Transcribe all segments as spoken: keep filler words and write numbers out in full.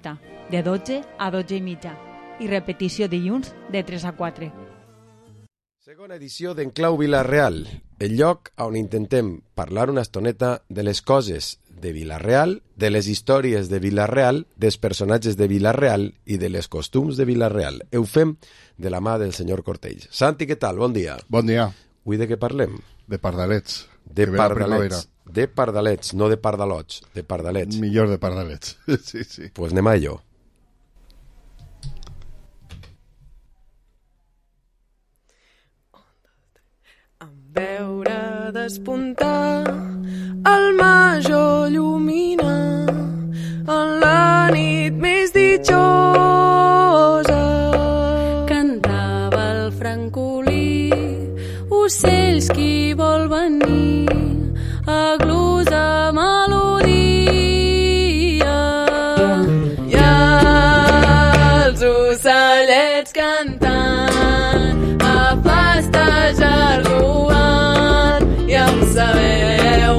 dissabte, de dotze a dotze i mitja, i repetició dilluns de tres a quatre. Segona edició d'Enclau Vila-real, el lloc on intentem parlar una estoneta de les coses de Vila-real, de les històries de Vila-real, dels personatges de Vila-real i de les costums de Vila-real. Ho fem de la mà del senyor Cortells. Santi, què tal? Bon dia. Bon dia. Avui de què parlem? De pardalets. De pardalets. De pardalets, no de pardalots, de pardalets. Millor de pardalets. Sí, sí. Pues anem a allò. Veure despuntar el major llumina en la nit més ditjosa. Cantava el francolí, ocells qui vol venir a glosa melodia. I els ocellets cantant a festejar-lo sabeu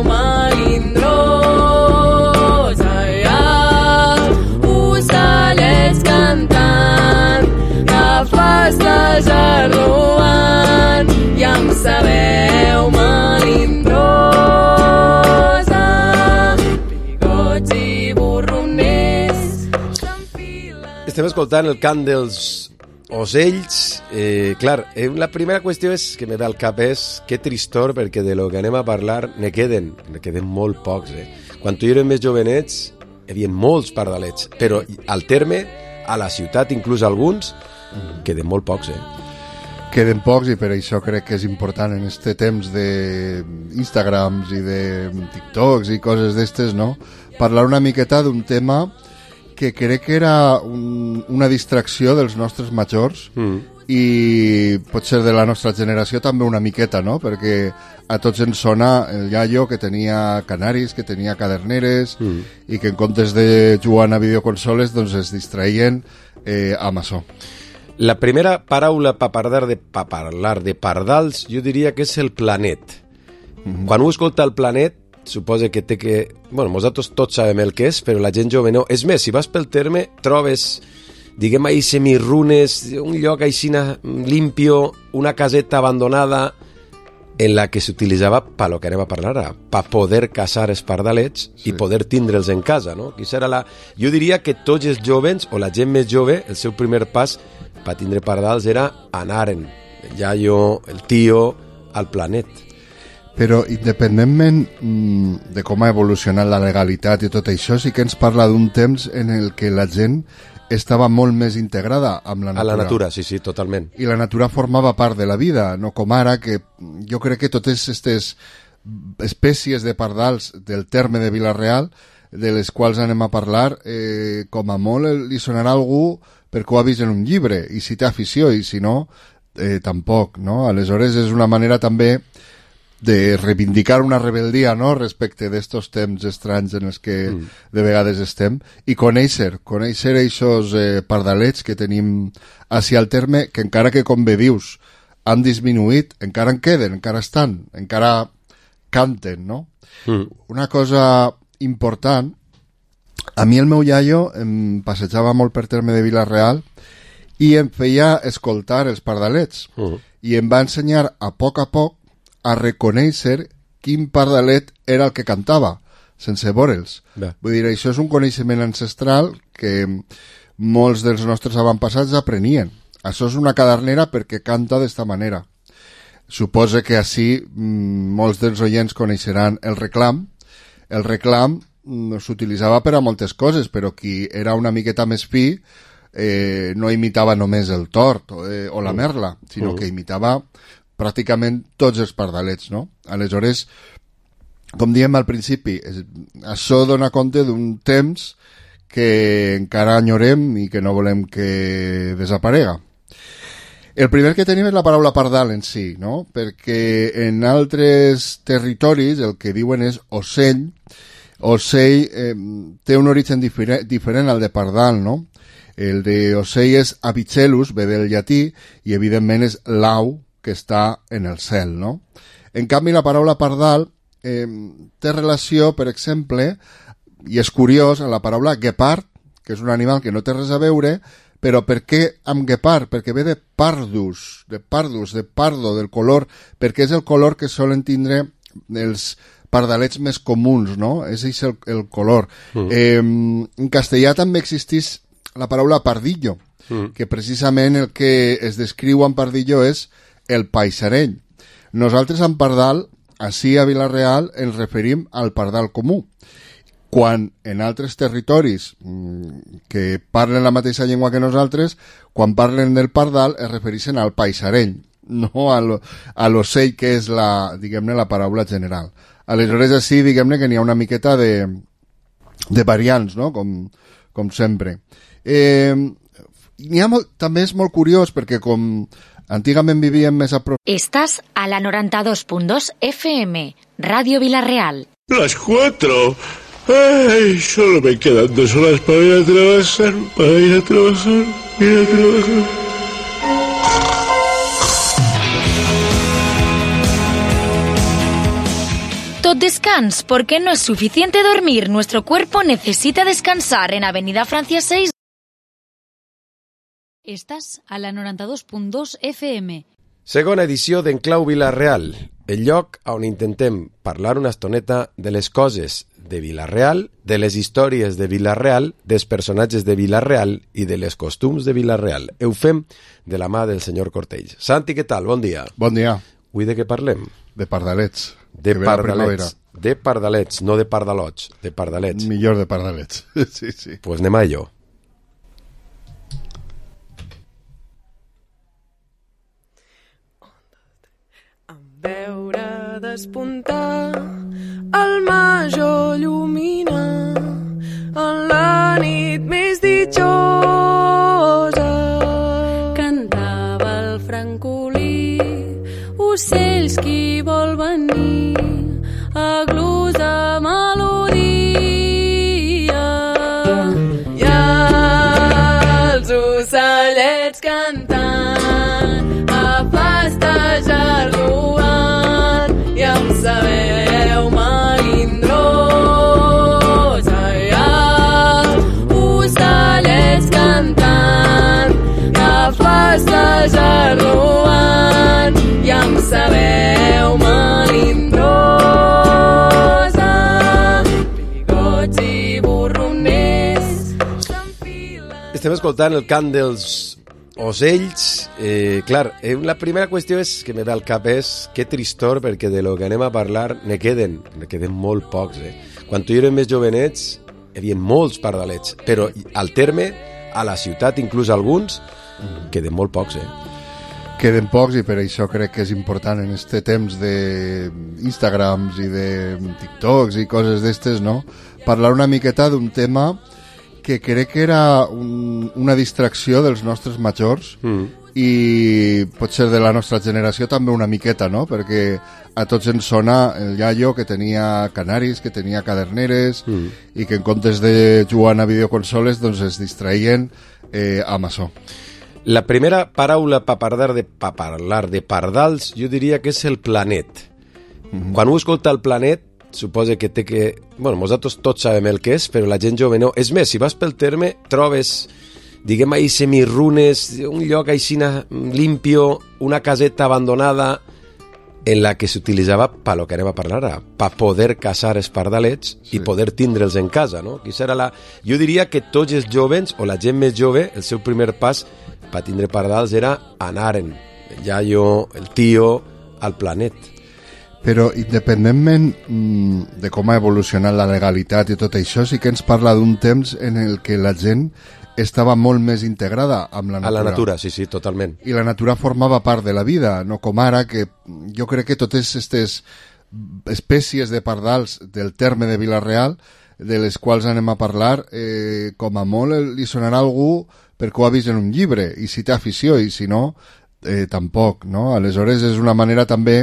melindrosa i els ocellets cantant a festejar-lo i em sabeu melindrosa, pigots i borroners s'enfilen. Estem escoltant el cant dels ocells. Eh, clar, eh, la primera qüestió és que me ve al cap és que tristor, perquè de lo que anem a parlar ne queden, ne queden molt pocs, eh? Quan tu i érem més jovenets hi havia molts pardalets, però al terme, a la ciutat, inclús alguns, queden molt pocs, eh? Queden pocs, i per això crec que és important en este temps d'Instagrams i de TikToks i coses d'estes, no? Parlar una miqueta d'un tema que crec que era un, una distracció dels nostres majors mm. i potser de la nostra generació també una miqueta, no? Perquè a tots ens sona el iaio que tenia canaris, que tenia caderneres mm. i que en comptes de jugar a videoconsoles doncs es distraïen eh, amb això. La primera paraula per parlar de, pa parlar de pardals jo diria que és el planet. Mm-hmm. Quan ho escolta el planet suposa que té que... Bueno, nosaltres tots sabem el que és, però la gent jove no. És més, si vas pel terme, trobes, diguem ahí, semirrunes, un lloc així limpio, una caseta abandonada en la que s'utilitzava per lo que anem a parlar ara, per poder caçar els pardalets sí. i poder tindre'ls en casa, no? Era la... Jo diria que tots els jovens, o la gent més jove, el seu primer pas per tindre pardals era anar-en, el iaio, el tio, al planet. Però independentment mm, de com ha evolucionat la legalitat i tot això, sí que ens parla d'un temps en el que la gent estava molt més integrada amb la natura. A la natura, sí, sí, totalment. I la natura formava part de la vida, no com ara, que jo crec que totes aquestes espècies de pardals del terme de Vila-real, de les quals anem a parlar, eh, com a molt li sonarà a algú perquè ho ha vist en un llibre, i si té afició, i si no, eh, tampoc, no? Aleshores és una manera també de reivindicar una rebeldia, no?, respecte d'estos temps estranys en els que mm. de vegades estem, i conèixer, conèixer aquests eh, pardalets que tenim així al terme, que encara que, com bé dius, han disminuït, encara en queden, encara estan, encara canten, no? Mm. Una cosa important, a mi el meu iaio em passejava molt per terme de Vila-real i em feia escoltar els pardalets, mm. i em va ensenyar a poc a poc a reconèixer quin pardalet era el que cantava, sense veure'ls. Vull dir, això és un coneixement ancestral que molts dels nostres avantpassats aprenien. Això és una cadernera perquè canta d'esta manera. Suposa que així mmm, molts dels oients coneixeran el reclam. El reclam mmm, s'utilitzava per a moltes coses, però qui era una miqueta més fi eh, no imitava només el tort o, eh, o la merla, sinó que imitava pràcticament tots els pardalets, no? Aleshores, com diem al principi, això dona compte d'un temps que encara enyorem i que no volem que desaparega. El primer que tenim és la paraula pardal en si, no? Perquè en altres territoris el que diuen és ocell. Ocell eh, té un origen diferent, diferent al de pardal, no? El de ocell és avicellus, ve del llatí, i evidentment és l'au que està en el cel, no? En canvi, la paraula pardal eh, té relació, per exemple, i és curiós, a la paraula guepard, que és un animal que no té res a veure, però per què amb guepard? Perquè ve de pardus, de pardus, de pardo, del color, perquè és el color que solen tindre els pardalets més comuns, no? És el, el color. Mm. Eh, en castellà també existís la paraula pardillo, mm. que precisament el que es descriu en pardillo és el paisareny. Nosaltres en pardal, ací a Vila-real, ens referim al pardal comú. Quan en altres territoris que parlen la mateixa llengua que nosaltres, quan parlen del pardal es refereixen al paisareny, no a l'ocell, que és la, diguem-ne, la paraula general. Aleshores, així, diguem-ne, que n'hi ha una miqueta de, de variants, no?, com, com sempre. Eh, n'hi ha molt, també és molt curiós, perquè com antigament vivíem més a prop... Estás a la noventa-dos punt dos F M, Radio Vila-real. Las cuatro. Ay, solo me quedan dos horas para ir a trabajar, para ir a trabajar, ir a trabajar. Tot descans, porque no es suficiente dormir. Nuestro cuerpo necesita descansar. En Avenida Francia seis. Estàs a la noranta-dos punt dos F M. Segona edició d'Enclau Vila-real, el lloc on intentem parlar una estoneta de les coses de Vila-real, de les històries de Vila-real, dels personatges de Vila-real i de les costums de Vila-real. Ho fem de la mà del senyor Cortells. Santi, què tal? Bon dia. Bon dia. Avui de què parlem? De pardalets. De pardalets. De pardalets, no de pardalots, de pardalets. Millor de pardalets. Sí, sí. Pues anem a allò. Veure despuntar el major llumina en la nit més ditjosa. Cantava el francolí, ocells qui vol venir a glosa melodia. I els ocellets cantant a festejar-lo i em sabeu melindrosa. I els ocellets cantant a festejar-lo i em sabeu melindrosa. Pigots i borroners s'enfilen. Estem escoltant el cant dels ocells. Eh, clar, eh, la primera qüestió és, que me ve al cap és que tristor, perquè de lo que anem a parlar ne queden, ne queden molt pocs. Eh? Quan tu i érem més jovenets hi havia molts pardalets, però al terme, a la ciutat, inclús alguns, queden molt pocs. Eh? Queden pocs, i per això crec que és important en este temps d'Instagrams i de TikToks i coses d'estes, no?, parlar una miqueta d'un tema que crec que era un, una distracció dels nostres majors, mm. i potser de la nostra generació també una miqueta, no? Perquè a tots ens sona el iaio que tenia canaris, que tenia caderneres, mm. i que en comptes de jugar a videoconsoles doncs es distraïen eh, amb això. La primera paraula per parlar de, pa parlar de pardals jo diria que és el planet. Mm-hmm. Quan ho escolta el planet, suposa que té que... Bueno, nosaltres tots sabem el que és, però la gent jove no. És més, si vas pel terme, trobes, diguem ahí, semirrunes, un lloc aixina limpio, una caseta abandonada, en la que s'utilitzava per lo que anem a parlar ara, per poder caçar els pardalets, sí, i poder tindre'ls en casa, no? Era la... Jo diria que tots els jovens, o la gent més jove, el seu primer pas per tindre pardals era anar-en, el iaio, el tio, al planet. Però independentment mmm, de com ha evolucionat la legalitat i tot això, sí que ens parla d'un temps en el que la gent estava molt més integrada amb la natura. A la natura, sí, sí, totalment. I la natura formava part de la vida, no com ara, que jo crec que totes aquestes espècies de pardals del terme de Vila-real, de les quals anem a parlar, eh, com a molt li sonarà a algú perquè ho ha vist en un llibre, i si té afició, i si no, eh, tampoc, no? Aleshores és una manera també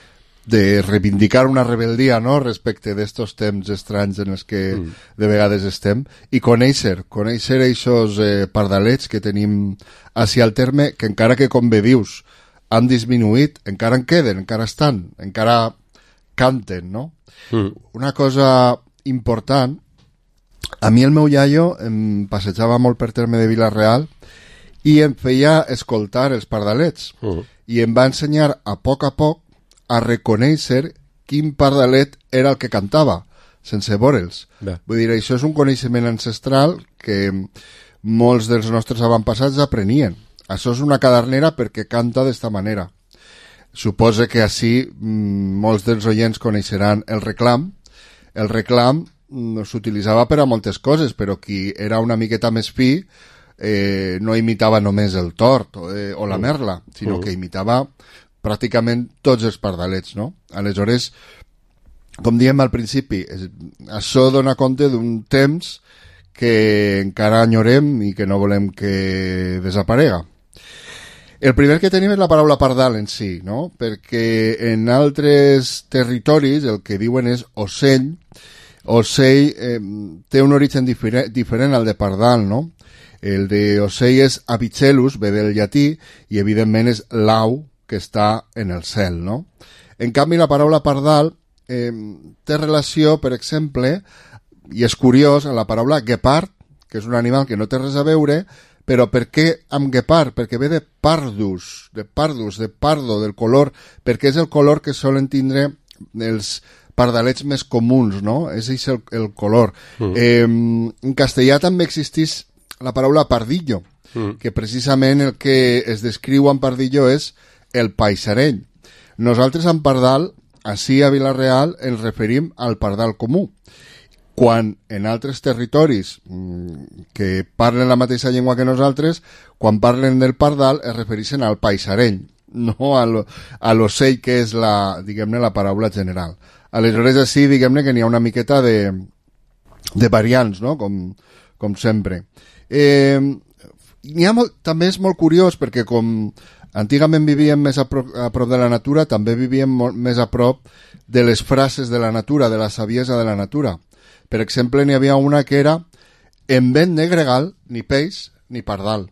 de reivindicar una rebeldia, no?, respecte d'estos temps estranys en els que mm. de vegades estem, i conèixer, conèixer aquests eh, pardalets que tenim així al terme, que encara que, com bé dius, han disminuït, encara en queden, encara estan, encara canten, no? Mm. Una cosa important a mi el meu iaio em passejava molt per terme de Vila-real i em feia escoltar els pardalets. Uh -huh. I em va ensenyar a poc a poc a reconèixer quin pardalet era el que cantava, sense veure'ls. Bé. Vull dir, això és un coneixement ancestral que molts dels nostres avantpassats aprenien. Això és una cadernera perquè canta d'esta manera. Suposo que així mmm, molts dels oients coneixeran el reclam. El reclam mmm, s'utilitzava per a moltes coses, però qui era una miqueta més fi eh, no imitava només el tort o, eh, o la merla, sinó que imitava pràcticament tots els pardalets, no? Aleshores, com diem al principi, això dona compte d'un temps que encara enyorem i que no volem que desaparega. El primer que tenim és la paraula pardal en si, no? Perquè en altres territoris el que diuen és ocell. Ocell eh, té un origen diferent, diferent al de pardal, no? El de ocell és avicellus, ve del llatí, i evidentment és l'au que està en el cel, no? En canvi, la paraula pardal eh, té relació, per exemple, i és curiós, amb la paraula guepard, que és un animal que no té res a veure, però per què amb guepard? Perquè ve de pardus, de pardus, de pardo, del color, perquè és el color que solen tindre els pardalets més comuns, no? És el, el color. Mm. Eh, en castellà també existeix la paraula pardillo, mm. que precisament el que es descriu en pardillo és el paisarell. Nosaltres en pardal, així a Vila-real, ens referim al pardal comú. Quan en altres territoris que parlen la mateixa llengua que nosaltres, quan parlen del pardal es refereixen al paisarell, no a l'ocell, que és la, diguem-ne, la paraula general. Aleshores, així, diguem-ne, que n'hi ha una miqueta de, de variants, no?, com, com sempre. Eh, n'hi ha molt, també és molt curiós, perquè com antigament vivíem més a prop, a prop de la natura, també vivíem molt més a prop de les frases de la natura, de la saviesa de la natura. Per exemple, n'hi havia una que era en vent de gregal, ni peix ni pardal.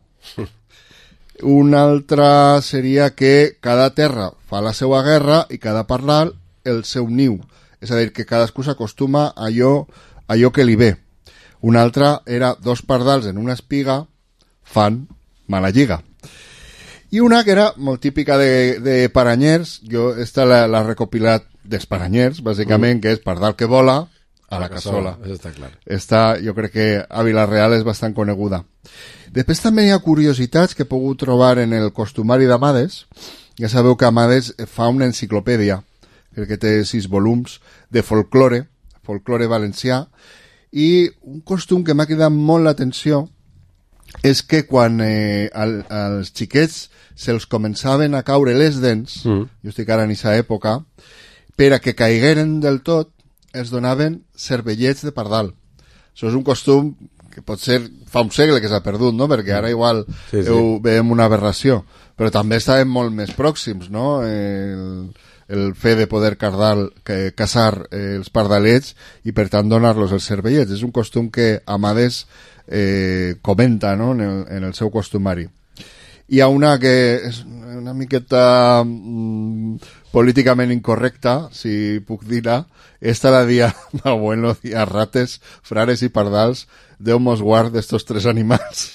Una altra seria que cada terra fa la seva guerra i cada pardal el seu niu. És a dir, que cadascú s'acostuma a allò, a allò que li ve. Una altra era dos pardals en una espiga fan mala lliga. I una que era molt típica de, de paranyers, jo esta la, la recopilat dels paranyers, bàsicament, mm. que és pardal que vola a la cassola. Això està clar. Esta, jo crec que a Vila-real és bastant coneguda. Després també hi ha curiositats que he pogut trobar en el costumari d'Amades. Ja sabeu que Amades fa una enciclopèdia, crec que té sis volums, de folklore, folklore valencià, i un costum que m'ha cridat molt l'atenció és que quan eh, al, als xiquets se'ls començaven a caure les dents, mm. jo estic ara en aquesta època, per a que caigueren del tot, es donaven cervellets de pardal. Això és un costum que pot ser fa un segle que s'ha perdut, no? Perquè ara igual sí, sí. Ho veiem una aberració. Però també estàvem molt més pròxims, no? El, el fet de poder cardar, que, caçar eh, els pardalets i per tant donar-los els cervellets. És un costum que Amades eh, comenta, no? en, el, en el seu costumari. Hi ha una que és una miqueta mm, políticament incorrecta, si puc dir-la. Esta la dia abuelo, dia rates, frares i pardals, Déu mos guard d'estos tres animals.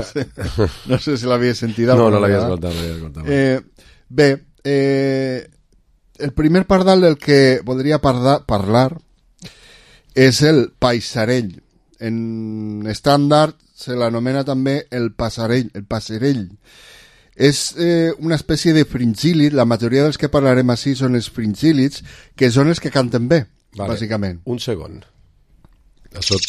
No sé si l'havia sentit. No, no l'havia escoltat. No escoltat. Eh, bé, eh, el primer pardal del que voldria parda, parlar és el paisarell. En estàndard se l'anomena també el passarell, el passerell. És eh, una espècie de fringílid, la majoria dels que parlarem així són els fringílids, que són els que canten bé, vale. Bàsicament. Un segon. Això...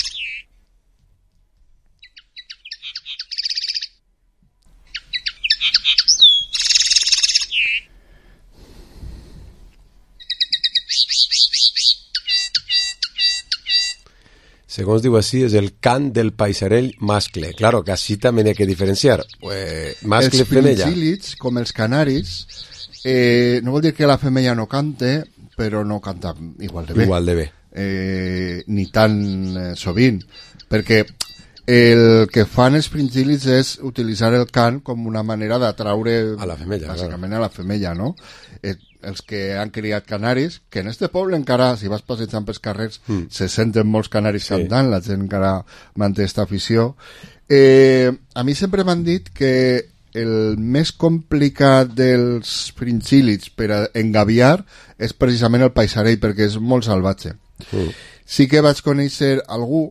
Segons diu així, és el cant del paisarell mascle. Claro, que així també n'hi ha que diferenciar. Eh, mascle i femella. Els fringílids, com els canaris, eh, no vol dir que la femella no cante, però no canta igual de bé. Igual de bé. Eh, ni tan eh, sovint. Perquè El que fan els fringíl·lids és utilitzar el cant com una manera d'atraure A la femella, bàsicament a la femella, no? Eh, els que han criat canaris, que en este poble encara, si vas passejant pels carrers, mm. se senten molts canaris Sí. cantant, la gent encara manté aquesta afició. Eh, a mi sempre m'han dit que el més complicat dels fringíl·lids per a engaviar és precisament el paisarell, perquè és molt salvatge. Mm. Sí que vaig conèixer algú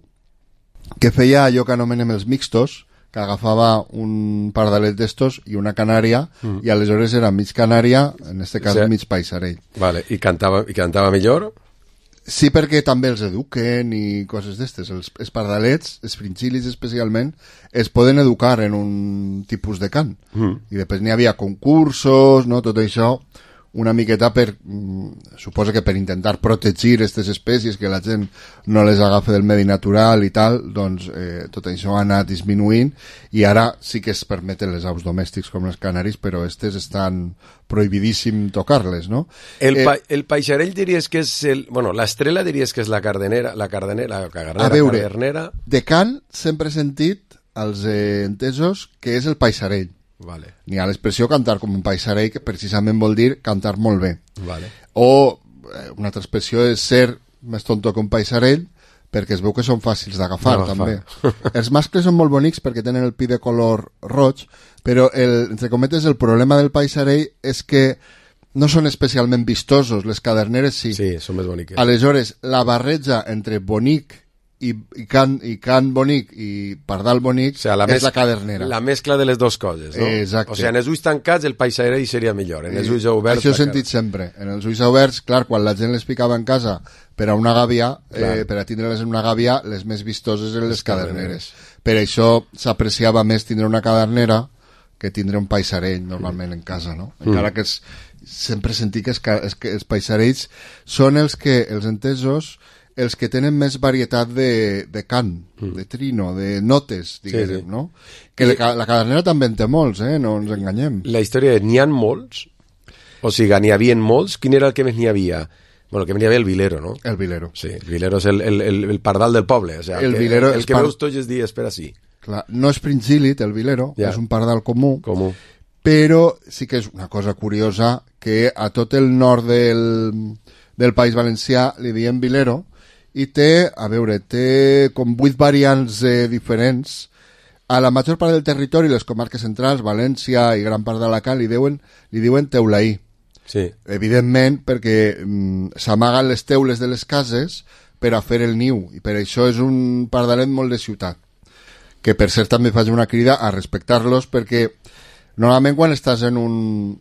que feia allò que anomenem els mixtos, que agafava un pardalet d'estos i una canària, mm. i aleshores era mig canària, en este cas Sí. mig paisarell. Vale, i cantava, i cantava millor? Sí, perquè també els eduquen i coses d'estes. Els, els pardalets, els fringíl·lids especialment, es poden educar en un tipus de cant. Mm. I després n'hi havia concursos, no? Tot això, una miqueta per, mm, suposo que per intentar protegir aquestes espècies, que la gent no les agafa del medi natural i tal, doncs eh, tot això ha anat disminuint i ara sí que es permeten les aus domèstics com els canaris, però aquestes estan prohibidíssim tocar-les, no? El, Eh, pa, el paixarell diries que és el... Bueno, l'estrela diries que és la cardenera, la cardenera, la cardenera, A veure, cadernera. de cant sempre he sentit als eh, entesos que és el paisarell. Vale, N'hi ha l'expressió cantar com un paisarell, que precisament vol dir cantar molt bé. vale. O eh, una altra expressió és ser més tonto que un paisarell, perquè es veu que són fàcils d'agafar, D'agafar. també. Els mascles són molt bonics perquè tenen el pi de color roig, però, el, entre cometes, el problema del paisarell és que no són especialment vistosos, les caderneres sí. Sí, són més boniques. Aleshores, la barreja entre bonic i, i, can, i can bonic i pardal bonic O sigui, la és mes- la cadernera. La mescla de les dues coses, no? Exacte. O sigui, en els ulls tancats el paisarell seria millor, en els ulls oberts... Això he la sentit sempre. En els ulls oberts, clar, quan la gent les picava en casa per a una gàbia, eh, per a tindre-les en una gàbia, les més vistoses eren les, les caderneres. Per això s'apreciava més tindre una cadernera que tindre un paisarell normalment en casa, no? Mm. Encara que és, sempre sentí que, és, és que els paisarells són els que, els entesos, els que tenen més varietat de, de cant, mm. de trino, de notes, diguem, Sí, sí. no? Que I... la, la cadernera també en té molts, eh? No ens enganyem. La història és, n'hi ha molts? O sigui, n'hi havia molts? Quin era el que més n'hi havia? Bueno, el que n'hi havia el vilero, no? El vilero. Sí, el vilero és el, el, el, el pardal del poble. O sea, El que, vilero el és que par- veus tots els dies per així. Clar, no és fringíl·lid, el vilero, Ja. és un pardal comú, Com ho? però sí que és una cosa curiosa que a tot el nord del, del País Valencià li diem vilero i té, a veure, té com vuit variants eh, diferents. A la major part del territori, les comarques centrals, València i gran part d'Alacant, li diuen, li diuen teulaí. Sí. Evidentment, perquè mm, s'amaguen les teules de les cases per a fer el niu, i per això és un pardalet molt de ciutat. Que per cert també faig una crida a respectar-los, perquè normalment quan estàs en, un,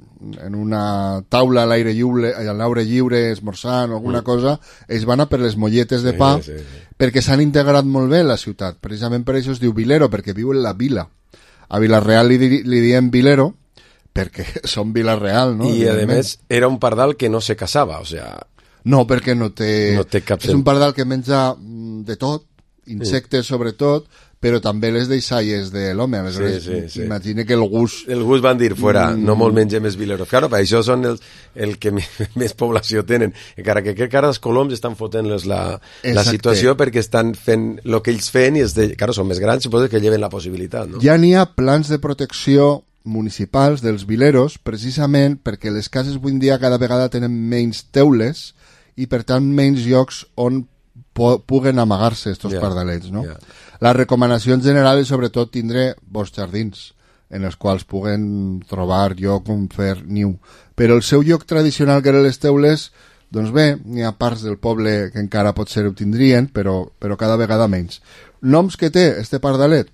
en una taula a l'aire lliure, a l'aire lliure esmorzant o alguna mm. cosa, ells van a per les molletes de Sí, pa, sí, sí. perquè s'han integrat molt bé en la ciutat. Precisament per això es diu vilero, perquè viu en la vila. A Vilareal li, di- li diem vilero, perquè són Vilareal, no? I, a Evidentment. més, era un pardal que no se casava, o sea... No, perquè no té... No té cap és sent- un pardal que menja mm, de tot, insectes sí. sobretot, però també les deixalles de l'home. Aleshores, Sí, sí, sí. imagina que el gust... El gust van dir, fuera, Mm. no molt mengem els vileros. Claro, per això són els, el que més, més població tenen. Encara que crec que ara els coloms estan fotent-les la, la Exacte. situació perquè estan fent el que ells feien i, els de, claro, són més grans, suposo que lleven la possibilitat, no? Ja n'hi ha plans de protecció municipals dels vileros, precisament perquè les cases avui en dia cada vegada tenen menys teules i, per tant, menys llocs on po puguen amagar-se estos Ja, pardalets, no? ja. La recomanació en general és sobretot tindre bons jardins en els quals puguen trobar lloc on fer niu. Però el seu lloc tradicional, que eren les teules, doncs bé, n'hi ha parts del poble que encara potser ho tindrien, però, però cada vegada menys. Noms que té este pardalet?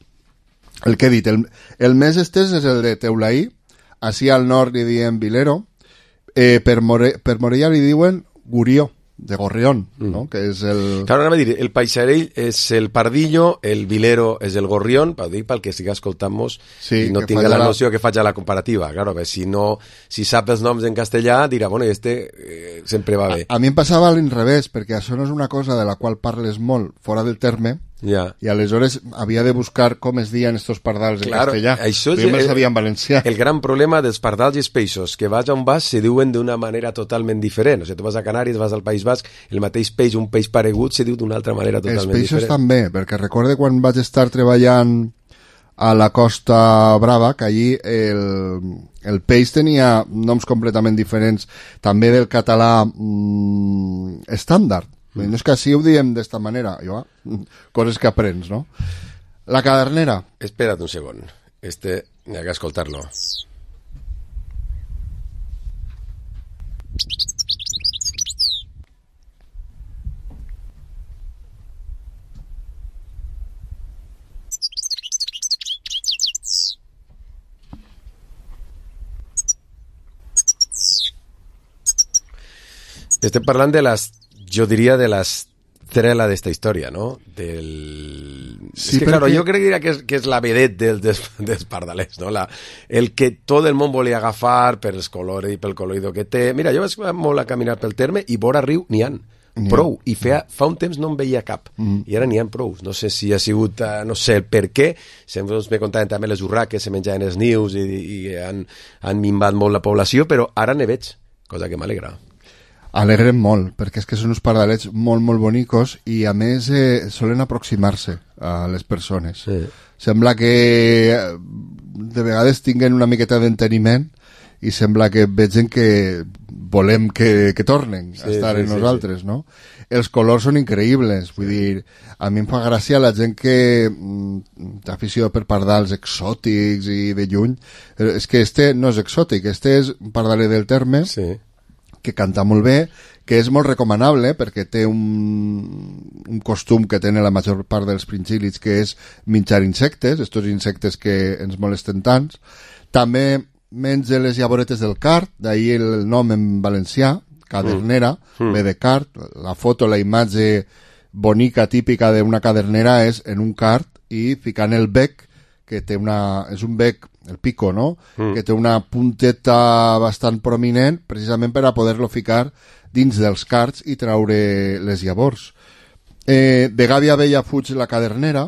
El que he dit, el, el més estès és el de Teulaí, així al nord li diem Vilero, eh, per, More, per Morella li diuen Gurió, de Gorrión, mm. no? Que és el... Claro, anava a dir, el paisarell és el pardillo, el vilero és el gorrión, per dir, pel que estigui escoltant-nos Sí, i no que tinga faig la la- noció que faig a la comparativa. Claro, bé, si no, si sap els noms en castellà, dirà, bueno, i este eh, sempre va bé. A mi em passava a l'inrevés, perquè això no és una cosa de la qual parles molt fora del terme, Ja. I aleshores havia de buscar com es diuen estos pardals en Claro, castellà. això és Jo me'ls el- sabia en valencià. El gran problema dels pardals i els peixos, que vas on vas se diuen d'una manera totalment diferent. O sigui, tu vas a Canàries, vas al País Basc, el mateix peix, un peix paregut, se diu d'una altra manera Els totalment peixos diferent. també, perquè recorde quan vaig estar treballant a la Costa Brava, que allí el, el peix tenia noms completament diferents, també del català mm, estàndard. Mm. No és que així ho diem d'esta manera, jo, ah, coses que aprens, no? La cadernera, Espera't un segon. Este, hi ha que escoltar-lo. Estem parlant de las, jo diria de l'estrela d'esta història, no? Del... Sí, és que, claro, perquè- jo crec que diria que és, que és la vedet del, dels, dels pardalets, no? La, el que tot el món volia agafar per els colors i pel colorido que té. Mira, jo vaig molt a caminar pel terme i vora riu n'hi ha. N'hi ha. Prou. I feia, fa un temps no en veia cap. Mm. I ara n'hi ha prou. No sé si ha sigut, uh, no sé el per què. Sempre me contaven també les urraques, se menjaven els nius i, i han, han minvat molt la població, però ara ne veig, cosa que m'alegra. alegren molt, perquè és que són uns pardalets molt, molt bonicos i a més eh, solen aproximar-se a les persones. Sí. Sembla que eh, de vegades tinguen una miqueta d'enteniment i sembla que vegin que volem que, que tornen a Sí, estar sí, en sí, nosaltres, no? Els colors són increïbles, vull dir, a mi em fa gràcia la gent que mm, té afició per pardals exòtics i de lluny. Eh, És que este no és exòtic, este és un pardalet del terme, Sí. que canta molt bé, que és molt recomanable perquè té un, un costum que tenen la major part dels fringíl·lids, que és menjar insectes, estos insectes que ens molesten tants. També menja les llavoretes del card, d'ahir el nom en valencià, cadernera, mm. ve de card. La foto, la imatge bonica, típica d'una cadernera és en un card i ficant el bec, que té una... és un bec, el pico, no? Mm. Que té una punteta bastant prominent, precisament per a poder-lo ficar dins dels cards i traure les llavors. Eh, de gàbia vella fuig la cadernera.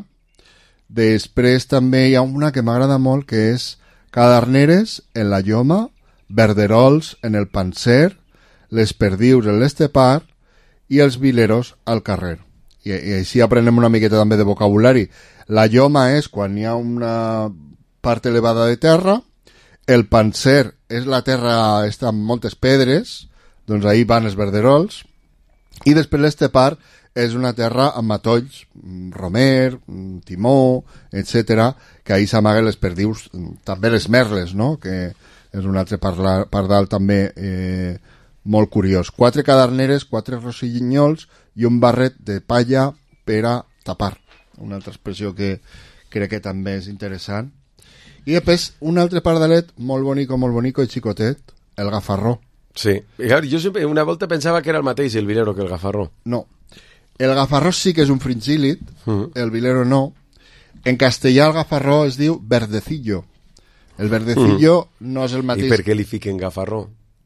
Després també hi ha una que m'agrada molt, que és caderneres en la lloma, verderols en el panser, les perdius en l'estepar i els vileros al carrer. I, i així aprenem una miqueta també de vocabulari. La lloma és quan hi ha una part elevada de terra, el panser és la terra està amb moltes pedres, doncs ahí van els verderols, i després l'estepar és una terra amb matolls, romer, timó, etcètera, que ahí s'amaguen les perdius, també les merles, no? Que és un altre parla, pardal també eh, molt curiós. Quatre caderneres, quatre rossinyols i un barret de palla per a tapar. Una altra expressió que crec que també és interessant. I després un altre pardalet molt bonico, molt bonico i xicotet, el gafarró. Sí. I, clar, jo sempre una volta pensava que era el mateix el vilero que el gafarró. No. El gafarró sí que és un fringíl·lid, Uh-huh. el vilero no. En castellà el gafarró es diu verdecillo. El verdecillo uh-huh. no és el I mateix. per què li fiquen gafarró?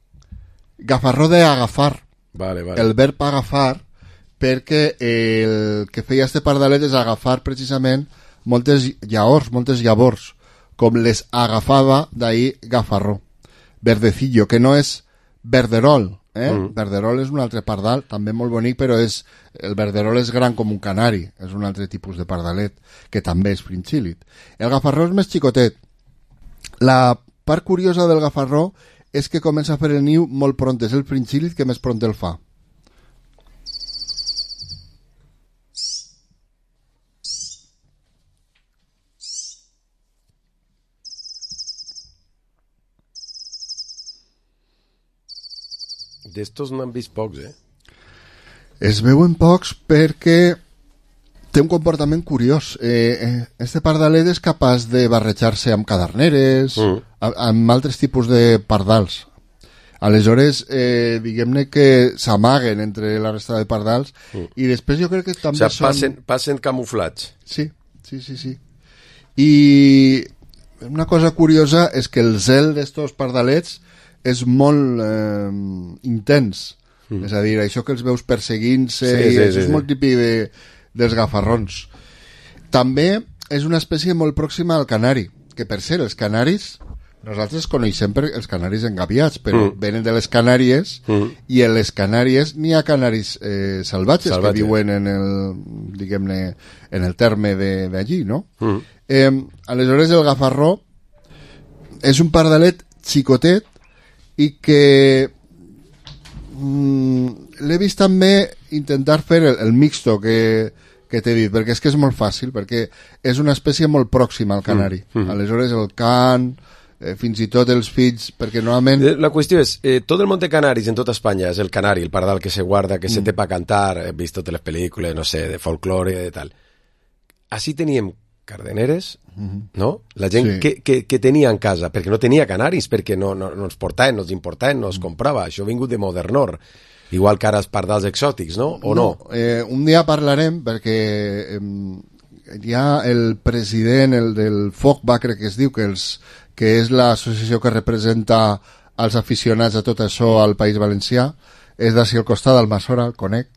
Gafarró d'agafar. Vale, vale. El verb agafar, perquè el que feia este pardalet és agafar precisament moltes llavors, moltes llavors, com les agafava, d'ahir gafarró. Verdecillo, que no és verderol, eh? Mm. Verderol és un altre pardal, també molt bonic, però és, el verderol és gran com un canari, és un altre tipus de pardalet, que també és fringíl·lid. El gafarró és més xicotet. La part curiosa del gafarró és que comença a fer el niu molt pront, és el fringíl·lid que més pront el fa. D'estos n'han vist pocs, eh? Es veuen pocs perquè té un comportament curiós. Eh, eh, este pardalet és capaç de barrejar-se amb caderneres, Mm. a- amb altres tipus de pardals. Aleshores, eh, diguem-ne que s'amaguen entre la resta de pardals Mm. i després jo crec que O també sigui, són... passen, passen camuflats. Sí, sí, sí, sí. I una cosa curiosa és que el zel d'estos pardalets és molt eh, intens. Mm. És a dir, això que els veus perseguint-se, Sí, i sí, això sí, és sí. molt típic de, dels gafarrons. també és una espècie molt pròxima al canari, que per ser els canaris, nosaltres coneixem per els canaris engaviats, però mm. venen de les Canàries mm. i en les Canàries n'hi ha canaris eh, salvatges Salvatge. que viuen en el, diguem-ne, en el terme d'allí, no? Mm. Eh, aleshores el gafarró és un pardalet xicotet i que mm, l'he vist també intentar fer el, el mixto que, que t'he dit, perquè és que és molt fàcil, perquè és una espècie molt pròxima al canari. Mm. Mm. Aleshores el can, eh, fins i tot els fills, perquè normalment... La qüestió és, eh, tot el Monte Canaris en tota Espanya és el canari, el pardal que se guarda, que mm. se té pa cantar, he vist totes les pel·lícules, no sé, de folklore, de tal. Així teníem cardeneres, mm-hmm. no? La gent sí. que, que, que tenia en casa, perquè no tenia canaris, perquè no, no, no els portaven, no els importaven, no els comprava. Això ha vingut de Modernor. Igual que ara els pardals exòtics, no? O no? no? Eh, un dia parlarem, perquè eh, hi ha el president el del FOCBA, crec que es diu, que, els, que és l'associació que representa els aficionats a tot això al País Valencià, és d'ací al costat, al Masora, el conec,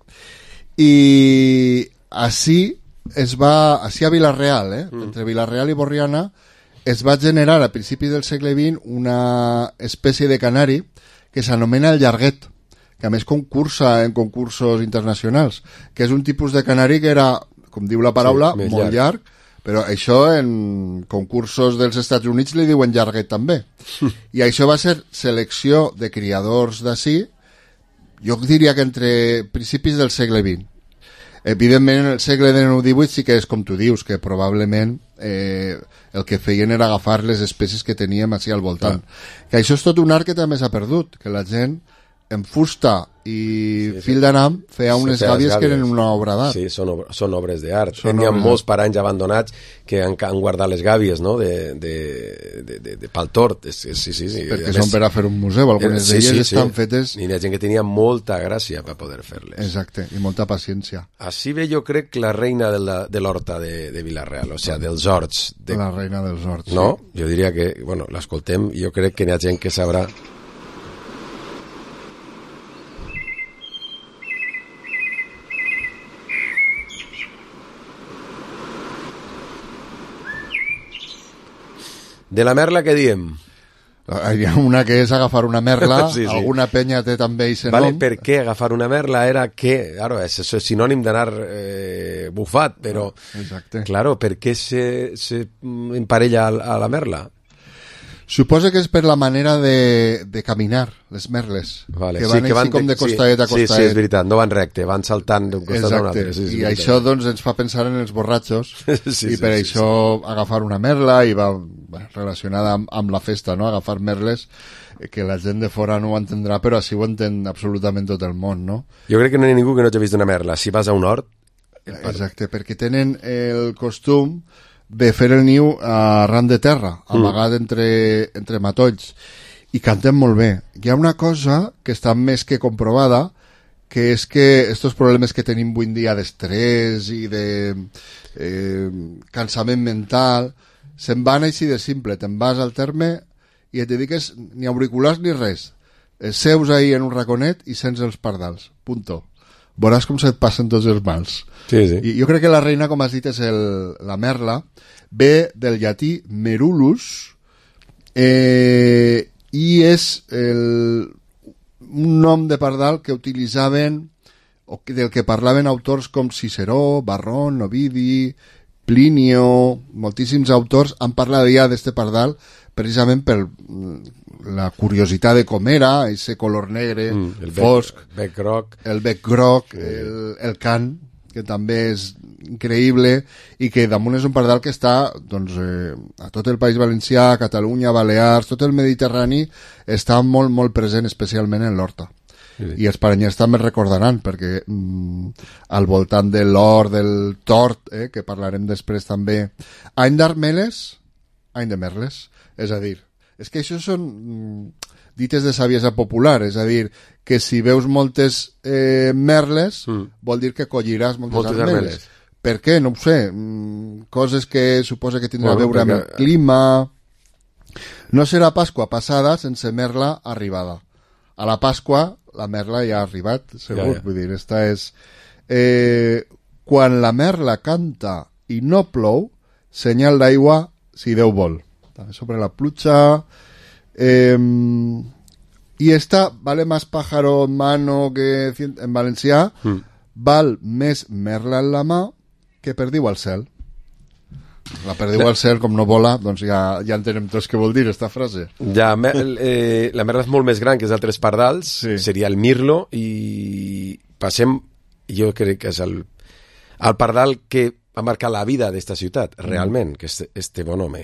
i així es va, així a Vila-real, eh? Mm. entre Vila-real i Borriana, es va generar a principis del segle vint una espècie de canari que s'anomena el llarguet, que a més concursa en concursos internacionals, que és un tipus de canari que era, com diu la paraula, sí, molt llarg. llarg, però això en concursos dels Estats Units li diuen llarguet també. I això va ser selecció de criadors d'ací, jo diria que entre principis del segle vint. Evidentment, en el segle dinou divuit sí que és com tu dius, que probablement eh, el que feien era agafar les espècies que teníem així al voltant. Ah. Que això és tot un art que també s'ha perdut, que la gent en fusta i sí, sí. fil d'anam feia sí, unes gàbies que eren una obra d'art. Sí, són, ob són obres d'art. N'hi ha molts paranys abandonats que han, han guardat les gàbies, no?, de, de, de, de, de pel tort. Sí, sí, sí, sí. Perquè són per a fer un museu. Algunes sí, d'elles sí, sí. estan fetes... I hi ha gent que tenia molta gràcia per poder fer-les. Exacte, i molta paciència. Així ve, jo crec, la reina de l'horta de, de Vila-real, o sigui, dels horts. De... La reina dels horts, no? Sí. Jo diria que, bueno, l'escoltem i jo crec que hi ha gent que sabrà... De la merla, què diem? Hi ha una que és agafar una merla, sí, sí. alguna penya té també aquest vale, nom. Per què agafar una merla era que, claro, és, és sinònim d'anar eh, bufat, però, Exacte. claro, per què se, se emparella a, a la merla? Suposa que és per la manera de, de caminar, les merles, vale, que van, sí, que van com de costadet sí, a costadet. Sí, sí, és veritat, no van recte, van saltant d'un costat a un altre. Sí, i això doncs ens fa pensar en els borratxos, sí, i per sí, això sí. agafar una merla, i va bueno, relacionada amb, amb la festa, no? Agafar merles, que la gent de fora no ho entendrà, però així ho entén absolutament tot el món, no? Jo crec que no hi ha ningú que no hagi vist una merla. Si vas a un hort... Exacte, perquè tenen el costum de fer el niu arran de terra, amagat mm. entre, entre matolls, i canten molt bé. Hi ha una cosa que està més que comprovada, que és que estos problemes que tenim avui en dia d'estrès i de eh, cansament mental se'n van així de simple. Te'n vas al terme i et dediques ni auriculars ni res. Seus ahí en un raconet i sents els pardals. Punto. Veuràs com se't passen tots els mals. Sí, sí. I jo crec que la reina, com has dit, és el, la merla, ve del llatí merulus, eh, i és el, un nom de pardal que utilitzaven, o que, del que parlaven autors com Ciceró, Varrón, Ovidi, Plinio, moltíssims autors han parlat ja d'este pardal precisament per la curiositat de com era, ese color negre, mm, el fosc, bec groc, el bec groc, el, el cant, que també és increïble, i que damunt és un pardal que està doncs, eh, a tot el País Valencià, Catalunya, Balears, tot el Mediterrani, està molt, molt present, especialment en l'horta. Sí. I els paranyers també recordaran, perquè mm, al voltant de l'or, del tort, eh, que parlarem després també, any d'armeles, any de merles, és a dir, és que això són mm, dites de saviesa popular, és a dir, que si veus moltes eh, merles, mm. vol dir que colliràs moltes, moltes armeles. armeles. Per què? No ho sé. Mm, coses que suposa que tindrà bueno, a veure perquè... amb el clima. No serà Pasqua passada sense merla arribada. A la Pasqua la merla ja ha arribat, segur. Ja, ja. Vull dir, esta és... Eh, quan la merla canta i no plou, senyal d'aigua si Déu vol. També sobre la pluja. Eh, I esta vale más pájaro en mano que en valencià, mm. val més merla en la mà que perdiu al cel. La perdiu al cel, com no vola, doncs ja, ja entenem tots què vol dir esta frase. Ja, eh, la merla és molt més gran que els altres pardals, sí. Seria el mirlo, i passem, jo crec que és el, el pardal que ha marcat la vida d'esta ciutat, realment, mm. que és este bon home.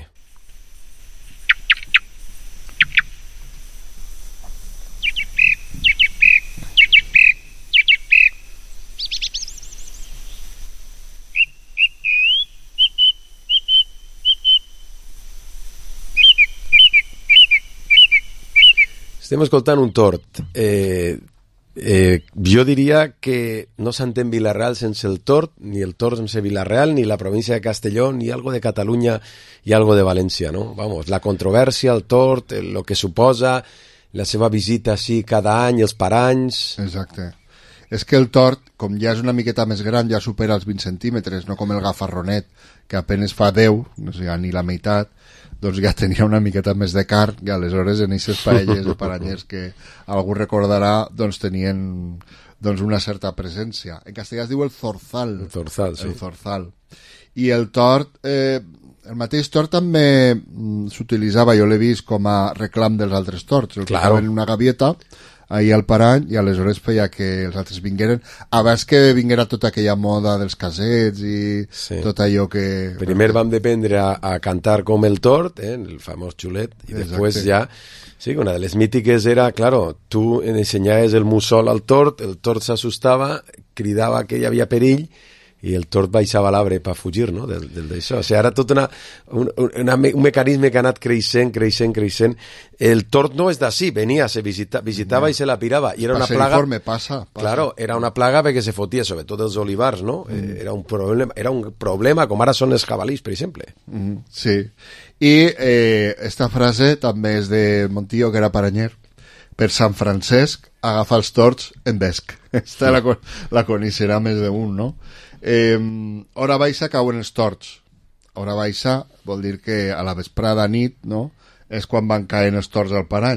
Estem escoltant un tort. Eh, eh, jo diria que no s'entén Vila-real sense el tort, ni el tort sense Vila-real, ni la província de Castelló, ni algo de Catalunya i algo de València, no? Vamos, la controvèrsia, el tort, el que suposa, la seva visita així cada any, els paranys... Exacte. És que el tort, com ja és una miqueta més gran, ja supera els vint centímetres, no com el gafarronet, que apenas fa deu, no sé, ni la meitat, doncs ja tenia una miqueta més de carn, i aleshores en aquestes paelles o paranyers que algú recordarà, doncs tenien doncs una certa presència. En castellà es diu el zorzal. El zorzal, sí. El zorzal. I el tort, eh, el mateix tort també mm, s'utilitzava, jo l'he vist com a reclam dels altres torts. El claro. Que en una gavieta ahir al parany i aleshores feia que els altres vingueren abans que vinguera tota aquella moda dels casets i sí. Tot allò que... Primer vam dependre a, a cantar com el tort, eh, el famós xulet, i exacte. Després ja... Sí, una de les mítiques era, claro, tu ensenyaves el mussol al tort, el tort s'assustava, cridava que hi havia perill, i el tort baixava l'arbre per fugir, no?, del, del d'això. O sigui, ara tot una, un, una, un mecanisme que ha anat creixent, creixent, creixent. El tort no és d'ací, venia, se visita, visitava no. I se la pirava. I era passa una plaga... Informe, passa, passa. Claro, era una plaga perquè se fotia, sobretot els olivars, no? Mm. Era, un problema, era un problema, com ara són els jabalís, per exemple. Mm, sí. I eh, esta frase també és de Montillo, que era paranyer. Per Sant Francesc, agafar els torts en vesc. Esta sí. la, la coneixerà més d'un, no? Eh, hora baixa cauen els torts. Hora baixa vol dir que a la vesprada nit, no?, és quan van caent els torts al parany.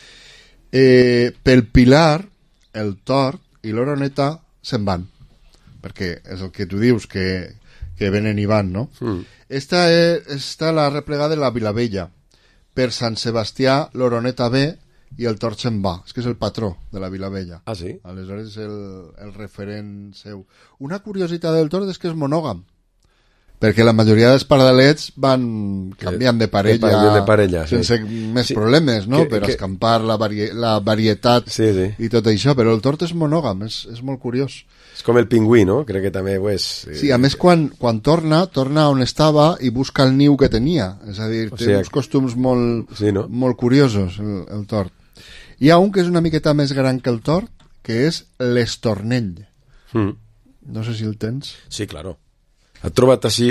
Eh, pel Pilar, el tort i l'oroneta se'n van, perquè és el que tu dius, que, que venen i van, no? Mm. Esta és esta la replegada de la Vilavella. Per Sant Sebastià, l'oroneta ve i el tort se'n va. És que és el patró de la Vilavella. Ah, sí? Aleshores és el, el referent seu. Una curiositat del tort és que és monògam, perquè la majoria dels pardalets van canviant de parella, de, de parella sense sí. més sí. problemes, no? Que, per que... escampar la, varie, la varietat sí, sí. I tot això, però el tort és monògam, és, és molt curiós. És com el pingüí, no? Crec que també ho és. Eh... Sí, a més quan, quan torna, torna on estava i busca el niu que tenia, és a dir, té o sigui, uns costums molt, sí, no? molt curiosos, el, el tort. Hi ha un que és una miqueta més gran que el tort, que és l'estornell. Mm. No sé si el tens. Sí, claro. Ha trobat així...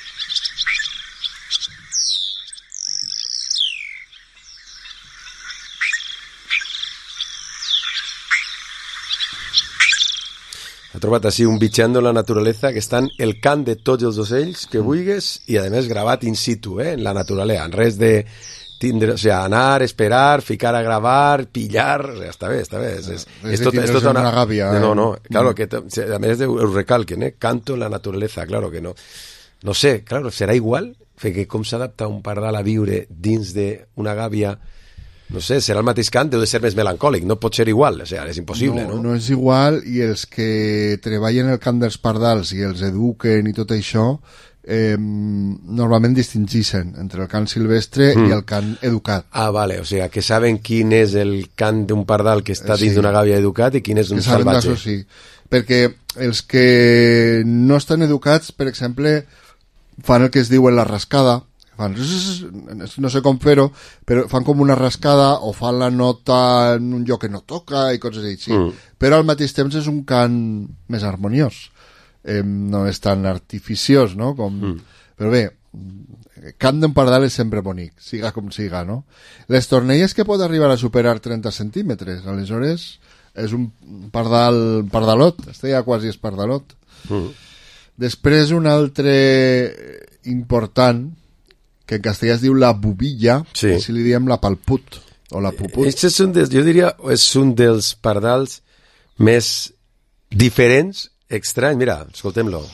Ha trobat així un bitxando en la naturaleza que està en el cant de tots els ocells que vulguis i, a més, gravat in situ, eh, en la naturaleza. En res de tindre, o sea, anar, esperar, ficar a gravar, pillar... O sea, està bé, està bé. És, és, és és tot, és tot una, una gàbia. Eh? No, no, claro, que a més ho recalquen, eh? Canto en la naturaleza, claro que no. No sé, claro, serà igual? Perquè com s'adapta un pardal a viure dins d'una gàbia... No sé, serà el mateix cant, deu de ser més melancòlic, no pot ser igual, o sigui, és impossible, no? No, no és igual, i els que treballen el cant dels pardals i els eduquen i tot això, eh, normalment distingeixen entre el cant silvestre mm. i el cant educat. Ah, vale, o sigui, que saben quin és el cant d'un pardal que està dins sí. d'una gàbia educat i quin és d'un salvatge. Sí, perquè els que no estan educats, per exemple, fan el que es diu en la rascada, fan, no sé com fer-ho, però fan com una rascada o fan la nota en un lloc que no toca i coses així, mm. però al mateix temps és un cant més harmoniós, eh, no és tan artificiós, no? Com... Mm. Però bé, cant d'un pardal és sempre bonic, siga com siga, no? Les tornelles que pot arribar a superar trenta centímetres, aleshores és un pardal pardalot, este ja quasi és pardalot. Mm. Després un altre important, que en castellà es diu la bubilla, Sí. que si li diem la palput, o la puput. Este és un dels, jo diria, és un dels pardals més diferents, estrany. Mira, escoltem-lo.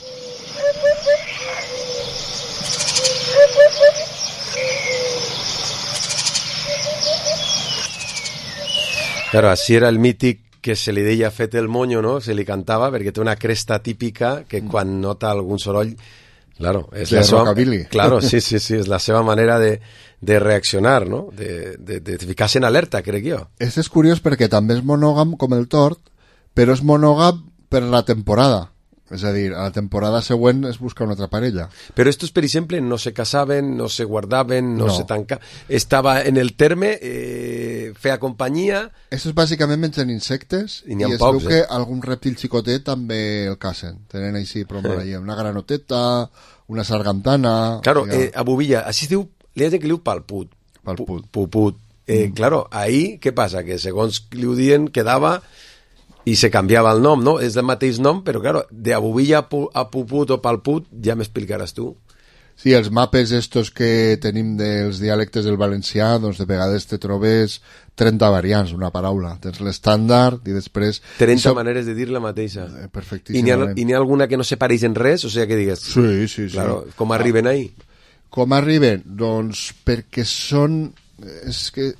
Claro, així era el mític que se li deia fet el moño, no? Se li cantava perquè té una cresta típica que quan nota algun soroll, claro, és De la seva, rockabilly. claro, sí, sí, sí, és la seva manera de, de reaccionar, no? De, de, de ficar-se en alerta, crec jo. Este és curiós perquè també és monògam com el tort, però és monògam per la temporada. És a dir, a la temporada següent es busca una altra parella. Però estos, per exemple, no se casaven, no se guardaven, no, No. se tancaven. Estava en el terme, eh, feia companyia. Estos bàsicament mengen insectes I i, n'hi ha es pocs, veu que algun rèptil xicotet també el cacen. Tenen així, però molt allà. Una granoteta, una sargantana... Claro, diguem. eh, a Bubilla, així es diu, li ha gent que li diu palput. Palput. Pu- Puput. Eh, mm. Claro, ahí, què passa? Que segons li ho dien, quedava i se canviava el nom, no? És el mateix nom, però, claro, de a Bubilla a, pu a Puput o Palput ja m'explicaràs tu. Sí, els mapes estos que tenim dels dialectes del valencià, doncs de vegades te trobes trenta variants d'una paraula. Tens l'estàndard i després... trenta Això- maneres de dir la mateixa. Eh, I n'hi ha, perfectíssimament. i n'hi ha alguna que no se pareix en res? O sigui, que digues... Sí, sí, sí. Claro, com arriben ahí? Com arriben? Doncs perquè són... És que...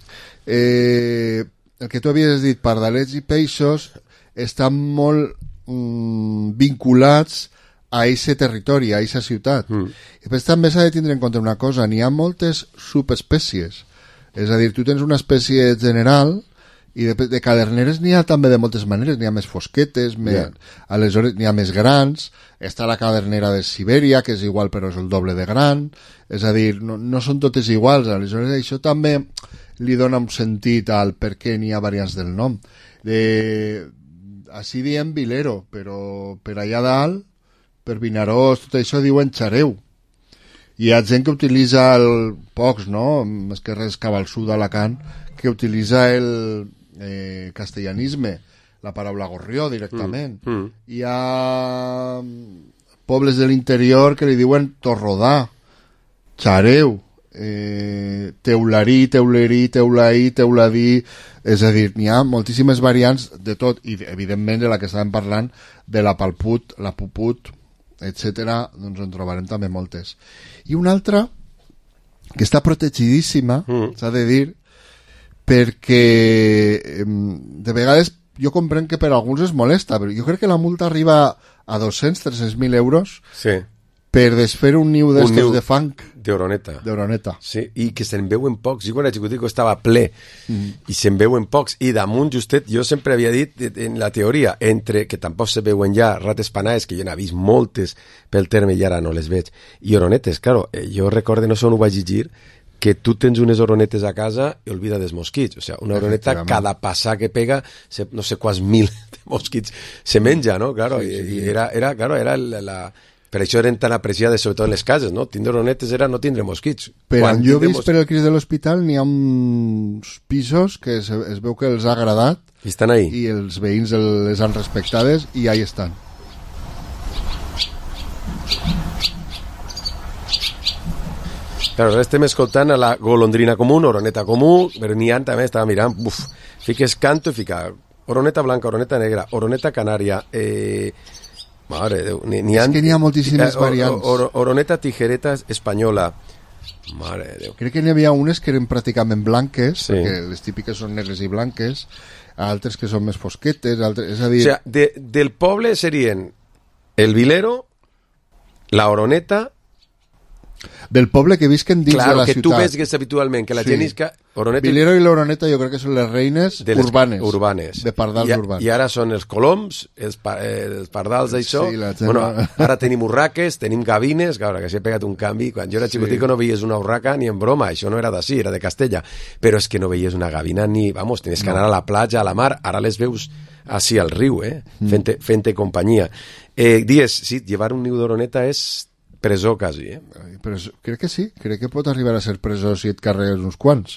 Eh, el que tu havies dit, pardalets i peixos, estan molt mm, vinculats a aquest territori, a aquesta ciutat. Mm. I després també s'ha de tindre en compte una cosa, n'hi ha moltes subespècies. És a dir, tu tens una espècie general i de, de caderneres n'hi ha també de moltes maneres, n'hi ha més fosquetes, més, Yeah. aleshores n'hi ha més grans, està la cadernera de Sibèria, que és igual però és el doble de gran, és a dir, no, no són totes iguals, aleshores això també li dona un sentit al per què n'hi ha variants del nom. De, així diem vilero, però per allà dalt, per Vinaròs, tot això diuen xareu. Hi ha gent que utilitza el, pocs, no? Més que res Cabalsú d'Alacant, que utilitza el eh, castellanisme, la paraula gorrió directament. Mm, mm. Hi ha pobles de l'interior que li diuen torrodà, xareu, eh, teularí, teulerí, teulaí, teuladí, és a dir, n'hi ha moltíssimes variants de tot, i evidentment de la que estàvem parlant, de la palput, la puput, etcètera, doncs en trobarem també moltes. I una altra, que està protegidíssima, Mm. s'ha de dir, perquè eh, de vegades jo comprenc que per alguns es molesta, però jo crec que la multa arriba a dos-cents a tres-cents mil euros Sí, per desfer un niu niu. d'estos de fang d'Oroneta. d'Oroneta. Sí, i que se'n veuen pocs. Jo quan era xicotito estava ple Mm. i se'n veuen pocs. I damunt, justet, jo sempre havia dit en la teoria, entre que tampoc se veuen ja rates panades, que jo n'he vist moltes pel terme i ara no les veig, i oronetes, claro, eh, jo recorde, no sé on ho vaig llegir, que tu tens unes oronetes a casa i olvida dels mosquits. O sigui, una oroneta, Efectivament. cada passar que pega, se, no sé quants mil de mosquits se menja, no? Claro, Sí, sí, i, sí. i era, era, claro, era la, la... Per això eren tan apreciades, sobretot en les cases, no? Tindre oronetes era no tindre mosquits. Però Quan jo he tindre vist mos- per el Cris de l'Hospital n'hi ha uns pisos que es, es veu que els ha agradat I estan ahí. i els veïns el- les han respectades i ahí estan. Claro, ara estem escoltant a la golondrina comú, oroneta comú, però n'hi ha també, estava mirant, buf, fiques canto i fica oroneta blanca, oroneta negra, oroneta canària, eh... Mare de Déu, n'hi n'hi ha... És que n'hi ha moltíssimes eh, o- variants. o- o- oroneta tijereta espanyola. Mare de Déu. Crec que n'hi havia unes que eren pràcticament blanques, Sí. perquè les típiques són negres i blanques, altres que són més fosquetes, altres, és a O dir... sea, de, del poble serien el vilero, la oroneta, del poble que visquen dins claro, de la que tu ciutat. ves que és habitualment, que la Sí. gent isca oroneta... Vilero i l'oroneta jo crec que són les reines de les urbanes, urbanes. de pardals I, urbans. I ara són els coloms, els, pa, eh, els pardals d'això. Sí, la gent Bueno, no- ara tenim urraques, tenim gavines, claro, que s'ha pegat un canvi. Quan jo era Sí. xicotico no veies una urraca ni en broma, això no era d'ací, era de Castella. Però és que no veies una gavina ni, vamos, tenies que anar a la platja, a la mar, ara les veus així al riu, eh? Mm. Fent-te fent companyia. Eh, dies, sí, llevar un niu d'oroneta és presó quasi, eh? Però és- crec que sí, crec que pot arribar a ser presó si et carregues uns quants.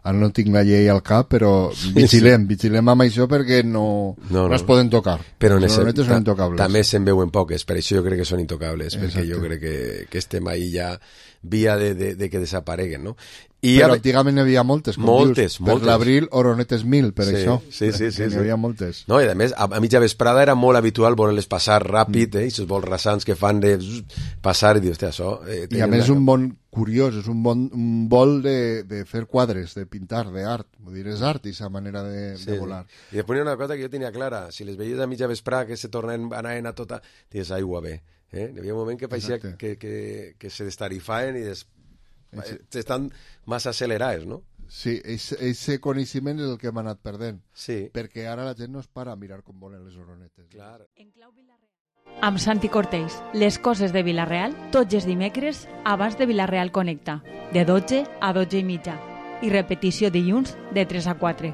ara no tinc la llei al cap, però vigilem, sí. vigilem amb això perquè no, no, no. no es poden tocar. Però les oronetes són intocables. També se'n veuen poques, per això jo crec que són intocables, Exacte. perquè jo crec que, que estem ahí ja via de, de, de que desapareguen, no? I però a... antigament n'hi havia moltes, com moltes, dius, moltes. per l'abril oronetes mil, per sí, això. Sí, sí, sí. N'hi sí. havia moltes. No, i a més, a, a mitja vesprada era molt habitual voler-les passar ràpid, eh, i aquests vols rasants que fan de passar i dir, hòstia, això... Eh, I a més una... un bon curiós, és un bon un vol de, de fer quadres, de pintar, d'art. Vull dir, és art, aquesta manera de, sí, de volar. Sí. I després hi ha una cosa que jo tenia clara, si les veies a mitja vesprada que se tornen, anaven a tota, dius, aigua bé. Eh? Hi havia un moment que paeixia que, que, que se destarifaven i des... estan massa acelerades, no? Sí, aquest coneixement és el que hem anat perdent. Sí. Perquè ara la gent no es para a mirar com volen les oronetes. Clar. Amb Santi Cortells, les coses de Vila-real, tots els dimecres, abans de Vila-real Connecta, de dotze a dotze i mitja, i repetició dilluns de tres a quatre.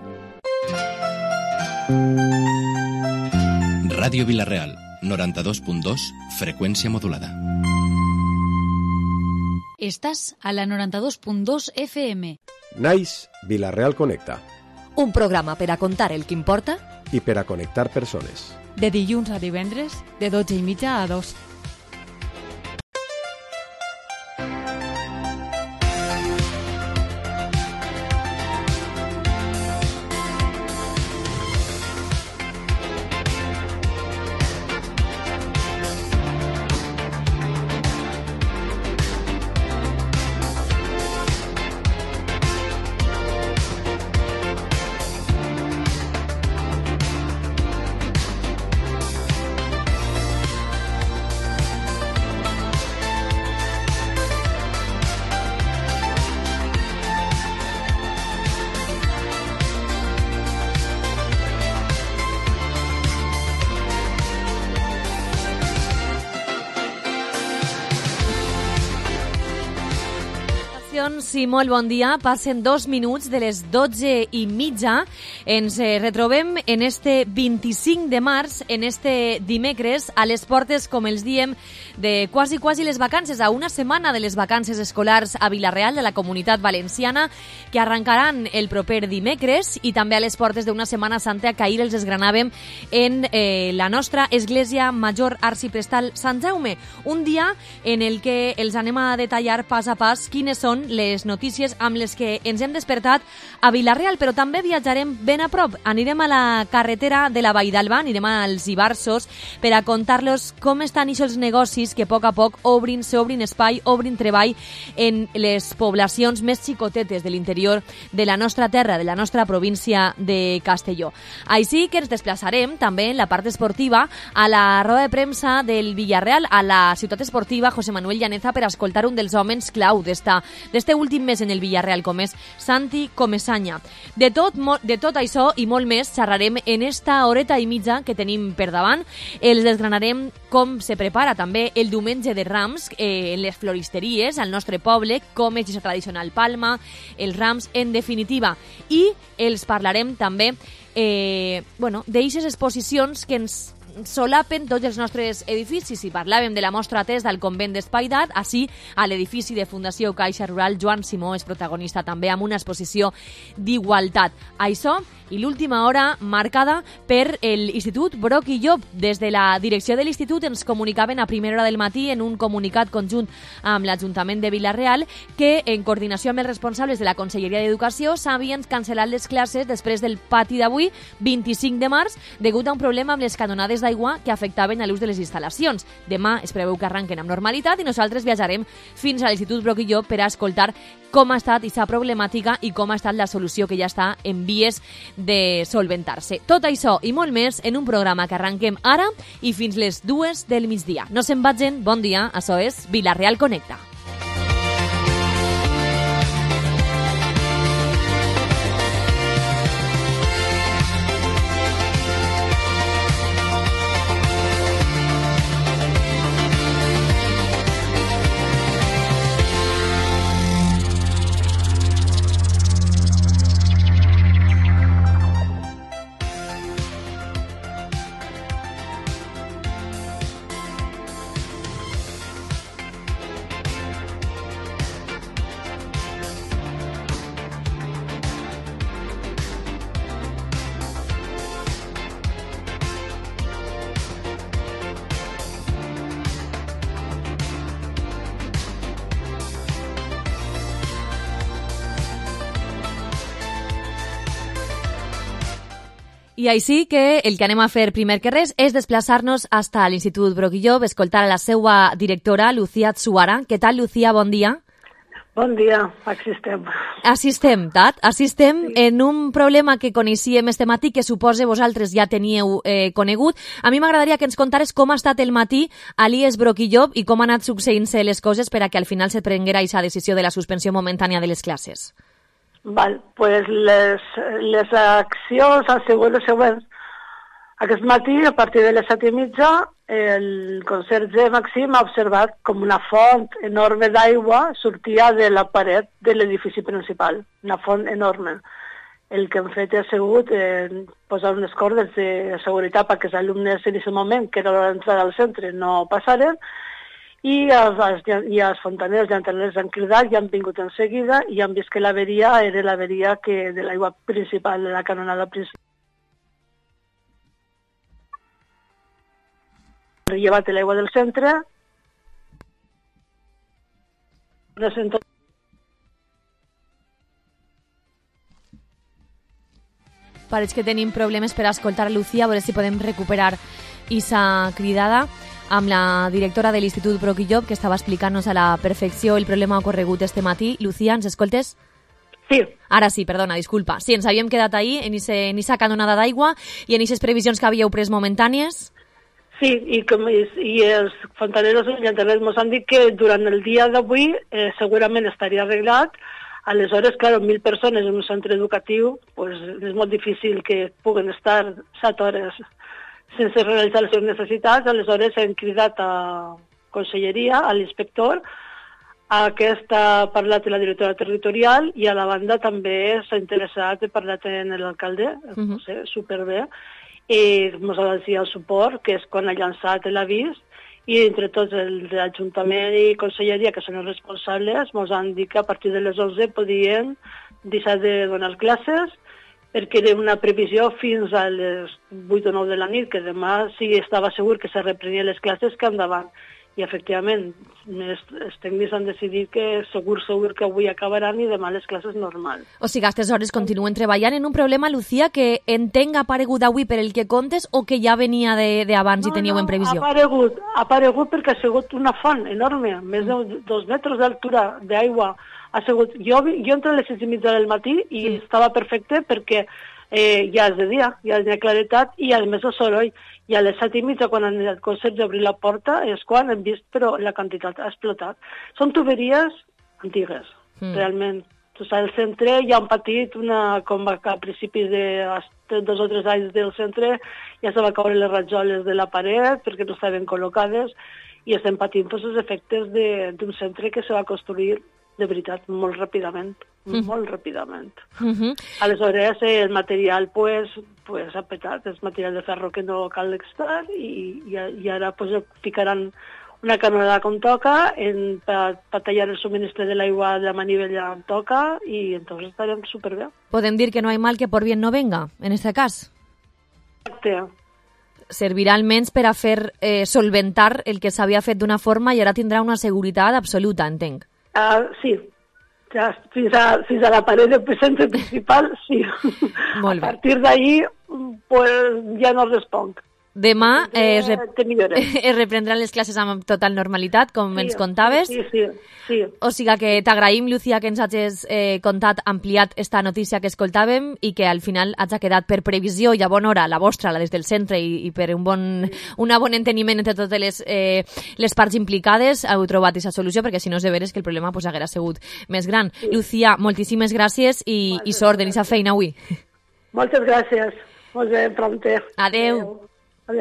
Ràdio Vila-real, noranta-dos punt dos, freqüència modulada. Estàs a la noranta-dos punt dos F M. Naix Vila-real Connecta. Un programa per a contar el que importa i per a connectar persones. De dilluns a divendres, de dotze i mitja a dos. Sí, molt bon dia. Passen dos minuts de les dotze i mitja. Ens eh, retrobem en este vint-i-cinc de març, en este dimecres, a les portes, com els diem, de quasi, quasi les vacances, a una setmana de les vacances escolars a Vila-real, de la Comunitat Valenciana, que arrencaran el proper dimecres, i també a les portes d'una Setmana Santa que ahir els desgranàvem en eh, la nostra Església Major Arxiprestal Sant Jaume. Un dia en el que els anem a detallar pas a pas quines són les notícies amb les que ens hem despertat a Vila-real, però també viatjarem ben a prop. Anirem a la carretera de la Vall d'Alba, anirem als Ibarsos per a contar-los com estan eixos negocis que a poc a poc obrin, s'obrin espai, obrin treball en les poblacions més xicotetes de l'interior de la nostra terra, de la nostra província de Castelló. Així que ens desplaçarem també en la part esportiva a la roda de premsa del Villarreal, a la ciutat esportiva José Manuel Llaneza, per a escoltar un dels homes clau d'esta d'este últim mes en el Villarreal, com és Santi Comesaña. De tot, de tot això i molt més xerrarem en esta horeta i mitja que tenim per davant. Els desgranarem com se prepara també el diumenge de Rams eh, en les floristeries al nostre poble, com és la tradicional palma, els Rams en definitiva. I els parlarem també eh, bueno, d'eixes exposicions que ens solapen tots els nostres edificis. Si parlàvem de la mostra test del convent d'Espaidat, així a l'edifici de Fundació Caixa Rural Joan Simó és protagonista també amb una exposició d'igualtat. Això i l'última hora marcada per l'Institut Broc i Llop. Des de la direcció de l'Institut ens comunicaven a primera hora del matí en un comunicat conjunt amb l'Ajuntament de Vila-real que, en coordinació amb els responsables de la Conselleria d'Educació, s'havien cancel·lat les classes després del pati d'avui, vint-i-cinc de març, degut a un problema amb les canonades d'aigua que afectaven a l'ús de les instal·lacions. Demà es preveu que arranquen amb normalitat i nosaltres viatjarem fins a l'Institut Broc i Llop per a escoltar com ha estat aquesta problemàtica i com ha estat la solució que ja està en vies de solventar-se. Tot això i molt més en un programa que arranquem ara i fins les dues del migdia. No se'n vagin, bon dia, això és Vila-real Connecta. I així que el que anem a fer primer que res és desplaçar-nos fins a l'Institut Broquillop, escoltar a la seva directora, Lucía Atsuara. Què tal, Lucía? Bon dia. Bon dia, així estem. Així estem, Tat. Així estem sí. En un problema que coneixíem este matí, que suposa vosaltres ja teníeu eh, conegut. A mi m'agradaria que ens contares com ha estat el matí a l'I E S Broquillop i com han anat succeint-se les coses per a que al final se prenguera aquesta decisió de la suspensió momentània de les classes. Val, pues les, les accions han sigut les següents. Aquest matí, a partir de les set i mitja, el conserge Maxim ha observat com una font enorme d'aigua sortia de la paret de l'edifici principal, una font enorme. El que hem fet ha sigut eh, posar unes cordes de seguretat perquè els alumnes en aquest moment, que era l'entrada al centre, no passaren, i els, i els fontaners i llanterneros han cridat i han vingut en seguida i han vist que l'averia era l'averia que de l'aigua principal, de la canonada principal. Ha llevat l'aigua del centre. Pareix que tenim problemes per escoltar Lucía, a veure si podem recuperar aquesta cridada amb la directora de l'Institut Broquillop, que estava explicant-nos a la perfecció el problema ocorregut este matí. Lucía, ens escoltes? Sí. Ara sí, perdona, disculpa. Sí, ens havíem quedat ahí en aquesta canonada d'aigua i en aquestes previsions que havíeu pres momentànies. Sí, i, com, i, i els fontaneros i llanterneros ens han dit que durant el dia d'avui eh, segurament estaria arreglat. Aleshores, clar, mil persones en un centre educatiu, pues, és molt difícil que puguen estar set hores sense realitzar les seves necessitats. Aleshores hem cridat a Conselleria, a l'inspector, a aquesta ha parlat la directora territorial i a la banda també s'ha interessat, he parlat amb l'alcalde, uh-huh. no sé, superbé, i ens ha de el suport, que és quan ha llançat l'avís, i entre tots el de l'Ajuntament i Conselleria, que són els responsables, ens han dit que a partir de les onze podien deixar de donar classes, perquè era una previsió fins a les vuit o nou de la nit, que demà sí estava segur que se reprenien les classes, que endavant. I efectivament, els, els tècnics han decidit que segur, segur que avui acabaran i demà les classes normals. O sigui, aquestes hores continuen treballant en un problema, Lucía, que entenc ha aparegut avui per el que contes o que ja venia d'abans no, i teníeu no, en previsió? Ha aparegut, ha aparegut perquè ha sigut una font enorme, més de dos metres d'altura d'aigua. Ha sigut, jo, jo entro a les sis i mitja del matí i sí. Estava perfecte perquè eh, ja és de dia, ja hi ha claretat i a més el soroll. I a les set i mitja, quan han el conserge a obrir la porta, és quan hem vist, però la quantitat ha explotat. Són tuberies antigues, mm. realment. Doncs al centre ja han patit una, com a principis de dos o tres anys del centre, ja se va caure les rajoles de la paret perquè no estaven col·locades i estem patint doncs, els efectes d'un centre que se va construir de veritat, molt ràpidament, mm. molt ràpidament. Mm-hmm. Aleshores, el material, pues, pues, ha petat, és material de ferro que no cal extra i, i, i ara pues, ficaran una canonada com toca en, per, per tallar el subministre de l'aigua de la manivella on toca i entonces estarem superbé. Podem dir que no hay mal que por bien no venga, en este cas? Exacte. Servirà almenys per a fer eh, solventar el que s'havia fet d'una forma i ara tindrà una seguretat absoluta, entenc. Uh, sí, ja, fins, a, fins a la paret del centre principal, sí. Molt bé. A partir d'ahí, pues, ja no responc. Demà eh, es, rep es reprendran les classes amb total normalitat, com sí, ens contaves. Sí, sí, sí. O sigui que t'agraïm, Lucía, que ens hagis eh, contat, ampliat esta notícia que escoltàvem i que al final hagi quedat per previsió i a bona hora, la vostra, la des del centre, i, i per un bon, una bon enteniment entre totes les, eh, les parts implicades, heu trobat aquesta solució, perquè si no és de veres que el problema pues, haguera sigut més gran. Sí. Lucía, moltíssimes gràcies i, i sort en aquesta feina avui. Moltes gràcies. Molt bé, prompte. Adeu. Adeu. Adeu.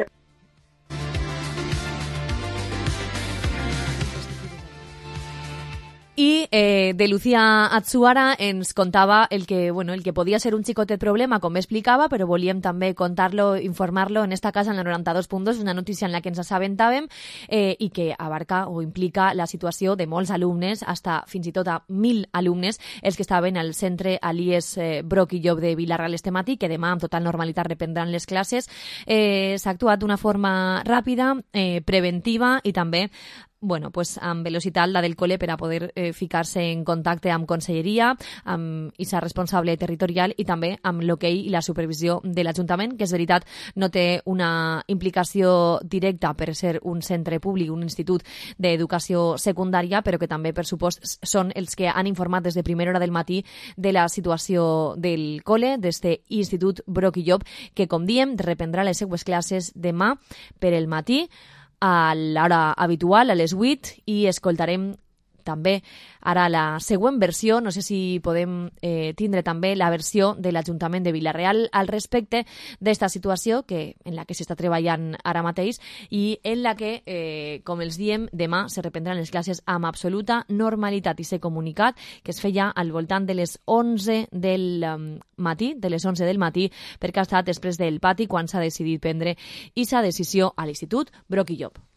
I eh, de Lucía Atsuara ens contava el que, bueno, el que podia ser un xicotet problema, com explicava, però volíem també contar-lo, informar-lo, en esta casa en la noranta-dos punt dos, una notícia en la que ens assabentàvem eh, i que abarca o implica la situació de molts alumnes, hasta fins i tot a mil alumnes, els que estaven al centre a l'I E S eh, Broquillop de Vilarreal este matí, que demà amb total normalitat reprendran les classes. Eh, S'ha actuat d'una forma ràpida, eh, preventiva i també bueno, pues amb velocitat la del col·le per a poder eh, ficar-se en contacte amb conselleria, amb issa responsable territorial i també amb l'hoquei i la supervisió de l'Ajuntament, que és veritat no té una implicació directa per ser un centre públic, un institut d'educació secundària, però que també, per supost, són els que han informat des de primera hora del matí de la situació del col·le, d'este Institut Broc i Llop, que, com diem, reprendrà les seues classes demà per el matí, a l'hora habitual, a les vuit, i escoltarem també ara la següent versió. No sé si podem eh, tindre també la versió de l'Ajuntament de Vila-real al respecte d'esta situació que, en la que s'està treballant ara mateix i en la que, eh, com els diem, demà se reprendran les classes amb absoluta normalitat. I s'ha comunicat que es feia al voltant de les onze del um, matí, de les onze del matí, perquè ha estat després del pati quan s'ha decidit prendre aquesta decisió a l'Institut Broc i Llop.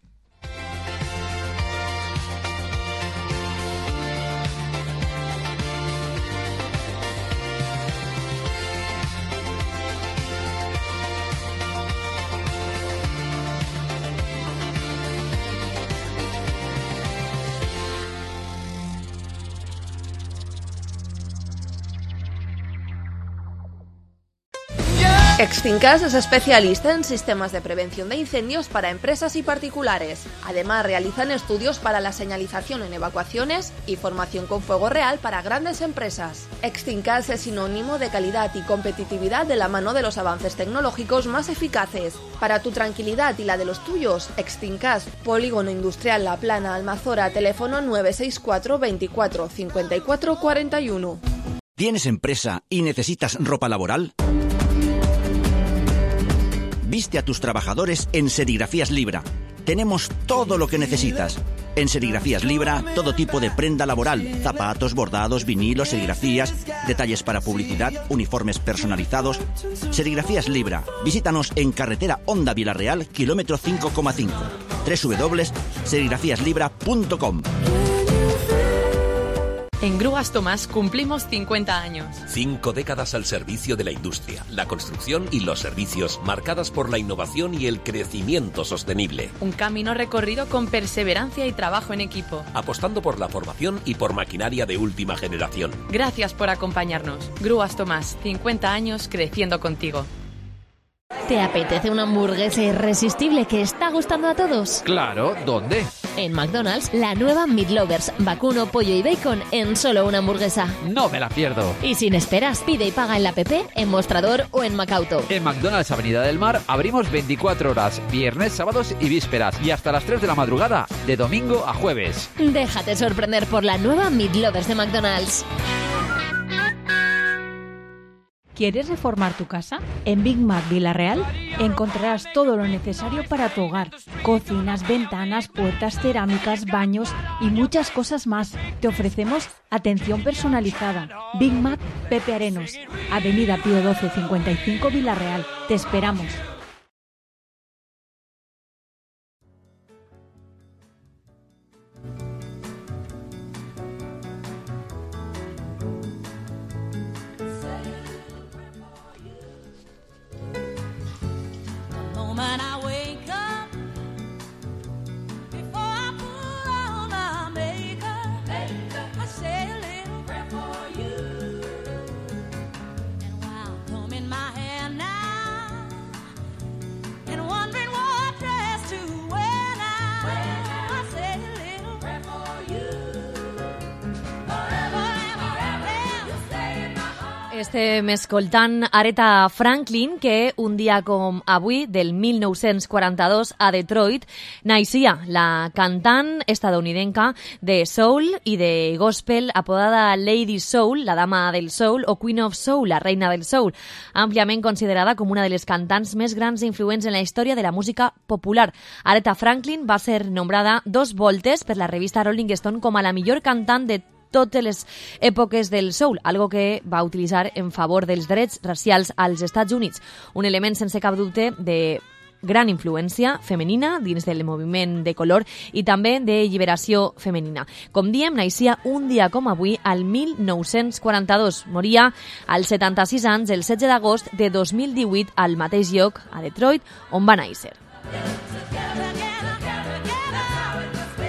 Extincas es especialista en sistemas de prevención de incendios para empresas y particulares. Además, realizan estudios para la señalización en evacuaciones y formación con fuego real para grandes empresas. Extincas es sinónimo de calidad y competitividad de la mano de los avances tecnológicos más eficaces. Para tu tranquilidad y la de los tuyos, Extincas, Polígono Industrial La Plana, Almazora, teléfono nueve seis cuatro veinticuatro cincuenta y cuatro cuarenta y uno. ¿Tienes empresa y necesitas ropa laboral? Viste a tus trabajadores en Serigrafías Libra. Tenemos todo lo que necesitas. En Serigrafías Libra, todo tipo de prenda laboral, zapatos, bordados, vinilos, serigrafías, detalles para publicidad, uniformes personalizados. Serigrafías Libra. Visítanos en carretera Honda Vila-real, kilómetro cinco coma cinco. doble u doble u doble u punto serigrafías libra punto com. En Grúas Tomás cumplimos cincuenta años. Cinco décadas al servicio de la industria, la construcción y los servicios, marcadas por la innovación y el crecimiento sostenible. Un camino recorrido con perseverancia y trabajo en equipo. Apostando por la formación y por maquinaria de última generación. Gracias por acompañarnos. Grúas Tomás, cincuenta años creciendo contigo. ¿Te apetece una hamburguesa irresistible que está gustando a todos? Claro, ¿dónde? En McDonald's, la nueva Meat Lovers, vacuno, pollo y bacon en solo una hamburguesa. No me la pierdo. Y sin esperas, pide y paga en la app, en Mostrador o en Macauto. En McDonald's Avenida del Mar abrimos veinticuatro horas, viernes, sábados y vísperas, y hasta las tres de la madrugada, de domingo a jueves. Déjate sorprender por la nueva Meat Lovers de McDonald's. ¿Quieres reformar tu casa? En Big Mac Vila-real encontrarás todo lo necesario para tu hogar. Cocinas, ventanas, puertas, cerámicas, baños y muchas cosas más. Te ofrecemos atención personalizada. Big Mac Pepe Arenos, Avenida Pío doce cincuenta y cinco Vila-real. Te esperamos. Estem escoltant Aretha Franklin, que un dia com avui, del mil nou-cents quaranta-dos, a Detroit, naixia la cantant estadounidenca de soul i de gospel apodada Lady Soul, la dama del soul, o Queen of Soul, la reina del soul, àmpliament considerada com una de les cantants més grans i influents en la història de la música popular. Aretha Franklin va ser nombrada dos voltes per la revista Rolling Stone com a la millor cantant de totes les èpoques del soul, algo que va utilitzar en favor dels drets racials als Estats Units. Un element sense cap dubte de gran influència femenina dins del moviment de color i també de lliberació femenina. Com diem, naixia un dia com avui al mil nou-cents quaranta-dos. Moria als setanta-sis anys el setze d'agost de dos mil divuit al mateix lloc, a Detroit, on va néixer.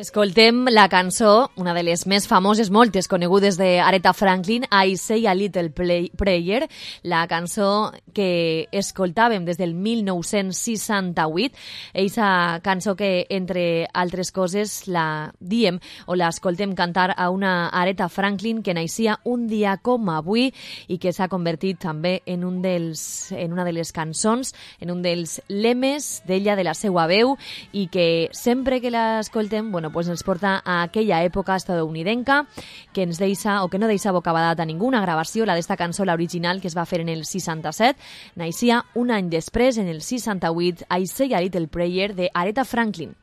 Escoltem la cançó, una de les més famoses, moltes conegudes d'Aretha Franklin, I Say a Little Play Prayer, la cançó que escoltàvem des del mil nou-cents seixanta-vuit, eixa cançó que, entre altres coses, la diem o l'escoltem cantar a una Aretha Franklin que naixia un dia com avui i que s'ha convertit també en, un dels, en una de les cançons, en un dels lemes d'ella, de la seva veu, i que sempre que l'escoltem, bueno, pues ens porta a aquella època estadounidenca que ens deixa, o que no deixa bocabadat a ningú, una gravació, la d'esta cançó, l'original, que es va fer en el seixanta-set, naixia un any després, en el seixanta-vuit, I Say a Little Prayer, de Aretha Franklin.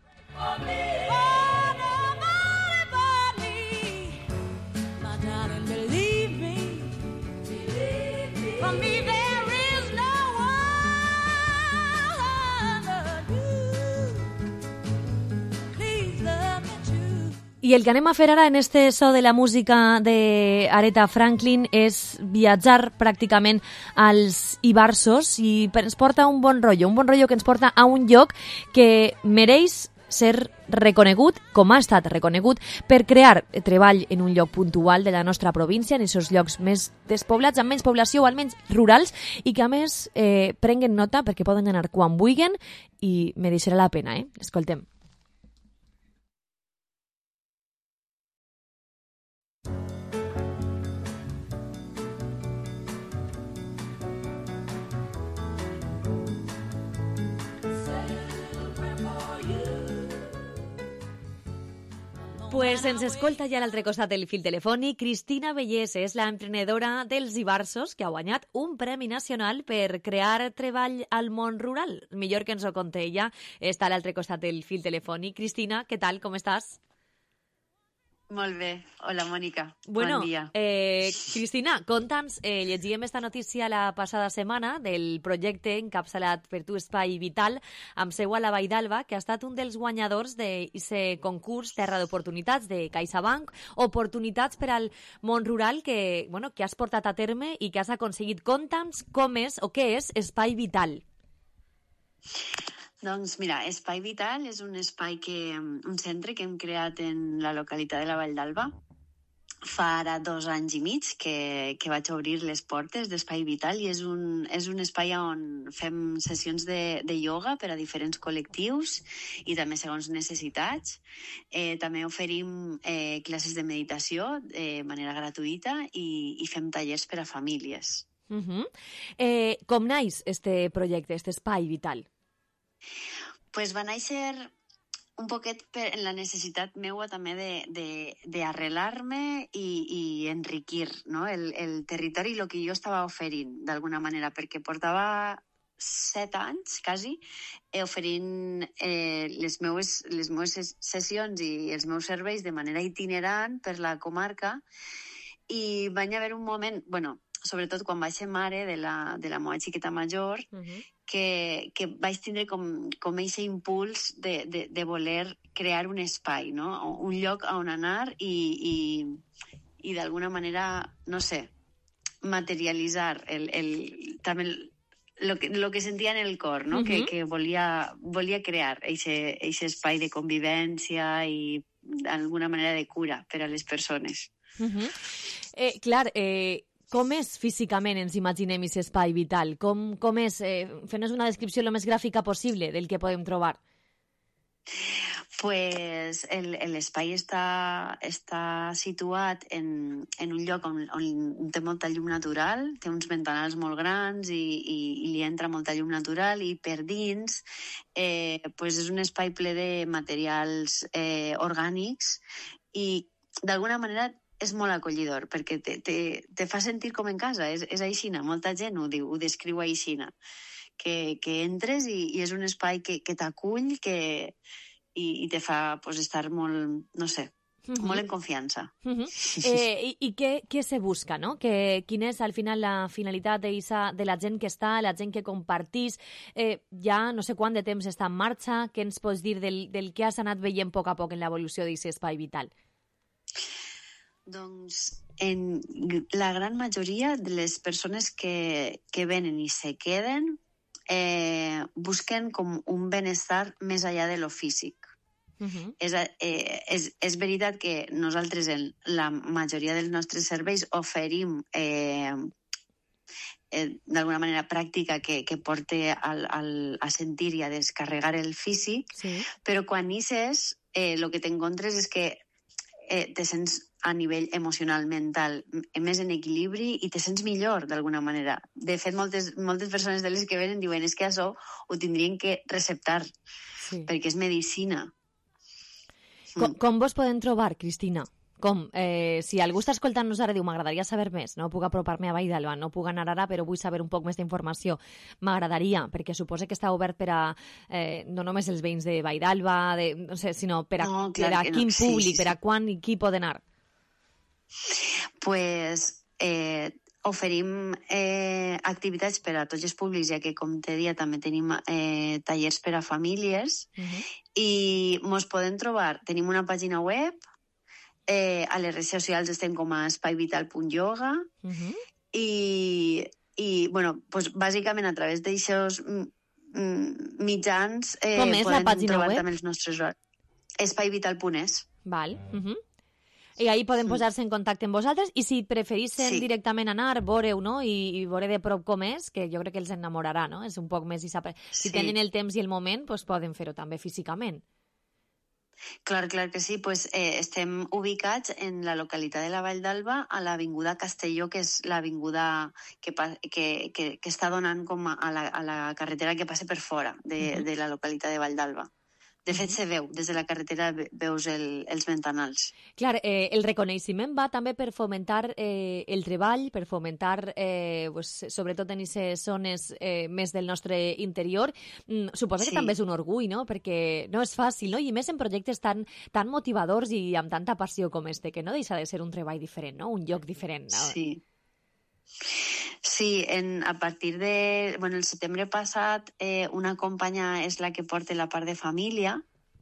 I el que anem a fer ara en este so de la música d'Aretha Franklin és viatjar pràcticament als Ibarsos i ens porta un bon rotllo, un bon rotllo que ens porta a un lloc que mereix ser reconegut, com ha estat reconegut, per crear treball en un lloc puntual de la nostra província, en aquests llocs més despoblats, amb menys població o almenys rurals, i que a més eh, prenguen nota perquè poden anar quan vulguin i mereixerà la pena, eh? Escoltem. Pues ens escolta ja a l'altre costat del fil telefònic Cristina Vellés, és l'emprenedora dels Ibarsos, que ha guanyat un Premi Nacional per crear treball al món rural. Millor que ens ho conté ella, està a l'altre costat del fil telefònic. Cristina, què tal, com estàs? Molt bé. Hola, Mònica. Bueno, bon dia. Eh, Cristina, conta'ns, eh, llegíem esta notícia la passada setmana del projecte encapçalat per tu Espai Vital amb seu a la Vall d'Alba, que ha estat un dels guanyadors d'aquest concurs Terra d'Oportunitats de CaixaBank, oportunitats per al món rural que, bueno, que has portat a terme i que has aconseguit. Conta'ns com és o què és Espai Vital. Doncs mira, Espai Vital és un espai que, un centre que hem creat en la localitat de la Vall d'Alba fa ara dos anys i mig que, que vaig obrir les portes d'Espai Vital i és un, és un espai on fem sessions de, de ioga per a diferents col·lectius i també segons necessitats. Eh, també oferim eh, classes de meditació de manera gratuïta i, i fem tallers per a famílies. Uh-huh. eh, com naix este projecte, este Espai Vital? Pues va néixer un poquet per, en la necessitat meua també d'arrelar-me i, i enriquir, no? el, el territori i el que jo estava oferint, d'alguna manera, perquè portava set anys, quasi, eh, oferint eh, les, meues, les meues sessions i els meus serveis de manera itinerant per la comarca i va haver un moment, bueno, sobretot quan vaig ser mare de la, de la meva xiqueta major, uh-huh. que, que vaig tindre com, com aquest impuls de, de, de voler crear un espai, no? Un lloc on anar i, i, i d'alguna manera, no sé, materialitzar el, el, també el, lo, que, lo que sentia en el cor, no? Uh-huh. que, que volia, volia crear aquest espai de convivència i d'alguna manera de cura per a les persones. Uh-huh. eh, clar, eh, com és físicament, ens imaginem, aquest Espai Vital? Com, com és? Eh, Fes-nos una descripció el més gràfica possible del que podem trobar. Pues l'espai està, està situat en, en un lloc on, on té molta llum natural, té uns ventanals molt grans i, i, i li entra molta llum natural i per dins eh, pues és un espai ple de materials eh, orgànics i d'alguna manera és molt acollidor, perquè te, te, te fa sentir com en casa, és, és aixina, molta gent ho diu, ho descriu aixina, que, que entres i, i és un espai que, que t'acull que, i, i te fa pues, estar molt, no sé, uh-huh. molt en confiança. Uh-huh. eh, I i què, què se busca, no? Que, quina és al final la finalitat de, isa, de la gent que està, la gent que compartís, eh, ja no sé quant de temps està en marxa, què ens pots dir del, del que has anat veient a poc a poc en l'evolució d'aquest Espai Vital? Doncs en la gran majoria de les persones que, que venen i se queden eh, busquen com un benestar més allà de lo físic. Uh-huh. és, eh, és, és veritat que nosaltres en la majoria dels nostres serveis oferim eh, eh, d'alguna manera pràctica que, que porte al, al, a sentir i a descarregar el físic, sí. Però quan ixes, eh, el que t'encontres és que eh, te sents a nivell emocional, mental, més en equilibri i te sents millor d'alguna manera. De fet, moltes, moltes persones de les que venen diuen és que això ho tindrien que receptar, sí. Perquè és medicina. Com, com vos podem trobar, Cristina? Com? Eh, si algú està escoltant-nos ara diu m'agradaria saber més, no puc apropar-me a Vall d'Alba, no puc anar ara però vull saber un poc més d'informació. M'agradaria, perquè suposa que està obert per a eh, no només els veïns de Vall d'Alba, de, no sé, sinó per a, no, per a quin no. públic, sí, sí, per a quan i qui pot anar. Pues eh, oferim eh, activitats per a tots els públics, ja que, com te dia, també tenim eh, tallers per a famílies, uh-huh. I mos podem trobar, tenim una pàgina web, eh, a les redes socials estem com a espai vital punt yoga, uh-huh. i, i bueno, pues, bàsicament a través d'aixòs mm, mitjans eh, com és podem la pàgina trobar web? També els nostres espai vital punt es. Val, uh-huh. I ahí poden posar-se en contacte amb vosaltres i si preferissen sí. directament anar, veure-ho, no? I, i veure de prop com és, que jo crec que els enamorarà, no? És un poc més... I saber... Si sí. tenen el temps i el moment, pues poden fer-ho també físicament. Clar, clar que sí. Pues, eh, estem ubicats en la localitat de la Vall d'Alba, a l'avinguda Castelló, que és l'avinguda que, que, que, que està donant com a la, a la carretera que passa per fora de, uh-huh. de la localitat de Vall d'Alba. De fet, se veu, des de la carretera veus el, els ventanals. Clar, eh, el reconeixement va també per fomentar eh, el treball, per fomentar, eh, pues, sobretot en aquestes zones eh, més del nostre interior. Mm, suposo sí. que també és un orgull, no? Perquè no és fàcil, no? I més en projectes tan, tan motivadors i amb tanta passió com este, que no deixa de ser un treball diferent, no? Un lloc diferent. No? Sí. Sí, en, a partir de... Bueno, el setembre passat eh, una companya és la que porta la part de família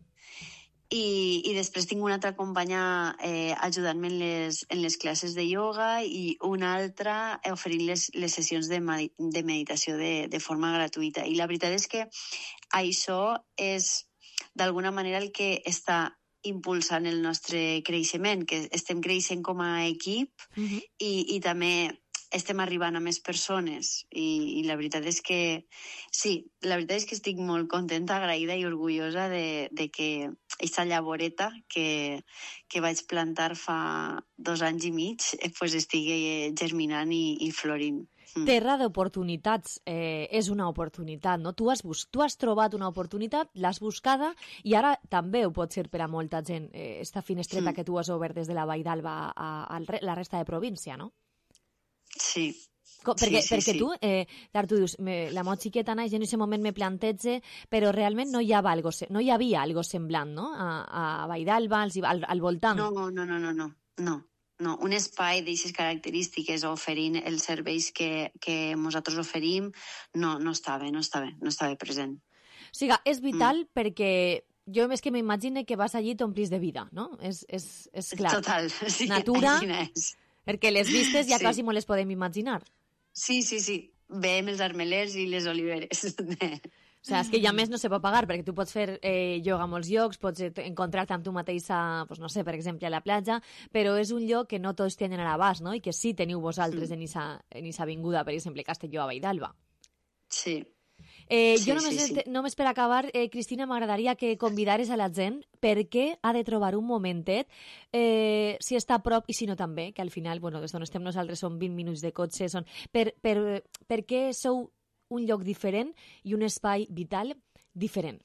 i, i després tinc una altra companya eh, ajudant-me en les, en les classes de ioga i una altra eh, oferint les, les sessions de, de meditació de, de forma gratuïta. I la veritat és que això és d'alguna manera el que està impulsant el nostre creixement, que estem creixent com a equip uh-huh. i, i també estem arribant a més persones i, i la veritat és que sí, la veritat és que estic molt contenta, agraïda i orgullosa de, de que aquesta llavoreta que, que vaig plantar fa dos anys i mig eh, pues estigui germinant i, i florint. Mm. Terra d'oportunitats, eh, és una oportunitat, no? Tu has, bus tu has trobat una oportunitat, l'has buscada i ara també ho pot ser per a molta gent, eh, esta finestreta mm. que tu has obert des de la Vall d'Alba a, a, a la resta de província, no? Sí. Com, perquè sí, sí, perquè sí. tu, eh, clar, tu dius, me, la meva xiqueta naix en aquest moment me plantege, però realment no hi havia algo, no hi havia algo semblant, no? A, a Vall d'Alba, al, al voltant. No, no, no, no, no, no. No, un espai d'aquestes característiques oferint els serveis que, que nosaltres oferim no, no estava, no estava, no estava present. O sigui, és vital mm. perquè jo més que m'imagine que vas allí i t'omplis de vida, no? És, és, és clar. Total, sí. Natura, perquè les vistes ja sí. quasi molt les podem imaginar. Sí, sí, sí. Veiem els armelers i les oliveres. O sigui, és que ja més no se pot pagar, perquè tu pots fer eh, ioga a molts llocs, pots encontrar-te amb tu mateixa, pues, no sé, per exemple, a la platja, però és un lloc que no tots tenen a l'abast, no? I que sí teniu vosaltres mm. en aquesta avinguda, per exemple, Castelló a Vall d'Alba. Sí. Eh, sí, jo només, sí, sí. només per acabar, eh, Cristina, m'agradaria que convidares a la gent perquè ha de trobar un momentet, eh, si està a prop i si no també, que al final, bueno, des d'on estem nosaltres són vint minuts de cotxe, són, per, per, per què sou un lloc diferent i un espai vital diferent?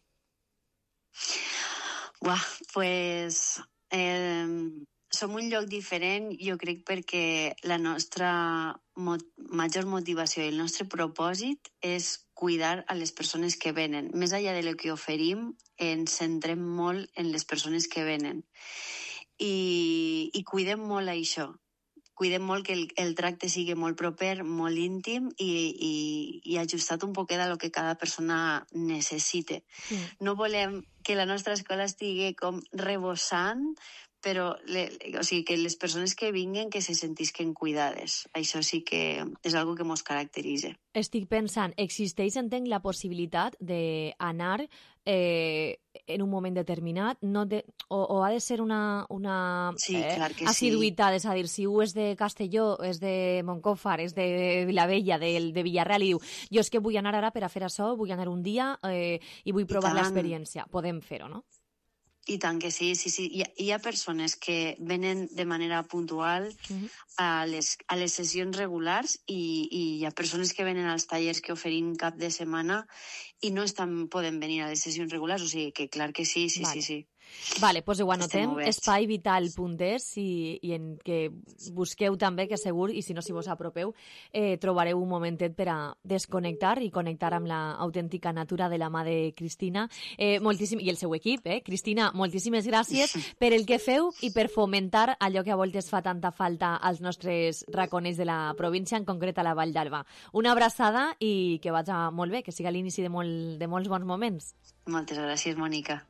Uah, pues... Eh, som un lloc diferent, jo crec, perquè la nostra mo major motivació i el nostre propòsit és cuidar a les persones que venen. Més enllà de lo que oferim, ens centrem molt en les persones que venen. I, i cuidem molt això. Cuidem molt que el, el tracte sigui molt proper, molt íntim i, i, i ajustat un poquet a lo que cada persona necessite. Sí. No volem que la nostra escola estigui com rebossant, però le, o sigui, que les persones que vinguen que se sentisquen cuidades. Això sí que és algo que ens caracteritza. Estic pensant, existeix, entenc, la possibilitat d'anar eh, en un moment determinat? No de, o, o ha de ser una, una sí, eh, clar que assiduïtat? sí. És a dir, si un és de Castelló, és de Montcòfar, és de Vilavella, de, de Villarreal, i diu, jo és que vull anar ara per a fer això, vull anar un dia eh, i vull provar l'experiència. Podem fer-ho, no? I tant que sí, sí, sí. Hi ha, hi ha persones que venen de manera puntual uh-huh. a, les, a les sessions regulars i, i hi ha persones que venen als tallers que oferim cap de setmana i no estan, poden venir a les sessions regulars, o sigui que clar que sí, sí, vale. sí, sí. Vale, doncs ho anotem, espai vital punt es i, i en què busqueu també, que segur, i si no, si vos apropeu, eh, trobareu un momentet per a desconnectar i connectar amb l'autèntica natura de la mà de Cristina eh, moltíssim, i el seu equip. Eh? Cristina, moltíssimes gràcies per el que feu i per fomentar allò que a voltes fa tanta falta als nostres raconers de la província, en concret a la Vall d'Alba. Una abraçada i que vagi molt bé, que siga l'inici de, molt, de molts bons moments. Moltes gràcies, Mònica.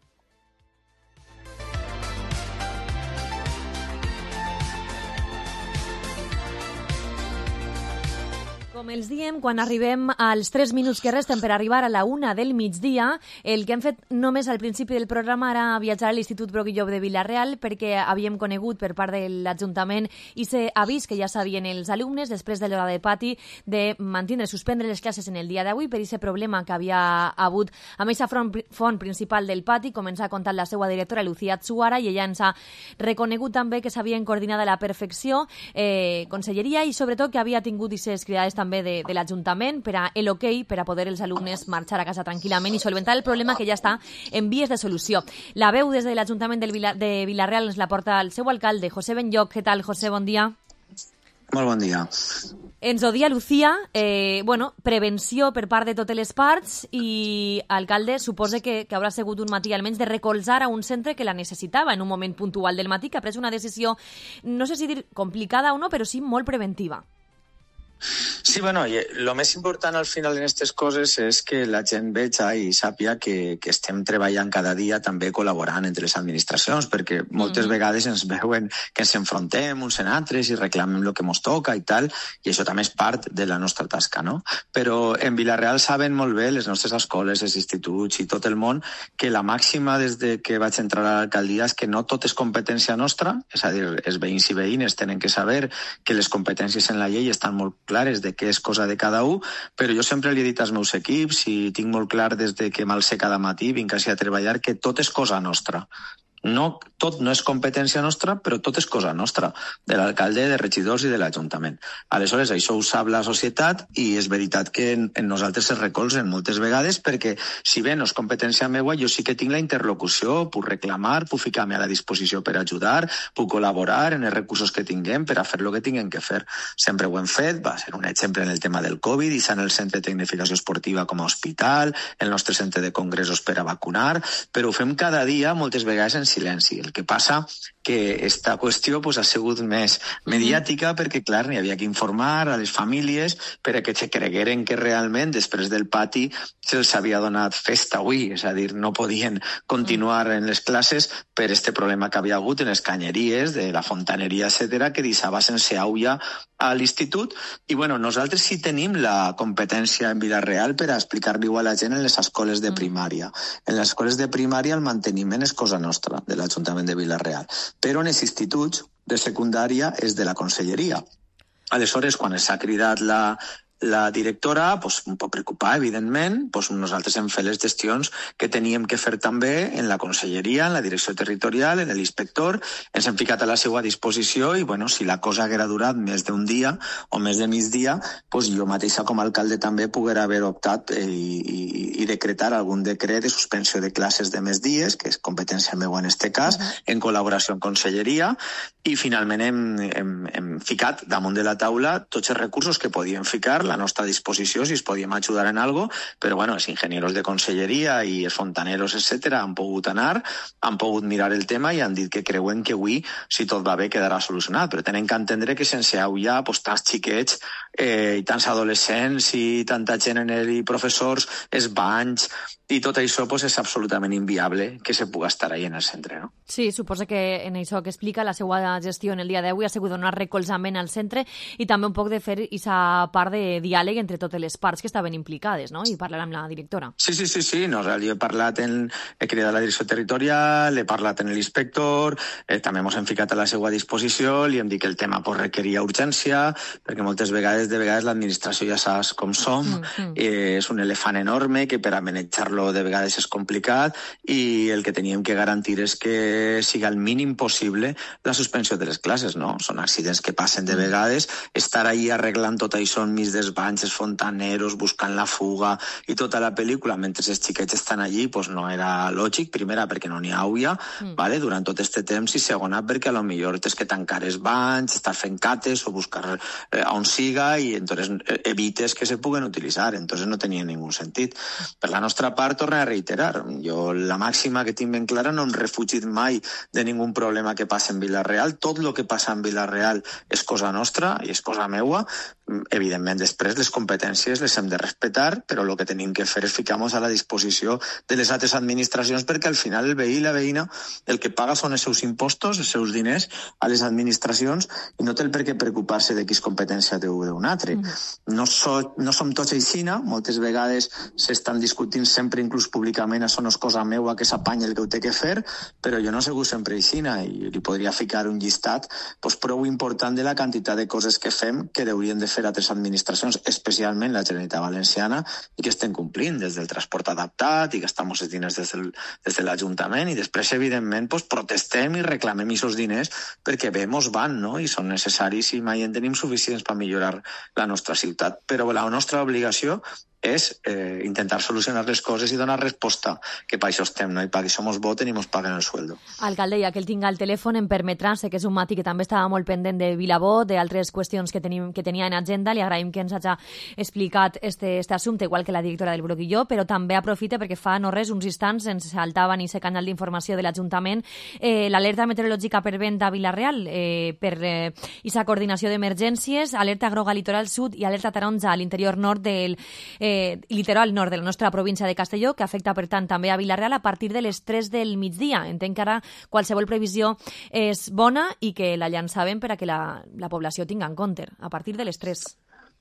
Com els diem, quan arribem als tres minuts que resten per arribar a la una del migdia, el que hem fet només al principi del programa era viatjar a l'Institut Broguillop de Vila-real perquè havíem conegut per part de l'Ajuntament i s'ha avís que ja sabien els alumnes després de l'hora de pati de mantenir, suspendre les classes en el dia d'avui per aquest problema que havia hagut amb aquesta font principal del pati. Com ens ha contat la seva directora, Lucía Atsuara, i ella ens ha reconegut també que s'havien coordinat a la perfecció eh, Conselleria i sobretot que havia tingut aquestes cridades també de, de l'Ajuntament per a el ok per a poder els alumnes marxar a casa tranquil·lament i solventar el problema que ja està en vies de solució. La veu des de l'Ajuntament del Vila, de Vila-real ens la porta el seu alcalde, José Benlloc. Què tal, José? Bon dia. Molt bon dia. Ens ho dia Lucía, eh, bueno, prevenció per part de totes les parts i, alcalde, suposa que, que haurà sigut un matí almenys de recolzar a un centre que la necessitava en un moment puntual del matí, que ha pres una decisió, no sé si dir complicada o no, però sí molt preventiva. Sí, bueno, i el més important al final en aquestes coses és que la gent veja i sàpia que, que estem treballant cada dia també col·laborant entre les administracions, perquè moltes mm-hmm. vegades ens veuen que ens enfrontem uns en altres i reclamem el que ens toca i tal, i això també és part de la nostra tasca, no? Però en Vila-real saben molt bé les nostres escoles, els instituts i tot el món que la màxima des de que vaig entrar a l'alcaldia és que no tot és competència nostra, és a dir, els veïns i veïnes tenen que saber que les competències en la llei estan molt clares de què és cosa de cada un, però jo sempre li he dit als meus equips i tinc molt clar des de que m'alce cada matí, vinc així a treballar, que tot és cosa nostra. No, tot no és competència nostra, però tot és cosa nostra, de l'alcalde, de regidors i de l'Ajuntament. Aleshores, això ho sap la societat i és veritat que en, en nosaltres es recolzen moltes vegades perquè, si bé no és competència meva, jo sí que tinc la interlocució, puc reclamar, puc ficar-me a la disposició per ajudar, puc col·laborar en els recursos que tinguem per a fer el que tinguem que fer. Sempre ho hem fet, va ser un exemple en el tema del Covid, i en el centre de tecnificació esportiva com a hospital, el nostre centre de congressos per a vacunar, però ho fem cada dia, moltes vegades en silenci. El que passa que esta qüestió pues, ha sigut més mediàtica perquè, clar, n'hi havia que informar a les famílies per a que se cregueren que realment després del pati se'ls havia donat festa avui, és a dir, no podien continuar en les classes per este problema que havia hagut en les canyeries de la fontaneria, etcètera, que deixava sense aula a l'institut. I, bueno, nosaltres sí tenim la competència en Vila-real per a explicar-li-ho a la gent en les escoles de primària. En les escoles de primària el manteniment és cosa nostra, de l'Ajuntament de Vila-real. Però en els instituts de secundària és de la Conselleria. Aleshores, quan s'ha cridat la, la directora, pues, un poc preocupada, evidentment, pues, nosaltres hem fet les gestions que teníem que fer també en la Conselleria, en la direcció territorial, en l'inspector, ens hem ficat a la seva disposició i, bueno, si la cosa haguera durat més d'un dia o més de migdia, pues, jo mateixa com a alcalde també poguera haver optat eh, i, i decretar algun decret de suspensió de classes de més dies, que és competència meva en este cas, uh-huh. en col·laboració amb Conselleria, i finalment hem, hem, hem ficat damunt de la taula tots els recursos que podíem ficar, la nostra disposició, si es podíem ajudar en algo, però bueno, els enginyers de Conselleria i els fontaneros, etcètera, han pogut anar, han pogut mirar el tema i han dit que creuen que avui, si tot va bé, quedarà solucionat, però tenen que entendre que sense aula, pues, tants xiquets eh, i tants adolescents i tanta gent en el, i professors, els banys, i tot això pues, és absolutament inviable que se pugui estar ahí en el centre, no? Sí, suposa que en això que explica la seva gestió en el dia d'avui ha sigut donar recolzament precisament al centre, i també un poc de fer aquesta part de diàleg entre totes les parts que estaven implicades, no? I parlar amb la directora. Sí, sí, sí, sí. No, jo he parlat, en, he cridat la direcció territorial, he parlat amb l'inspector, eh, també ens hem ficat a la seva disposició, li hem dit que el tema pues, requeria urgència, perquè moltes vegades, de vegades, l'administració ja saps com som, mm -hmm. eh, és un elefant enorme que per a manejar-lo de vegades és complicat i el que teníem que garantir és que siga el mínim possible la suspensió de les classes, no? Són accidents que passen de vegades, estar ahí arreglant tot això enmig dels banys, els fontaneros, buscant la fuga i tota la pel·lícula mentre els xiquets estan allí, pues no era lògic, primera perquè no n'hi hauria, mm. vale? Durant tot aquest temps, i segona perquè a lo millor tens que tancar els banys, estar fent cates o buscar eh, on siga i entonces evites que se puguen utilitzar, entonces no tenia ningú sentit. Per la nostra part, torno a reiterar, jo la màxima que tinc ben clara, no hem refugit mai de ningú problema que passa en Vila-real, tot el que passa en Vila-real és cosa nostra i és cosa meua, evidentment després les competències les hem de respectar, però el que tenim que fer és ficar-nos a la disposició de les altres administracions perquè al final el veí i la veïna el que paga són els seus impostos, els seus diners a les administracions i no té el per què preocupar-se de quina competència té d'un altre. Mm. No, so, no som tots aixina, moltes vegades s'estan discutint sempre, inclús públicament, això no és cosa meua que s'apanya el que ho té que fer, però jo no he sigut sempre aixina i li podria ficar un llistat pues, prou important de la quantitat de coses que fem que haurien de fer altres administracions, especialment la Generalitat Valenciana, i que estem complint des del transport adaptat i gastem els diners des, del, des de l'Ajuntament i després, evidentment, pues, protestem i reclamem aquests diners perquè bé mos van, no? I són necessaris i mai en tenim suficients per millorar la nostra ciutat. Però la nostra obligació és eh, intentar solucionar les coses i donar resposta, que per això estem, no? I per això mos voten i mos paguen el sueldo. Alcalde, ja que el tinc al telèfon, em permetrà, sé que és un matí que també estava molt pendent de Vilabó, d'altres qüestions que, tenim, que tenia en agenda, li agraïm que ens hagi explicat este, este assumpte, igual que la directora del Bruc i jo, però també aprofite perquè fa no res, uns instants, ens saltaven i se canal d'informació de l'Ajuntament eh, l'alerta meteorològica per vent a Vila-real, eh, per eh, esa coordinació d'emergències, alerta groga litoral sud i alerta taronja a l'interior nord del eh, litoral nord de la nostra província de Castelló, que afecta, per tant, també a Vila-real a partir de les tres del migdia. Entenc que ara qualsevol previsió és bona i que la llançàvem per a que la, la població tinga en compte, a partir de les tres.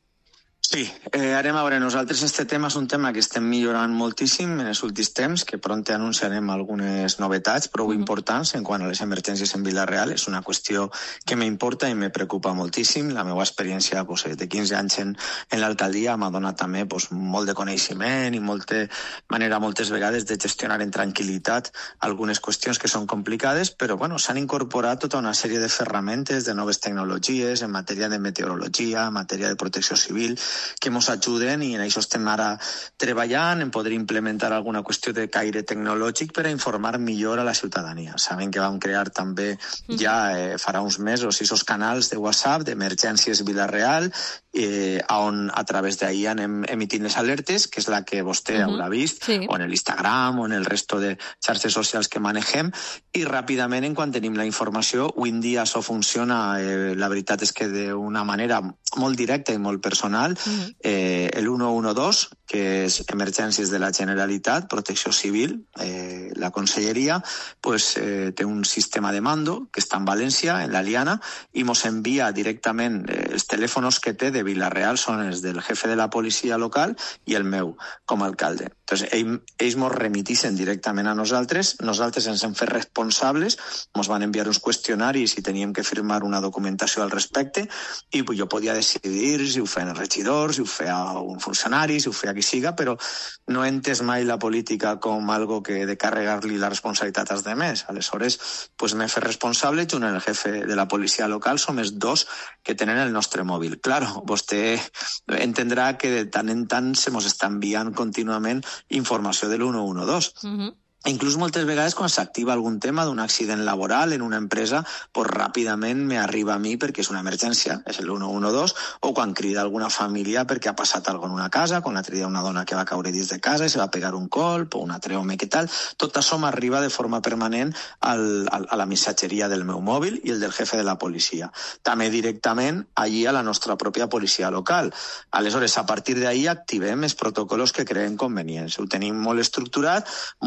Sí, eh, anem a veure, nosaltres este tema és un tema que estem millorant moltíssim en els últims temps, que prompte anunciarem algunes novetats prou mm-hmm. importants en quant a les emergències en Vila-real. És una qüestió que m'importa i me preocupa moltíssim. La meva experiència pues, de quinze anys en, en l'alcaldia m'ha donat també pues, molt de coneixement i molta manera moltes vegades de gestionar en tranquil·litat algunes qüestions que són complicades, però bueno, s'han incorporat tota una sèrie de ferramentes, de noves tecnologies en matèria de meteorologia, en matèria de protecció civil, que ens ajuden i en això estem ara treballant en poder implementar alguna qüestió de caire tecnològic per a informar millor a la ciutadania. Saben que vam crear també ja eh, farà uns mesos aquests canals de WhatsApp d'emergències Vila-real eh, on a través d'ahir anem emitint les alertes, que és la que vostè uh-huh. haurà vist, sí. o en l'Instagram o en el resto de xarxes socials que manegem, i ràpidament, en quan tenim la informació, avui en dia això funciona, eh, la veritat és que d'una manera molt directa i molt personal. Uh-huh. eh, el uno uno dos, que és Emergències de la Generalitat, Protecció Civil, eh, la Conselleria, pues, eh, té un sistema de mando que està en València, en l'Aliana, i mos envia directament eh, els telèfons que té de Vila-real són els del jefe de la policia local i el meu com a alcalde. Entonces, ell, ells mos remitixen directament a nosaltres, nosaltres ens hem fet responsables, mos van enviar uns qüestionaris i teníem que firmar una documentació al respecte, i jo podia decidir si ho feien els regidors, si ho feia un funcionari, si ho feia qui siga, però no he entès mai la política com algo que de carregar-li la responsabilitat als demés. Aleshores, pues, m'he fet responsable, junt amb el jefe de la policia local, som els dos que tenen el nostre mòbil. Claro, vostè entendrà que de tant en tant se mos està enviant contínuament informació de l'uno uno dos. Uh-huh. Inclús moltes vegades quan s'activa algun tema d'un accident laboral en una empresa, pues ràpidament me arriba a mi perquè és una emergència, és el uno uno dos, o quan crida alguna família perquè ha passat alguna cosa en una casa, quan l'altre dia una dona que va caure dins de casa i se va pegar un colp, o un altre home, què tal, tot això m'arriba de forma permanent al, al, a la missatgeria del meu mòbil i el del jefe de la policia. També directament allí a la nostra pròpia policia local. Aleshores, a partir d'ahí activem els protocols que creem convenients. Ho tenim molt estructurat, moltes vegades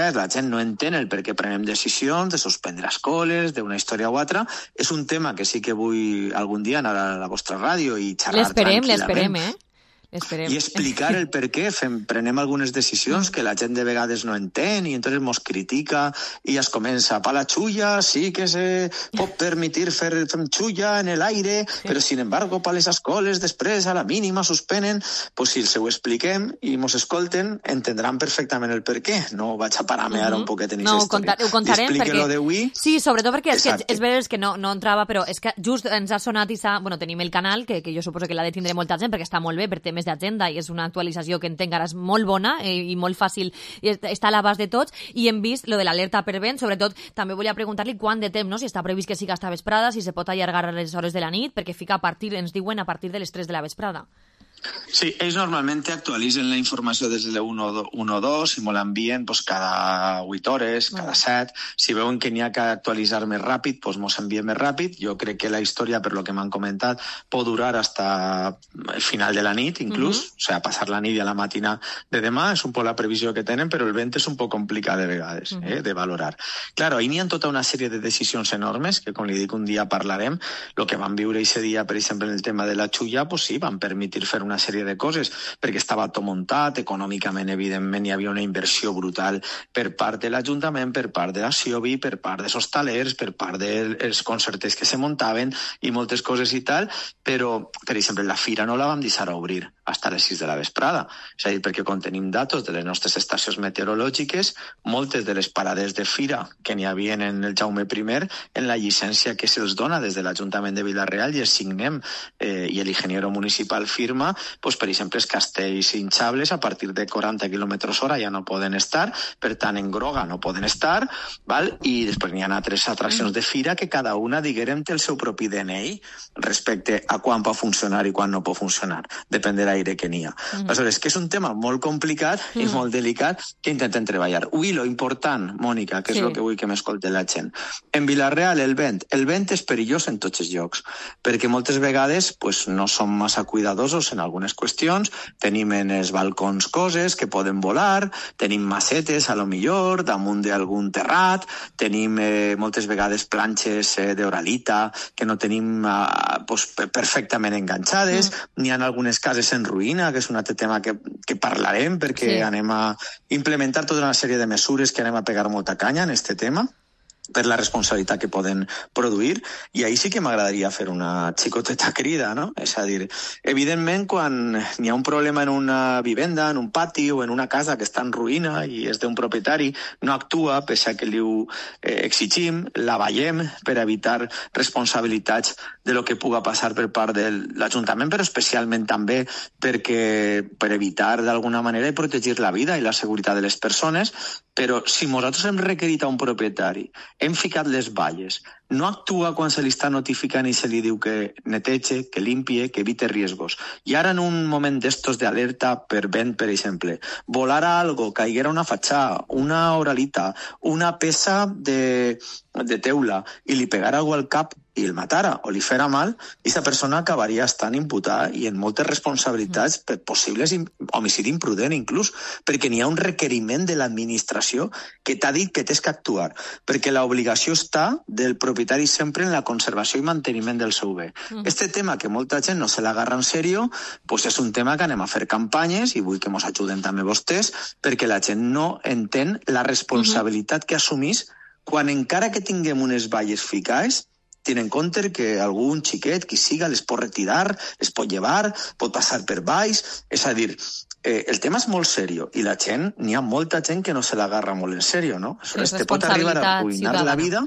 vegades la gent no entén el per què prenem decisions de suspendre escoles, d'una història o altra. És un tema que sí que vull algun dia anar a la vostra ràdio i xerrar l'esperem, tranquil·lament. l'esperem, eh? Esperem. I explicar el per què fem, prenem algunes decisions que la gent de vegades no entén i entonces mos critica i es comença pa la xulla, sí que se pot permitir fer fem xulla en el aire, però sin embargo pa les escoles després a la mínima suspenen. Pues si els ho expliquem i mos escolten, entendran perfectament el per què. No vaig a parar-me ara un poquet en no, aquesta història. No, ho contarem perquè... perquè... d'avui... Sí, sobretot perquè és, que Exacte. és veritat que no, no entrava, però és que just ens ha sonat i s'ha... Bueno, tenim el canal, que, que jo suposo que l'ha de tindre molta gent perquè està molt bé per temes d'agenda i és una actualització que entenc ara és molt bona eh, i molt fàcil, i està a l'abast de tots, i hem vist lo de l'alerta per vent. Sobretot també volia preguntar-li quant de temps, no? Si està previst que siga hasta vesprada, si se pot allargar a les hores de la nit, perquè fica a partir, ens diuen a partir de les tres de la vesprada. Sí, ells normalment actualitzen la informació des de l'u o dos i me l'envien pues, cada vuit hores, cada set. Si veuen que n'hi ha que actualitzar més ràpid, pues, mos envien més ràpid. Jo crec que la història, per lo que m'han comentat, pot durar hasta el final de la nit, inclús. Uh -huh. O sea, passar la nit i a la matina de demà és un poc la previsió que tenen, però el vent és un poc complicat de vegades, uh -huh. eh, de valorar. Claro, ahí n'hi ha tota una sèrie de decisions enormes, que com li dic un dia parlarem. Lo que vam viure aquest dia, per exemple, en el tema de la xulla, pues sí, van permetre fer una sèrie de coses, perquè estava tot muntat, econòmicament, evidentment, hi havia una inversió brutal per part de l'Ajuntament, per part de la Siobi, per part dels hostalers, per part dels concerts que se muntaven i moltes coses i tal, però, per exemple, la fira no la vam deixar obrir fins a les sis de la vesprada. És a dir, perquè com tenim datos de les nostres estacions meteorològiques, moltes de les parades de fira que n'hi havia en el Jaume I, en la llicència que se'ls dona des de l'Ajuntament de Vila-real i els signem, eh, i l'ingeniero municipal firma, pues, per exemple, els castells hinchables a partir de quaranta quilòmetres hora ja no poden estar, per tant, en groga no poden estar, val? I després n'hi ha altres atraccions de fira que cada una, diguem, té el seu propi D N I respecte a quan pot funcionar i quan no pot funcionar. Depèn de l'aire que n'hi ha. Mm. Aleshores, que és un tema molt complicat mm. i molt delicat que intentem treballar. Avui, lo important, Mònica, que és el sí. que vull que m'escolti la gent. En Vila-real, el vent. El vent és perillós en tots els llocs, perquè moltes vegades pues, no som massa cuidadosos en algunes qüestions, tenim en els balcons coses que poden volar, tenim macetes, a lo millor, damunt d'algun terrat, tenim eh, moltes vegades planxes eh, d'oralita que no tenim eh, pues, perfectament enganxades, mm. n'hi ha algunes cases en ruïna, que és un altre tema que, que parlarem, perquè sí. anem a implementar tota una sèrie de mesures que anem a pegar molta canya en aquest tema, per la responsabilitat que poden produir, i ahí sí que m'agradaria fer una xicoteta crida, no? És a dir, evidentment, quan n'hi ha un problema en una vivenda, en un pati o en una casa que està en ruïna i és d'un propietari, no actua, pese a que li ho eh, exigim, la veiem per evitar responsabilitats de lo que puga passar per part de l'Ajuntament, però especialment també perquè per evitar d'alguna manera i protegir la vida i la seguretat de les persones. Però si nosaltres hem requerit a un propietari, hem ficat les valles, no actua quan se li està notificant i se li diu que netege, que limpie, que evite riesgos. I ara en un moment d'estos d'alerta per vent, per exemple, volara algo, caiguera una fatxada, una oralita, una peça de, de teula i li pegara algú al cap i el matara o li fera mal, aquesta persona acabaria estant imputada i en moltes responsabilitats per possibles homicidi imprudent inclús, perquè n'hi ha un requeriment de l'administració que t'ha dit que tens que actuar, perquè l'obligació està del propietari sempre en la conservació i manteniment del seu bé. Mm. Este tema que molta gent no se l'agarra en sèrio, pues és un tema que anem a fer campanyes i vull que mos ajuden també vostès, perquè la gent no entén la responsabilitat mm-hmm. que assumís quan encara que tinguem unes valles ficades, tenen en compte que algun xiquet, qui siga, les pot retirar, les pot llevar, pot passar per baix. És a dir, eh, el tema és molt serio i la gent, n'hi ha molta gent que no se l'agarra molt en serio, no? Sí, te pot arribar a arruïnar ciutadana. La vida,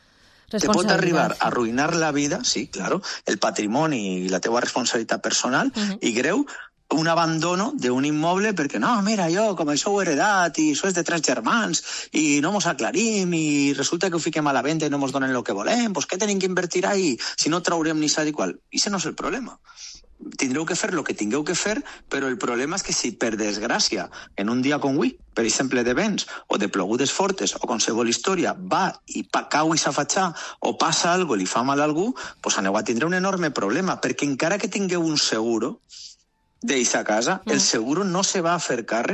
te pot arribar a arruïnar la vida, sí, claro, el patrimoni i la teua responsabilitat personal uh-huh. i greu, un abandono d'un immoble perquè no, mira, jo com això ho he heredat i això és de tres germans i no mos aclarim i resulta que ho fiquem a la venda i no mos donen el que volem, doncs què tenim que invertir ahí si no traurem ni sal i qual? I això no és el problema. Tindreu que fer el que tingueu que fer, però el problema és que si per desgràcia en un dia com avui, per exemple de vents o de plogudes fortes o qualsevol història va i cau i s'afatxà o passa alguna cosa i li fa mal a algú, doncs aneu a tindre un enorme problema, perquè encara que tingueu un seguro d'eixa casa, mm. el seguro no se va a fer càrrec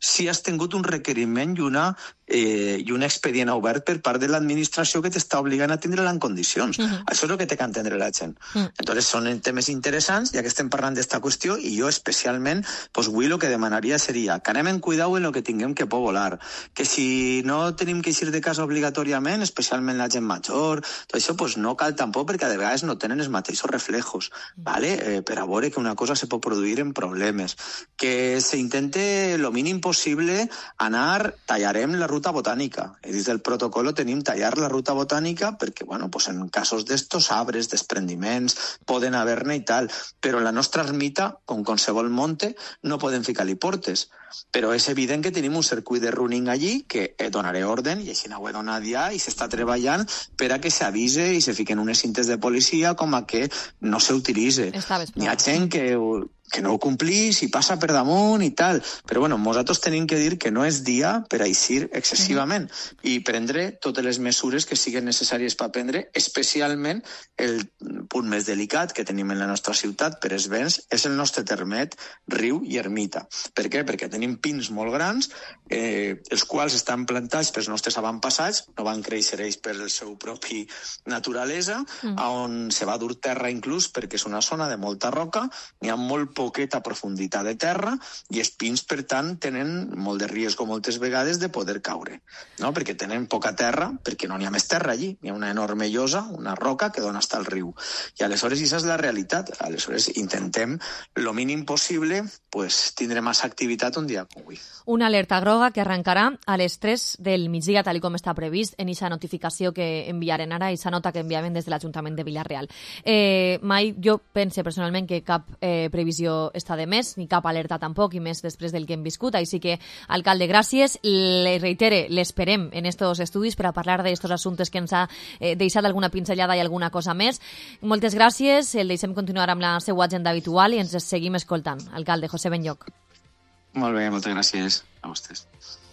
si has tingut un requeriment i, una, eh, i un expedient obert per part de l'administració que t'està obligant a tindre-la en condicions. Uh-huh. Això és el que té que entendre la gent. Uh-huh. Entonces, són temes interessants, ja que estem parlant d'esta qüestió, i jo especialment, pues, avui el que demanaria seria que anem en cuidau en el que tinguem que por volar, que si no tenim que eixir de casa obligatòriament, especialment la gent major, tot això, pues, no cal tampoc, perquè de vegades no tenen els mateixos reflejos, ¿vale? Eh, per a veure que una cosa se pot produir en problemes, que s'intente lo mínim possible anar, tallarem la ruta botànica, i dins del protocolo tenim tallar la ruta botànica perquè, bueno, pues en casos d'estos arbres, desprendiments, poden haver-ne i tal, però en la nostra ermita, com qualsevol monte, no poden ficar-li portes. Però és evident que tenim un circuit de running allí que donaré ordre, i així ho he donat ja, i s'està treballant per a que s'avise i se fiquen unes cintes de policia com a que no s'utilitzi. Hi ha gent que, que no ho complís i passa per damunt i tal, però bueno, nosaltres tenim que dir que no és dia per a eixir excessivament mm-hmm. i prendre totes les mesures que siguin necessàries per prendre, especialment el punt més delicat que tenim en la nostra ciutat per els vents és el nostre termet, riu i ermita. Per què? Perquè tenim pins molt grans, eh, els quals estan plantats pels nostres avantpassats, no van créixer ells per el seu propi naturalesa, mm. on se va dur terra inclús perquè és una zona de molta roca, n'hi ha molt poqueta profunditat de terra i els pins, per tant, tenen molt de riesgo moltes vegades de poder caure, no? Perquè tenen poca terra, perquè no n'hi ha més terra allí, n'hi ha una enorme llosa, una roca que dona hasta el riu. I aleshores, això és la realitat. Aleshores, intentem, lo mínim possible, pues, tindre massa activitat un dia com avui. Una alerta groga que arrencarà a les tres del migdia, tal com està previst, en aquesta notificació que enviaren ara, i aquesta nota que enviaven des de l'Ajuntament de Vila-real. Eh, mai jo pense personalment que cap eh, previsió està de més, ni cap alerta tampoc, i més després del que hem viscut. Així que, alcalde, gràcies. Le reitere, l'esperem en estos estudis per a parlar d'estos assumptes que ens ha eh, deixat alguna pinzellada i alguna cosa més. Moltes gràcies. El deixem continuar amb la seva agenda habitual i ens seguim escoltant. Alcalde, José Benlloch. Molt bé, moltes gràcies a vostès.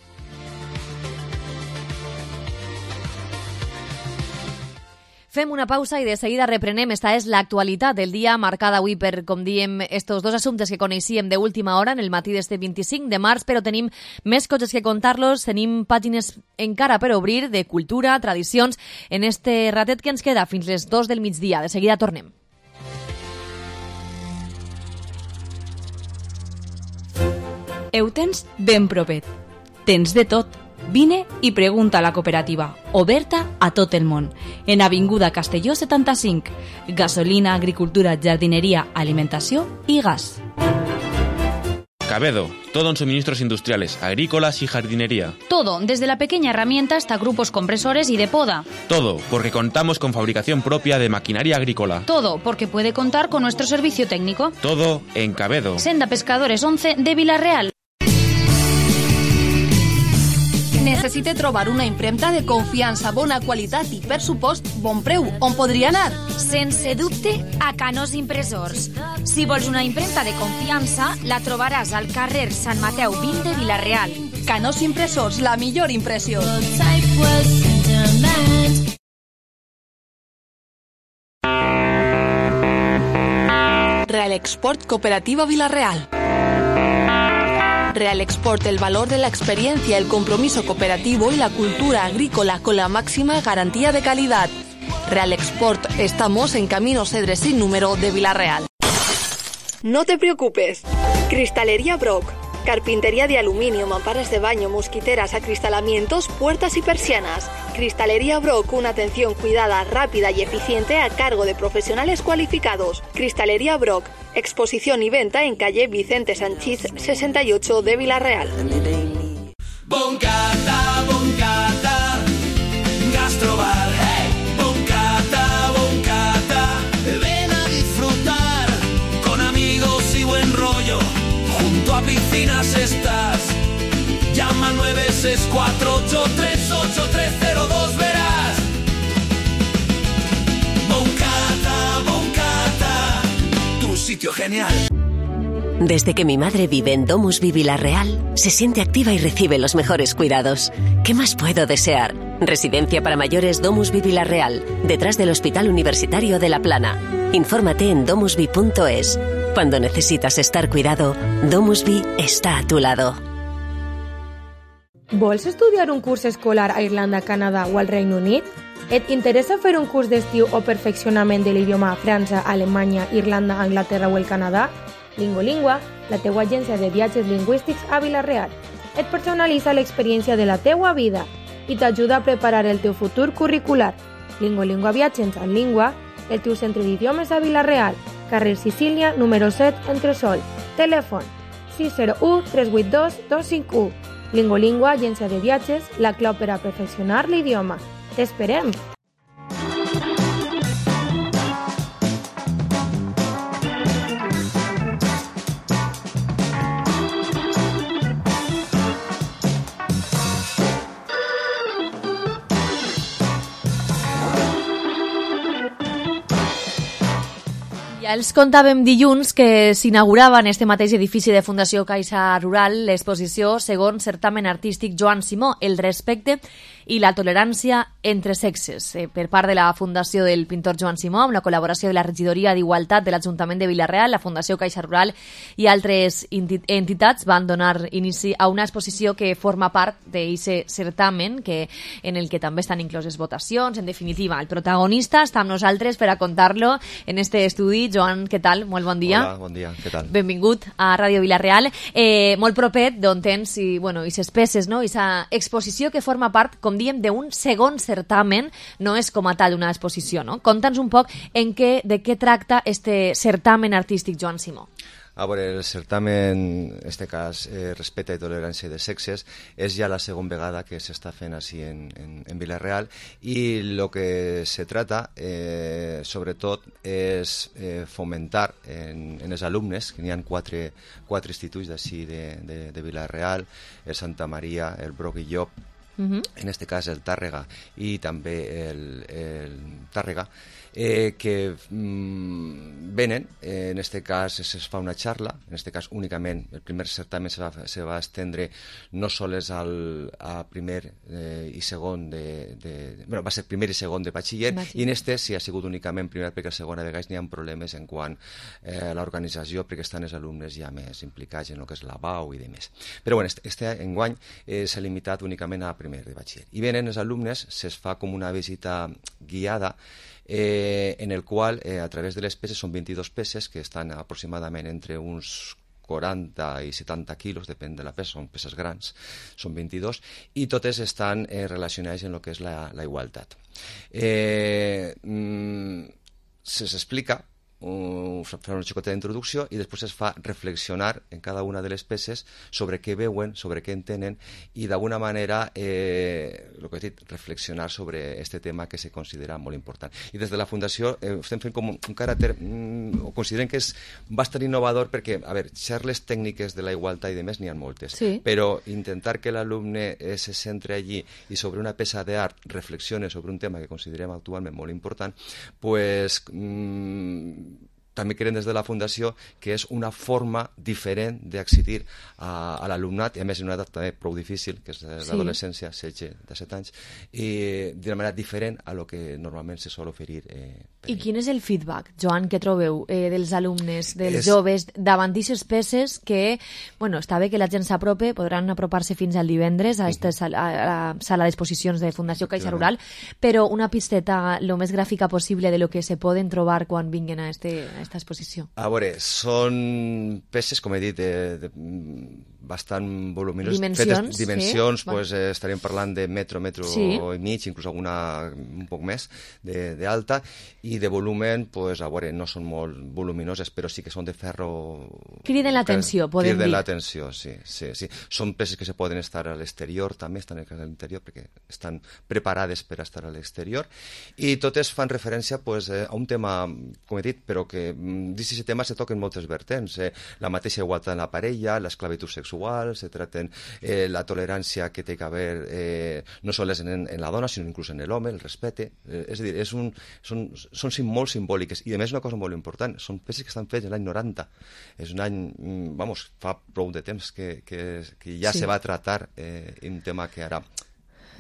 Fem una pausa i de seguida reprenem. Esta és l'actualitat del dia, marcada avui per, com diem, estos dos assumptes que coneixíem d'última hora en el matí d'este vint-i-cinc de març, però tenim més coses que contar-los, tenim pàgines encara per obrir de cultura, tradicions, en este ratet que ens queda fins les dos del migdia. De seguida tornem. Ho tens ben propet. Tens de tot. Vine i pregunta a la cooperativa, oberta a tot el món. En Avinguda Castelló setanta-cinc. Gasolina, agricultura, jardinería, alimentació i gas. Cabedo, todo en suministros industriales, agrícolas y jardinería. Todo, desde la pequeña herramienta hasta grupos compresores y de poda. Todo, porque contamos con fabricación propia de maquinaria agrícola. Todo, porque puede contar con nuestro servicio técnico. Todo en Cabedo. Senda Pescadores once de Vila-real. Necessite trobar una impremta de confiança, bona qualitat i, per supost, bon preu. On podria anar? Sense dubte, a Canós Impressors. Si vols una impremta de confiança, la trobaràs al carrer Sant Mateu vint de Vila-real. Canós Impressors, la millor impressió. Real Export Cooperativa Vila-real. Real Export, el valor de la experiencia, el compromiso cooperativo y la cultura agrícola con la máxima garantía de calidad. Real Export, estamos en Camino Cedres sin número de Vila-real. No te preocupes. Cristalería Brock. Carpintería de aluminio, mamparas de baño, mosquiteras, acristalamientos, puertas y persianas. Cristalería Brock, una atención cuidada, rápida y eficiente a cargo de profesionales cualificados. Cristalería Brock, exposición y venta en calle Vicente Sanchís sesenta y ocho de Vila-real. Boncata, boncata, gastrobar, hey. Boncata, boncata, ven a disfrutar con amigos y buen rollo. Junto a piscinas estás. Llama al nueve seis cuatro ocho tres ocho tres cero dos, verás. Boncata, boncata, tu sitio genial. Desde que mi madre vive en Domusvi Vila-real, se siente activa y recibe los mejores cuidados. ¿Qué más puedo desear? Residencia para mayores Domusvi Vila-real, detrás del Hospital Universitario de La Plana. Infórmate en domusvi punto es. Cuando necesitas estar cuidado, Domusvi está a tu lado. Vols estudiar un curs escolar a Irlanda, Canadà o al Regne Unit? Et interessa fer un curs d'estiu o perfeccionament de l'idioma a França, Alemanya, Irlanda, Anglaterra o el Canadà? Lingolingua, la teua agència de viatges lingüístics a Vila-real. Et personalitza l'experiència de la teua vida i t'ajuda a preparar el teu futur curricular. Lingolingua Viatges en Lingua, el teu centre d'idiomes a Vila-real, carrer Sicília, número set, Entresol. Telèfon sis zero u tres vuit dos dos cinc u. Lingolingua, agència de viatges, la clau per a perfeccionar l'idioma. T'esperem! Ja els contàvem dilluns que s'inaugurava en este mateix edifici de Fundació Caixa Rural l'exposició segon certamen artístic Joan Simó, el respecte i la tolerància entre sexes, eh, per part de la Fundació del pintor Joan Simó, amb la col·laboració de la Regidoria d'Igualtat de l'Ajuntament de Vila-real, la Fundació Caixa Rural i altres entitats van donar inici a una exposició que forma part d'aquest certamen, que, en el que també estan incloses votacions. En definitiva, el protagonista està amb nosaltres per a contar-lo en este estudi. Joan, què tal? Molt bon dia. Hola, bon dia, què tal? Benvingut a Ràdio Vila-real. Eh, molt propet d'on tens i, bueno, i ses peces, no? I sa exposició que forma part, com diem, d'un segon certamen, no és com a tal una exposició, no? Conta'ns un poc en què, de què tracta este certamen artístic Joan Simó. A veure, el certamen, en este cas, eh, respecte i tolerància de sexes, és ja la segona vegada que s'està fent així en, en, en Vila-real, i el que se trata, eh, sobretot, és eh, fomentar en, en els alumnes, que n'hi ha quatre, quatre instituts d'ací de, de, de Vila-real, el Santa Maria, el Broc i Llop, uh-huh. en este cas el Tàrrega i també el, el Tàrrega, Eh, que mm, venen, eh, en este cas es fa una xarra, en este cas únicament el primer certamen se va, se va estendre no sols al a primer eh, i segon de, de, bueno, va ser primer i segon de batxiller, batxiller. I en este sí ha sigut únicament primer, perquè a segona vegades n'hi ha problemes en quant eh, a l'organització, perquè estan els alumnes ja més implicats en el que és la B A U i demés. Però bueno, este, este enguany eh, s'ha limitat únicament a primer de batxiller. I venen els alumnes, se'ls fa com una visita guiada, Eh, en el qual, eh, a través de les peces, són vint-i-dues peces que estan aproximadament entre uns quaranta i setanta quilos, depèn de la pesa, són peces grans, són vint-i-dos, i totes estan eh, relacionades en el que és la, la igualtat. Eh, mm, se s'explica, Uh, fa una xicota d'introducció i després es fa reflexionar en cada una de les peces sobre què veuen, sobre què entenen, i d'alguna manera eh, el que he dit, reflexionar sobre este tema que se considera molt important. I des de la Fundació eh, estem fent com un caràcter, mm, o considerem que és bastant innovador, perquè, a veure, xerles tècniques de la igualtat i de més n'hi ha moltes, sí. Però intentar que l'alumne eh, se centre allí i sobre una peça d'art reflexione sobre un tema que considerem actualment molt important, pues mm, també creiem des de la Fundació que és una forma diferent d'accedir a, a l'alumnat, i a més en una edat també prou difícil, que és l'adolescència, setze, disset anys, i d'una manera diferent a lo que normalment se sol oferir. Eh, I quin és el feedback, Joan, que trobeu eh, dels alumnes, dels és... joves, davant d'aquestes peces que, bueno, està bé que la gent s'aprope, podran apropar-se fins al divendres a, esta sala, a la sala d'exposicions de Fundació Caixa Rural, però una pisteta lo més gràfica possible de lo que se poden trobar quan vinguen a este esta exposició. A veure, són peces, com he dit, de, de, bastant voluminoses. Dimensions. Fetes, dimensions, sí. pues, eh, estaríem parlant de metro, metro sí. i mig, inclús alguna un poc més d'alta, i de volumen, pues, a veure, no són molt voluminoses, però sí que són de ferro... Criden l'atenció, podem Criden dir. Criden l'atenció, sí, sí, sí. Són peces que se poden estar a l'exterior, també estan a l'interior, perquè estan preparades per estar a l'exterior, i totes fan referència, pues, a un tema, com he dit, però que dins d'aquest tema se toquen moltes vertents. Eh? La mateixa igualtat en la parella, l'esclavitud sexual, se traten eh, la tolerància que té que haver eh, no sols en, en la dona, sinó inclús en l'home, el respecte. Eh, és a dir, és un, són, són molt simbòliques. I a més una cosa molt important, són peces que estan fetes l'any noranta. És un any, vamos, fa prou de temps que, que, que ja sí. se va tratar eh, un tema que ara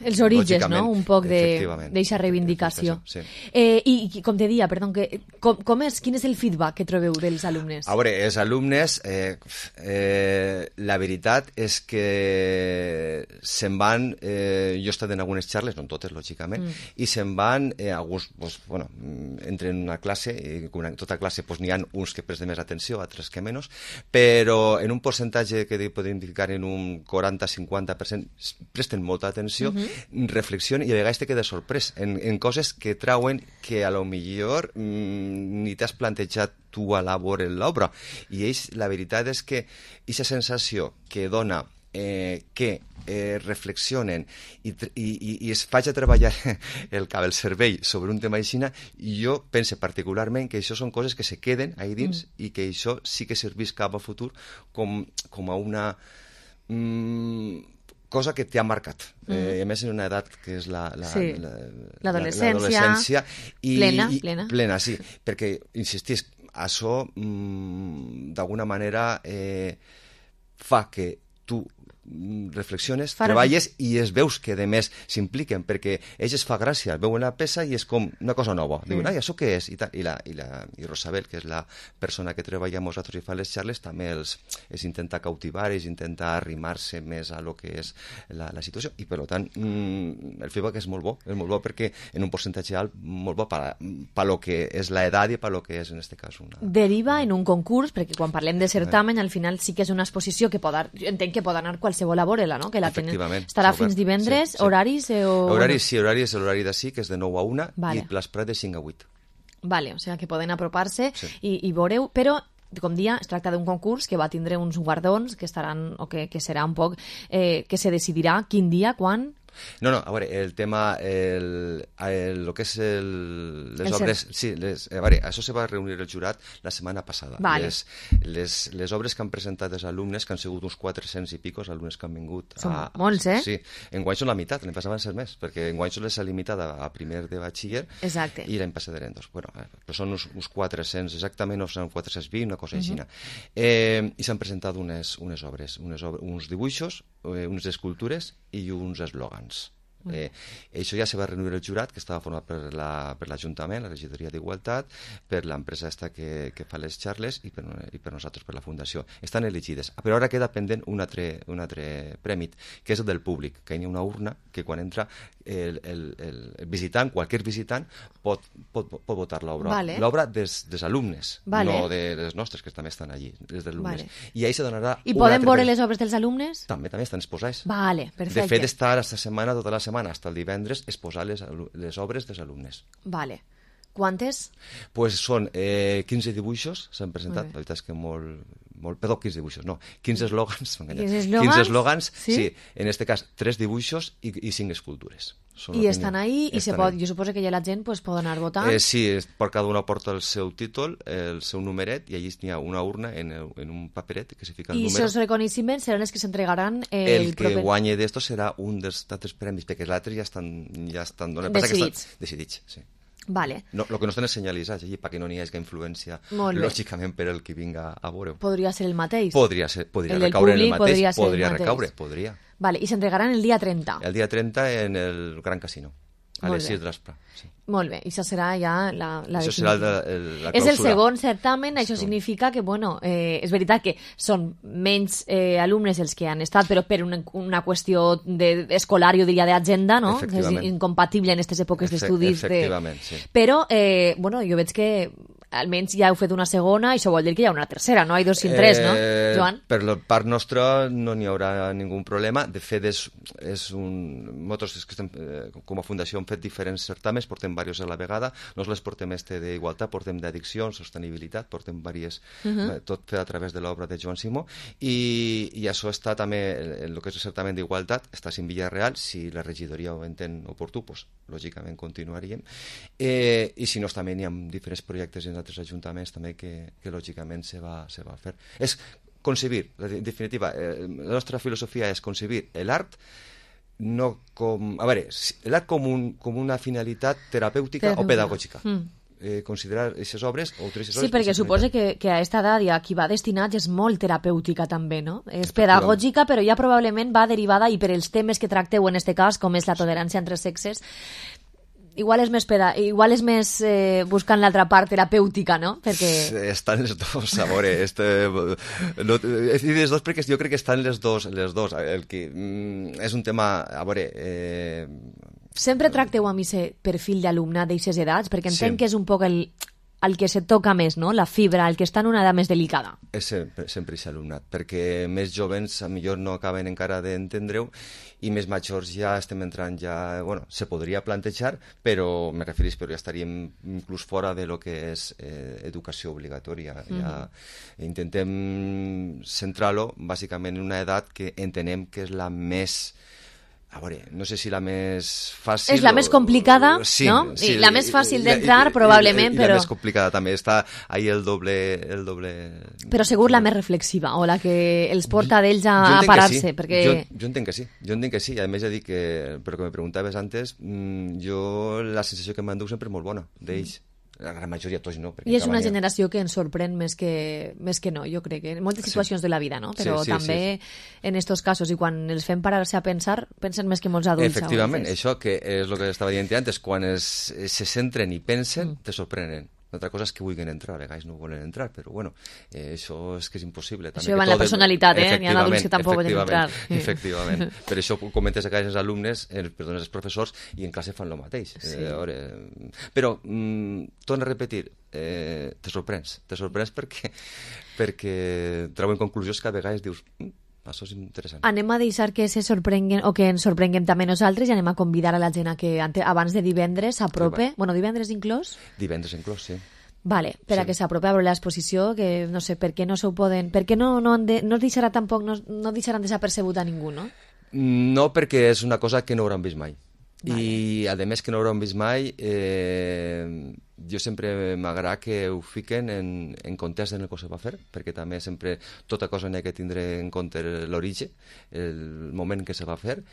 Els orígens, lògicament, no? Un poc efectivament, d'eixa reivindicació. sí. Eh, i, i com te dia, perdó, que, com, com és, quin és el feedback que trobeu dels alumnes? A veure, els alumnes, eh, eh, la veritat és que se'n van, eh, jo he estat en algunes xarles, no en totes, lògicament, mm. i se'n van, eh, alguns, pues, bueno, entre en una classe, i en tota classe pues, n'hi ha uns que presten més atenció, altres que menys, però en un percentatge que podem indicar en un quaranta a cinquanta per cent presten molta atenció, mm-hmm. reflexionen i a vegades te quedes sorprès en, en coses que trauen que a lo millor mmm, ni t'has plantejat tu a l'obra l'obra. I ells, la veritat és que aquesta sensació que dona eh, que eh, reflexionen i, i, i es faig a treballar el cap, el cervell sobre un tema així, jo penso particularment que això són coses que se queden ahí dins mm. i que això sí que serveix cap a futur com, com a una mm, cosa que t'ha marcat. Mm. Eh, a més, en una edat que és la, la, sí. la, l'adolescència, i, plena, i, plena. plena, sí, perquè, insistís, això mm, d'alguna manera eh, fa que tu reflexiones, Farà. treballes i es veus que de més s'impliquen perquè ells es fa gràcia, veuen la peça i és com una cosa nova, diuen, ai, això què és? I, ta, i, la, i, la, i Rosabel, que és la persona que treballa amb nosaltres i fa les xarles, també els, els intenta cautivar, els intenta arrimar-se més a lo que és la, la situació i per tant mmm, el feedback és molt bo, és molt bo perquè en un percentatge alt molt bo per pa lo que és l'edat i per lo que és en este cas una... Deriva en un concurs, perquè quan parlem de certamen al final sí que és una exposició que pot, entenc que pot anar qualsevol a veure-la, no? Que la tenen, estarà fins divendres, sí, sí. horaris? Eh, o... Horaris, sí, horari és l'horari d'ací, que és de nou a una, vale. i les de cinc a vuit. Vale, o sigui que poden apropar-se sí. i, i veureu, però com dia, es tracta d'un concurs que va tindre uns guardons que estaran, o que, que serà un poc, eh, que se decidirà quin dia, quan... No, no, a veure, el tema, el, el, el que és el, les el obres... Ser... Sí, les, a veure, això se va reunir el jurat la setmana passada. Vale. Les, les, les obres que han presentat els alumnes, que han sigut uns quatre-cents i picos alumnes que han vingut... Són a, molts, eh? Sí, enguany són la meitat, l'any passat van ser més, perquè enguany són les ha limitat a, a primer de batxiller. Exacte. I l'any passat eren dos. Bueno, però són uns, uns quatre-cents, exactament, no són quatre-cents vint, una cosa així. Uh -huh. eh, I s'han presentat unes, unes obres, unes obres, uns dibuixos, eh, unes escultures i uns eslògans. Eh, això ja se va reunir el jurat, que estava format per l'Ajuntament, la, la regidoria d'Igualtat, per l'empresa esta que, que fa les xarles i per, i per nosaltres, per la Fundació. Estan elegides. Però ara queda pendent un altre, un altre prèmit, que és el del públic, que hi ha una urna que quan entra el, el, el, el visitant, qualsevol visitant, pot, pot, pot votar l'obra. Vale. L'obra dels, dels alumnes, vale. no de les nostres, que també estan allí, les dels alumnes. Vale. I ahí se donarà... I poden veure les obres dels alumnes? També, també estan exposades. Vale, perfecte. De fet, estar aquesta setmana, tota la setmana, hasta el divendres, exposar les, les obres dels alumnes. Vale. Quantes? Pues són eh, quinze dibuixos, s'han presentat, la veritat és que molt... molt perdó, quinze dibuixos, no, quinze eslògans, quinze eslògans, sí? sí, en este cas, tres dibuixos i, i cinc escultures. Són I estan ahí i se pot, jo suposo que ja la gent pues, pot anar votant. Eh, sí, per cada una porta el seu títol, el seu numeret, i allí hi ha una urna en, el, en un paperet que se fica el I número. I els reconeixements seran els que s'entregaran el, el que proper... guanyi d'esto serà un dels altres premis, perquè els altres ja estan, ja estan decidits. Estan decidits, sí. Vale. No, lo que no estan és senyalitzats allí perquè no n'hi hagi influència lògicament per el que vinga a veure. Podria ser el mateix? Podria, ser, podria el recaure públic, en el mateix. Podria, ser podria el mateix. recaure, podria. Vale, i s'entregaran el dia trenta? El dia trenta en el Gran Casino, a Molt les bé. sis de l'espre. Sí. Molt bé, i això serà ja la, la això serà el, el, la clausura. És el segon certamen, això significa que, bueno, eh, és veritat que són menys eh, alumnes els que han estat, però per una, una qüestió de, escolar, jo diria, d'agenda, no? Que és incompatible en aquestes èpoques d'estudis. Efectivament, de... sí. Però, eh, bueno, jo veig que almenys ja heu fet una segona i això vol dir que hi ha una tercera, no? Hi dos i tres, no, eh, Joan? Per la part nostra no n'hi haurà ningú problema. De fet, és, és un... Nosaltres és que estem, eh, com a fundació hem fet diferents certaments, portem diversos a la vegada. No les portem este d'igualtat, portem d'addiccions, sostenibilitat, portem diverses, uh -huh. eh, tot fet a través de l'obra de Joan Simó. I, i això està també, en el que és el certament d'igualtat, està en Villarreal. Si la regidoria ho entén oportú, pues, lògicament continuaríem. Eh, I si no, també hi ha diferents projectes en altres ajuntaments també que, que lògicament se va, se va fer. És concebir, en definitiva, eh, la nostra filosofia és concebir l'art no com... A veure, l'art com, un, com una finalitat terapèutica, terapèutica. o pedagògica. Mm. eh, considerar aquestes obres o utilitzar Sí, perquè suposa que, que a aquesta edat i a qui va destinat és molt terapèutica també, no? És pedagògica, però ja probablement va derivada i per els temes que tracteu en este cas, com és la tolerància entre sexes, igual és més, peda igual és més eh, buscant l'altra part terapèutica, no? Perquè... Estan les dos, a veure, este, no, he dit les dos perquè jo crec que estan les dos, les dos. El que, mm, és un tema, a veure... Eh... Sempre tracteu amb aquest perfil d'alumnat d'eixes edats, perquè entenc sí. que és un poc el, el que se toca més, no? La fibra, el que està en una edat més delicada. És sempre, sempre és alumnat, perquè més jovens a millor no acaben encara d'entendre-ho i més majors ja estem entrant, ja, bueno, se podria plantejar, però me referís, però ja estaríem inclús fora de lo que és eh, educació obligatòria. Mm-hmm. Ja intentem centrar-lo bàsicament en una edat que entenem que és la més... A veure, no sé si la més fàcil... És la més complicada, o... sí, no? Sí, I la més fàcil d'entrar, probablement, i, i, i però... la més complicada també. Està ahí el doble... El doble... Però segur la més reflexiva, o la que els porta d'ells a, a parar-se, sí. perquè... Jo, jo entenc que sí, jo entenc que sí. A més, ja dic que, però que me preguntaves antes, jo la sensació que m'enduc sempre és molt bona, d'ells. La gran majoria, tots no. I és una acaben... generació que ens sorprèn més que, més que no, jo crec, en moltes situacions sí. de la vida, no? Però sí, sí, també sí. en estos casos, i quan els fem parar-se a pensar, pensen més que molts adults. Efectivament, això que és el que estava dient antes, quan es, se centren i pensen, mm. te sorprenen. L'altra cosa és que vulguin entrar, a vegades no volen entrar, però bueno, eh, això és que és impossible. També això va en la personalitat, eh? N'hi ha adults que tampoc volen entrar. Efectivament, per això comentes a vegades els alumnes, eh, perdó, els professors, i en classe fan el mateix. Sí. Eh, veure, però, mm, torno a repetir, eh, te sorprens, te sorprens perquè, perquè treuen conclusions que a vegades dius... Mm, això és interessant. Anem a deixar que se sorprenguen o que ens sorprenguem també nosaltres i anem a convidar a la gent a que abans de divendres s'aprope, sí, bueno, divendres inclòs? Divendres inclòs, sí. Vale, per sí. a que s'aprope a veure l'exposició, que no sé, per què no s'ho poden... Per què no, no, han de, no es deixarà tampoc, no, no deixaran desapercebut a ningú, no? No, perquè és una cosa que no hauran vist mai. Vale. I, a més que no hauran vist mai, eh, jo sempre m'agrada que ho fiquen en, en context en el que se va fer, perquè també sempre tota cosa n'hi ha que tindre en compte l'origen, el moment que se va fer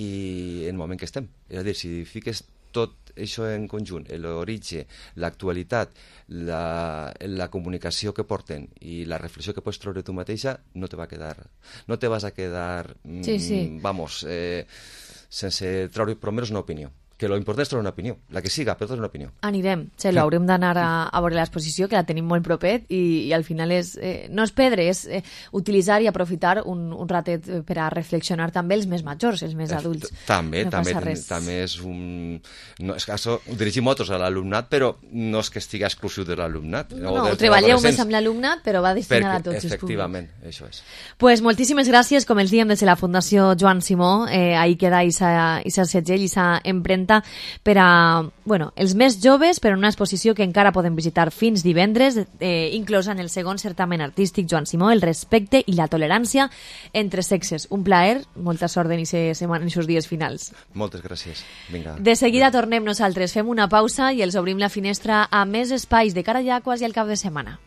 i el moment que estem. És a dir, si fiques tot això en conjunt, l'origen, l'actualitat, la, la comunicació que porten i la reflexió que pots treure tu mateixa, no te va quedar, no te vas a quedar, sí, sí. Mm, vamos, eh, sense treure per almenys una opinió. Que lo important és treure una opinió, la que siga, però és una opinió. Anirem, Txelo, haurem d'anar a, a veure l'exposició, que la tenim molt propet, i, i al final és, eh, no és perdre, és eh, utilitzar i aprofitar un, un ratet per a reflexionar també els més majors, els més adults. També, no també, també és un... No, és que això ho dirigim molts a l'alumnat, però no és que estigui exclusiu de l'alumnat. No, no ho treballeu més amb l'alumnat, però va destinat a tots els públics. Efectivament, això és. Pues moltíssimes gràcies, com els diem des de la Fundació Joan Simó, eh, ahí queda Isa, Isa Segell, Isa Emprenta, per a, bueno, els més joves, però una exposició que encara poden visitar fins divendres, eh, inclosa en el segon certamen artístic Joan Simó, el respecte i la tolerància entre sexes. Un plaer, molta sort en aquests dies finals. Moltes gràcies. Vinga. De seguida tornem nosaltres, fem una pausa i els obrim la finestra a més espais de cara ja quasi al cap de setmana.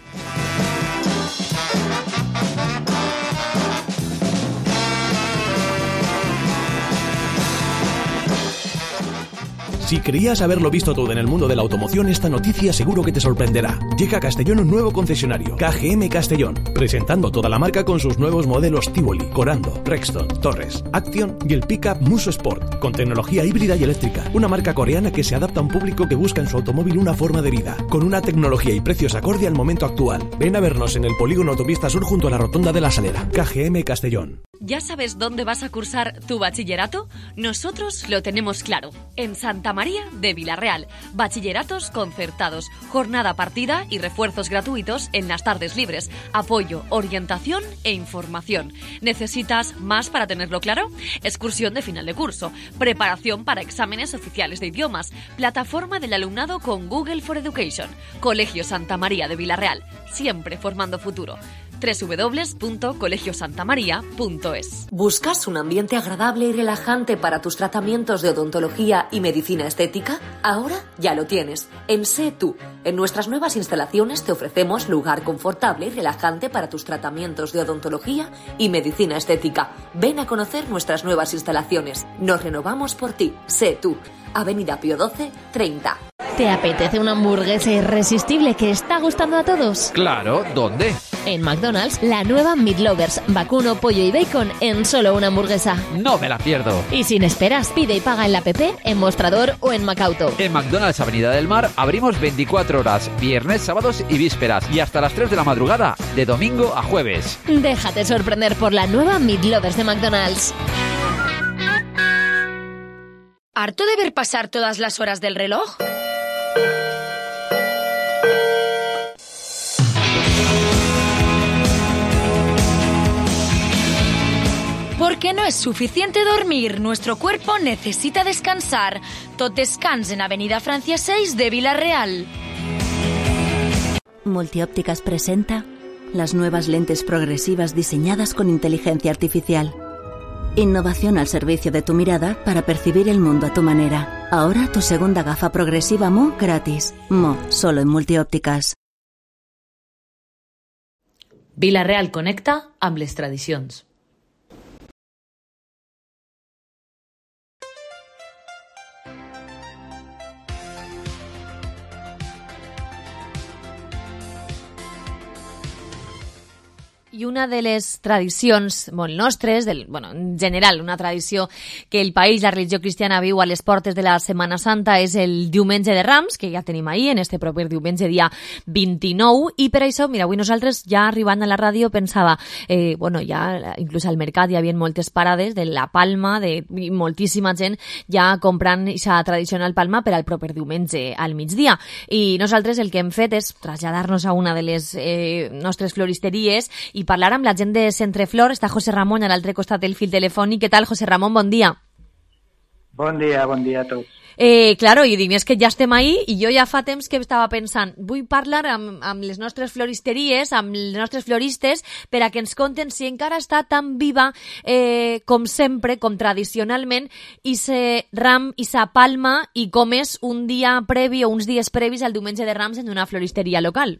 Si creías haberlo visto todo en el mundo de la automoción, esta noticia seguro que te sorprenderá. Llega a Castellón un nuevo concesionario, K G M Castellón, presentando toda la marca con sus nuevos modelos Tivoli, Corando, Rexton, Torres, Action y el pickup Muso Sport, con tecnología híbrida y eléctrica. Una marca coreana que se adapta a un público que busca en su automóvil una forma de vida, con una tecnología y precios acorde al momento actual. Ven a vernos en el polígono Autopista Sur junto a la rotonda de la Salera. K G M Castellón. ¿Ya sabes dónde vas a cursar tu bachillerato? Nosotros lo tenemos claro. En Santa María de Vilarreal. Bachilleratos concertados, jornada partida y refuerzos gratuitos en las tardes libres. Apoyo, orientación e información. ¿Necesitas más para tenerlo claro? Excursión de final de curso. Preparación para exámenes oficiales de idiomas. Plataforma del alumnado con Google for Education. Colegio Santa María de Vilarreal. Siempre formando futuro. doble u doble u doble u punto colegio santa maría punto es. ¿Buscas un ambiente agradable y relajante para tus tratamientos de odontología y medicina estética? Ahora ya lo tienes. En Sé Tú. En nuestras nuevas instalaciones te ofrecemos lugar confortable y relajante para tus tratamientos de odontología y medicina estética. Ven a conocer nuestras nuevas instalaciones. Nos renovamos por ti. Sé Tú. Avenida Pío doce, treinta. ¿Te apetece una hamburguesa irresistible que está gustando a todos? Claro, ¿dónde? En McDonald's, la nueva Meat Lovers, vacuno, pollo y bacon en solo una hamburguesa. No me la pierdo. Y sin esperas, pide y paga en la app, en Mostrador o en Macauto. En McDonald's Avenida del Mar abrimos veinticuatro horas, viernes, sábados y vísperas, y hasta las tres de la madrugada, de domingo a jueves. Déjate sorprender por la nueva Meat Lovers de McDonald's. ¿Harto de ver pasar todas las horas del reloj? Porque no es suficiente dormir, nuestro cuerpo necesita descansar. Tot descans en Avenida Francia seis de Vila-real. Multiópticas presenta las nuevas lentes progresivas diseñadas con inteligencia artificial. Innovación al servicio de tu mirada para percibir el mundo a tu manera. Ahora tu segunda gafa progresiva M O gratis. M O, solo en Multiópticas. Vila-real connecta amb les tradicions. I una de les tradicions molt nostres, del, bueno, en general, una tradició que el país, la religió cristiana, viu a les portes de la Setmana Santa és el diumenge de Rams, que ja tenim ahir, en este proper diumenge, dia vint-i-nou, i per això, mira, avui nosaltres, ja arribant a la ràdio, pensava, eh, bueno, ja, inclús al mercat hi havia moltes parades de la palma, de moltíssima gent ja comprant aquesta tradicional palma per al proper diumenge al migdia. I nosaltres el que hem fet és traslladar-nos a una de les eh, nostres floristeries i parlar amb la gent de Centreflor. Està José Ramón a l'altre costat del fil telefònic. Què tal, José Ramón? Bon dia. Bon dia, bon dia a tots. Eh, claro, i dic, és que ja estem ahí i jo ja fa temps que estava pensant, vull parlar amb, amb les nostres floristeries, amb els nostres floristes, per a que ens conten si encara està tan viva eh, com sempre, com tradicionalment, i se ram, i sa palma, i com és un dia previ o uns dies previs al diumenge de Rams en una floristeria local.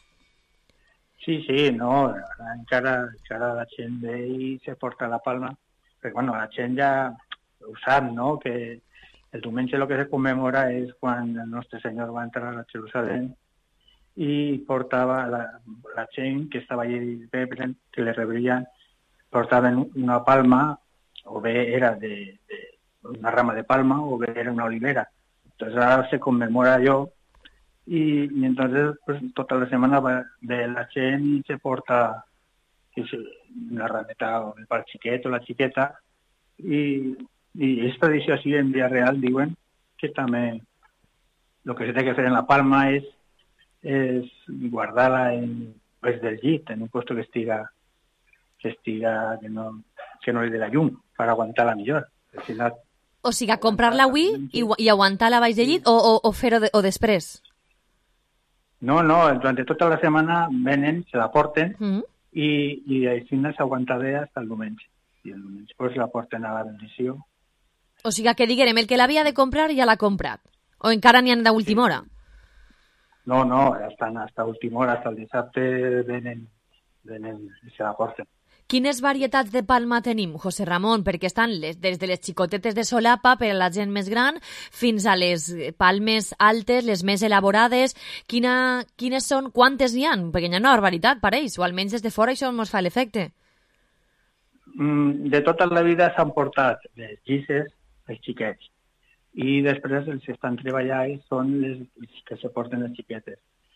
Sí, sí, no, encara, encara la gent ve i se porta la palma, però bueno, la gent ja ho sap, no?, que el diumenge el que se commemora és quan el nostre Senyor va entrar a Jerusalem i portava la, la gent que estava allà present, que le rebrían, portaven una palma, o bé era de, de una rama de palma, o bé era una olivera. Entonces ahora se conmemora allò, y, y entonces pues, tota la setmana va de la gent i se porta que se, una rameta o el xiquet o la xiqueta, i I és tradició així en Vila-real, diuen que també el que se té que fer en la palma és, és guardar-la en, pues, del llit, en un lloc que estiga, que estiga, que no, que no li dé la llum, per aguantar-la millor. Si no, o sigui, comprar-la avui i, i aguantar-la baix del llit o, o, o fer-ho de, o després? No, no, durant tota la setmana venen, se la porten mm-hmm. i, i així s'aguanta bé fins el diumenge. I el diumenge pues, la porten a la bendició. O sigui que diguem, el que l'havia de comprar ja l'ha comprat. O encara n'hi han d'última hora? No, no, estan hasta última hora, hasta el dissabte venen, venen i se la porten. Quines varietats de palma tenim, José Ramón? Perquè estan les, des de les xicotetes de solapa per a la gent més gran fins a les palmes altes, les més elaborades. Quina, quines són, quantes n'hi ha? Perquè hi ha una barbaritat, pareix, o almenys des de fora això ens fa l'efecte. Mm, de tota la vida s'han portat les llisses, els xiquets, i després els que estan treballant són les, les que se porten les xiquetes.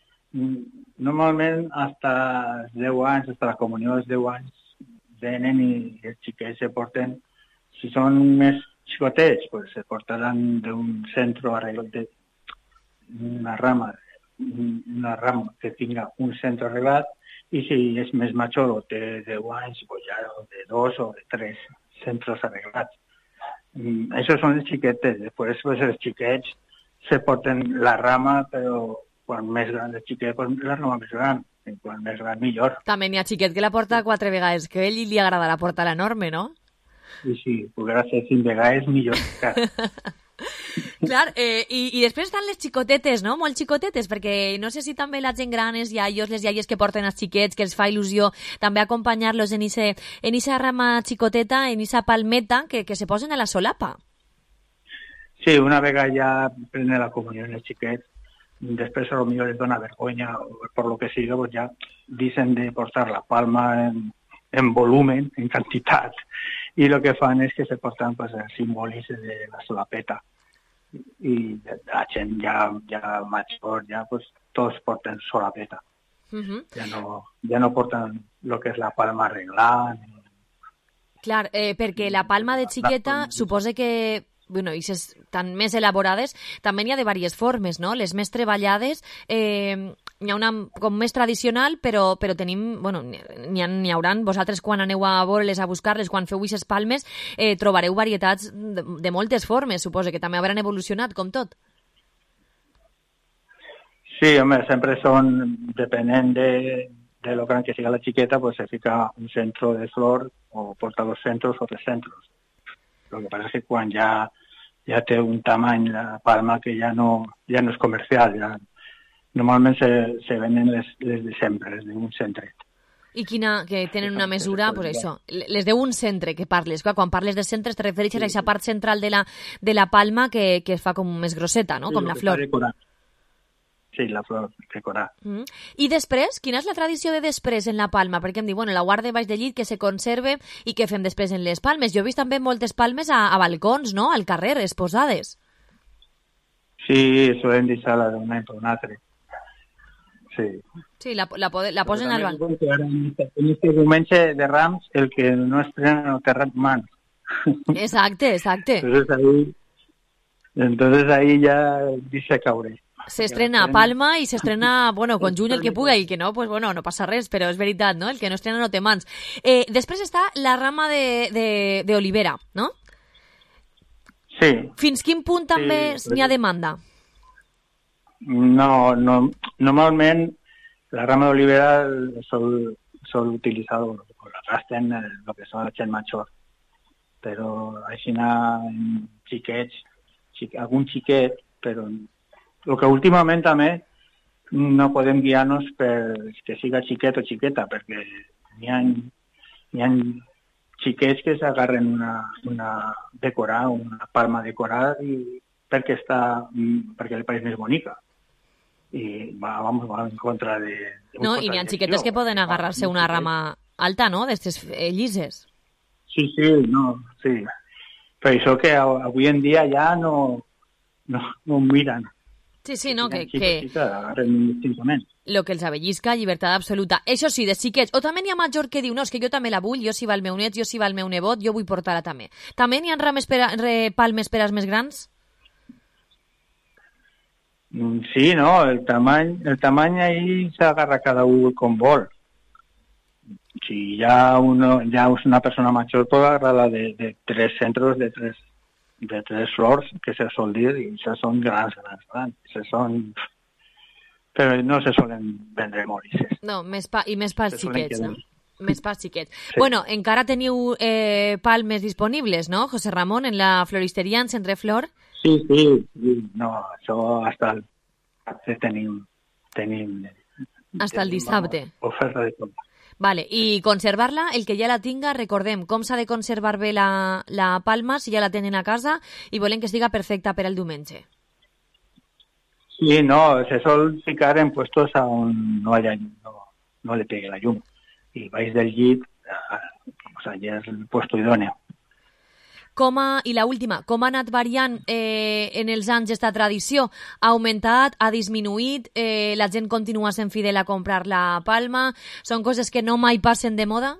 Normalment, fins als deu anys, fins a la comunió dels deu anys, venen i els xiquets se porten, si són més xicotets, pues se portaran d'un centre arreglat de una rama, una rama que tinga un centre arreglat, i si és més major o té deu anys, pues ja de dos o de tres centres arreglats. Mm, això són els xiquetes, després pues, els xiquets se porten la rama, però quan més gran el xiquet, pues, la rama més gran, i quan més gran millor. També n'hi ha xiquet que la porta quatre vegades, que a ell li agradarà portar l'enorme, no? Sí, sí, poder ser cinc vegades millor. Clar, eh, i, i després estan les xicotetes, no? Molt xicotetes, perquè no sé si també la gent gran, els iaios, les iaies que porten els xiquets, que els fa il·lusió també acompanyar-los en ese, en esa rama xicoteta, en esa palmeta que, que se posen a la solapa. Sí, una vegada ja prenen la comunió els xiquets, després a lo millor les dona vergonya o per lo que siga, pues ja dicen de portar la palma en, en volumen, en quantitat, i el que fan és que se porten pues, símbols de la solapeta. I la gent ja, ja major, ja pues, tots porten solapeta. Uh-huh. Ja, no, ja no porten el que és la palma arreglant. Clar, eh, perquè la palma de xiqueta suposa que, bueno, i ses tan més elaborades, també n'hi ha de diverses formes, no? Les més treballades, eh, n'hi ha una com més tradicional, però, però tenim, bueno, n'hi ha, n'hi hauran, vosaltres quan aneu a veure-les, a buscar-les, quan feu aquestes palmes, eh, trobareu varietats de, de moltes formes, suposa que també hauran evolucionat, com tot. Sí, home, sempre són, depenent de, de lo gran que siga la xiqueta, pues se fica un centro de flor o porta dos centros o tres centros. Lo que pasa es que quan ja, ja té un tamany la palma que ja no, ja no és comercial, ja normalment se, se venen les, les de sempre, les d'un centre. I quina, que tenen una mesura, pues això, les d'un centre que parles. Quan parles de centres te refereixes a aquesta part central de la, de la palma que, que es fa com més grosseta, no? Sí, com la flor. Sí, la flor decorada. Mm. I després, quina és la tradició de després en la palma? Perquè em diu, bueno, la guarda baix del llit, que se conserve i què fem després en les palmes. Jo he vist també moltes palmes a, a balcons, no?, al carrer, exposades. Sí, suelen deixar-la d'un any per un altre. Sí. Sí, la, la, la posen al balcó. En este diumenge de Rams, el que no estrena el terrat man. Exacte, exacte. Entonces ahí, entonces ahí ya dice caure. S'estrena a Palma i s'estrena, bueno, conjunt el que puga i que no, pues bueno, no passa res, però és veritat, no? El que no estrena no té mans. Eh, després està la rama de, de, de olivera, no? Sí. Fins quin punt també sí, n'hi ha demanda? No, no, normalment la rama d'olivera sol, sol utilitzar o la gasten el que són la gent major, però així en xiquets, xic, algun xiquet, però el que últimament també no podem guiar-nos per que siga xiquet o xiqueta, perquè n'hi ha, n'hi ha xiquets que s'agarren una, una decorada, una palma decorada i perquè, està, perquè el pareix més bonica. I va, vamos, va en contra de... de no, i n'hi ha xiquetes que poden agarrar-se una rama alta, no?, d'estes llises. Sí, sí, no, sí. Per això que avui en dia ja no, no, no miren. Sí, sí, no, que... Xica, que... xica, lo que els avellisca, llibertat absoluta. Això sí, de xiquets. O també n'hi ha major que diu, no, és que jo també la vull, jo si va el meu net, jo si va el meu nebot, jo vull portar-la també. També n'hi ha rames per a, re, palmes per als més grans? Sí, no, el tamany, el tamany ahí s'agarra cada un com vol. Si ja, uno, ja és una persona major, pot agarrar-la de, de tres centros, de tres de tres flors, que se sol dir, i això són grans, grans, grans. Això són... Però no se solen vendre molices. No, més pa, i més pels xiquets, no? Més pels xiquets. Sí. Bueno, encara teniu eh, palmes disponibles, no, José Ramón, en la floristeria en Centre Flor? Sí, sí, sí. No, això hasta el tenim... tenim hasta el dissabte. Oferta de tot. Vale, i conservar-la, el que ja la tinga, recordem com s'ha de conservar bé la, la palma, si ja la tenen a casa, i volen que estiga perfecta per al diumenge. Sí, no, se sol ficar en puestos on no, haya, no, no le pegue la llum. I baix del llit, pues allà és el puesto idòneo. Com a, I la última, com ha anat variant eh, en els anys aquesta tradició? Ha augmentat, ha disminuït, eh, la gent continua sent fidel a comprar la palma? Són coses que no mai passen de moda?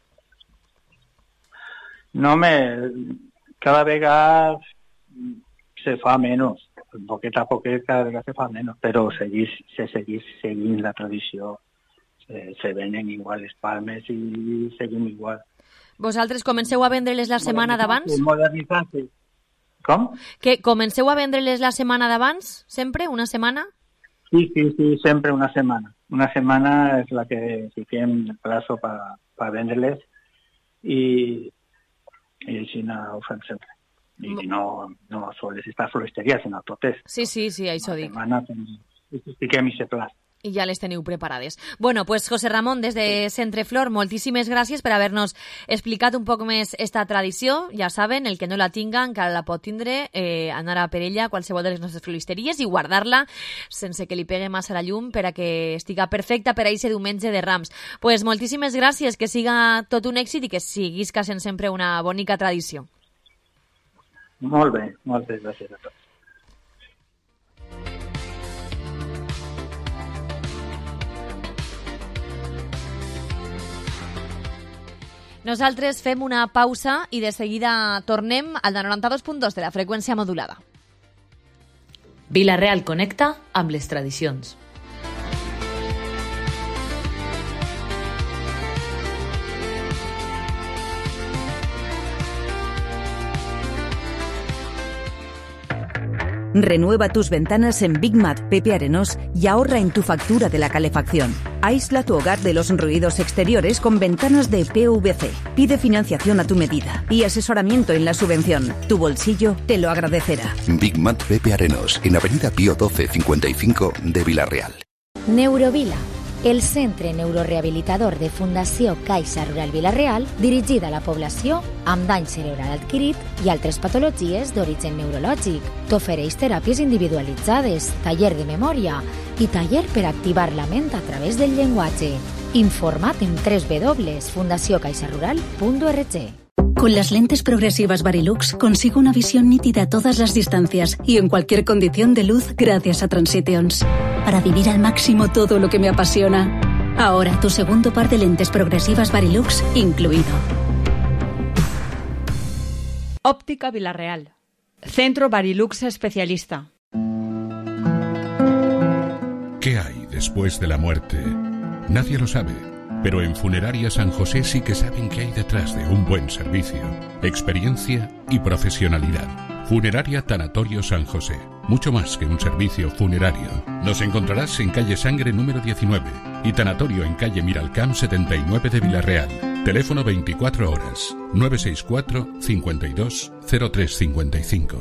No, me, cada vegada se fa menys, poquet a poquet cada vegada se fa menys, però seguís, se seguís seguint la tradició, se, se venen igual les palmes i seguim igual. Vosaltres comenceu a vendre-les la setmana d'abans? Modernitzar-se. Com? Que comenceu a vendre-les la setmana d'abans, sempre, una setmana? Sí, sí, sí, sempre una setmana. Una setmana és la que fiquem el plazo per pa vendre-les i, i així no ho fem sempre. I mm. no, no sols estas floristeries, sinó totes. Sí, sí, sí, això dic. Una setmana fiquem aquest plaç. i ja les teniu preparades. Bueno, pues José Ramon, des de Centreflor, moltíssimes gràcies per haver-nos explicat un poc més esta tradició. Ja saben, el que no la tinga encara la pot tindre, eh, anar a per ella a qualsevol de les nostres floristeries i guardar-la sense que li pegue massa la llum per a que estiga perfecta per a aquest diumenge de Rams. Pues moltíssimes gràcies, que siga tot un èxit i que siguisca sent sempre una bonica tradició. Molt bé, moltes gràcies a tots. Nosaltres fem una pausa i de seguida tornem al noranta-dos punt dos de la freqüència modulada. Vila-real connecta amb les tradicions. Renueva tus ventanas en Big Mat Pepe Arenós y ahorra en tu factura de la calefacción. Aísla tu hogar de los ruidos exteriores con ventanas de P V C. Pide financiación a tu medida y asesoramiento en la subvención. Tu bolsillo te lo agradecerá. Big Mat Pepe Arenós, en Avenida Pío doce cincuenta y cinco de Vila-real. Neurovila, el centre neurorehabilitador de Fundació Caixa Rural Vila-real, dirigit a la població amb dany cerebral adquirit i altres patologies d'origen neurològic. T'ofereix teràpies individualitzades, taller de memòria i taller per activar la ment a través del llenguatge. Informa't en doble u doble u doble punt fundació caixa rural punt org. Con las lentes progresivas Varilux consigo una visión nítida a todas las distancias y en cualquier condición de luz gracias a Transitions. Para vivir al máximo todo lo que me apasiona. Ahora tu segundo par de lentes progresivas Varilux incluido. Óptica Vila-real. Centro Varilux especialista. ¿Qué hay después de la muerte? Nadie lo sabe. Pero en Funeraria San José sí que saben qué hay detrás de un buen servicio, experiencia y profesionalidad. Funeraria Tanatorio San José. Mucho más que un servicio funerario. Nos encontrarás en calle Sangre número diecinueve y Tanatorio en calle Miralcamp setenta y nueve de Vila-real. Teléfono veinticuatro horas, nueve seis cuatro, cincuenta y dos, cero tres cincuenta y cinco.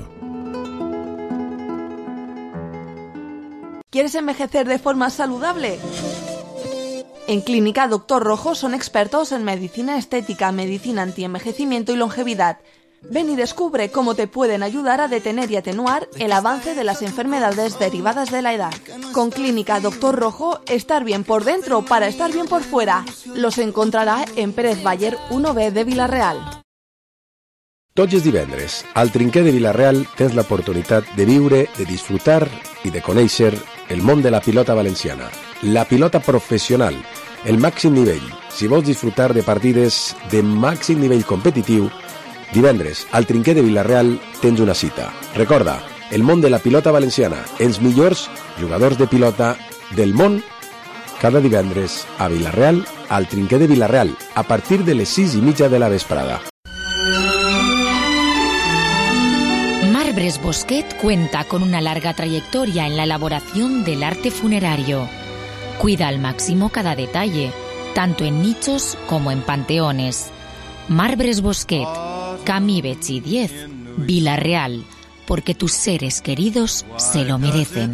¿Quieres envejecer de forma saludable? En Clínica Doctor Rojo son expertos en medicina estética, medicina antienvejecimiento y longevidad. Ven y descubre cómo te pueden ayudar a detener y atenuar el avance de las enfermedades derivadas de la edad. Con Clínica Doctor Rojo, estar bien por dentro para estar bien por fuera. Los encontrará en Pérez Baller uno B de Vila-real. Tots els divendres, al Trinquer de Vila-real tens l'oportunitat de viure, de disfrutar i de conèixer el món de la pilota valenciana. La pilota professional, el màxim nivell. Si vols disfrutar de partides de màxim nivell competitiu, divendres, al Trinquer de Vila-real tens una cita. Recorda, el món de la pilota valenciana, els millors jugadors de pilota del món, cada divendres a Vila-real, al Trinquer de Vila-real, a partir de les sis i mitja de la vesprada. Marbres Bosquet cuenta con una larga trayectoria en la elaboración del arte funerario. Cuida al máximo cada detalle, tanto en nichos como en panteones. Marbres Bosquet, Camí Betxí diez, Vila-real, porque tus seres queridos se lo merecen.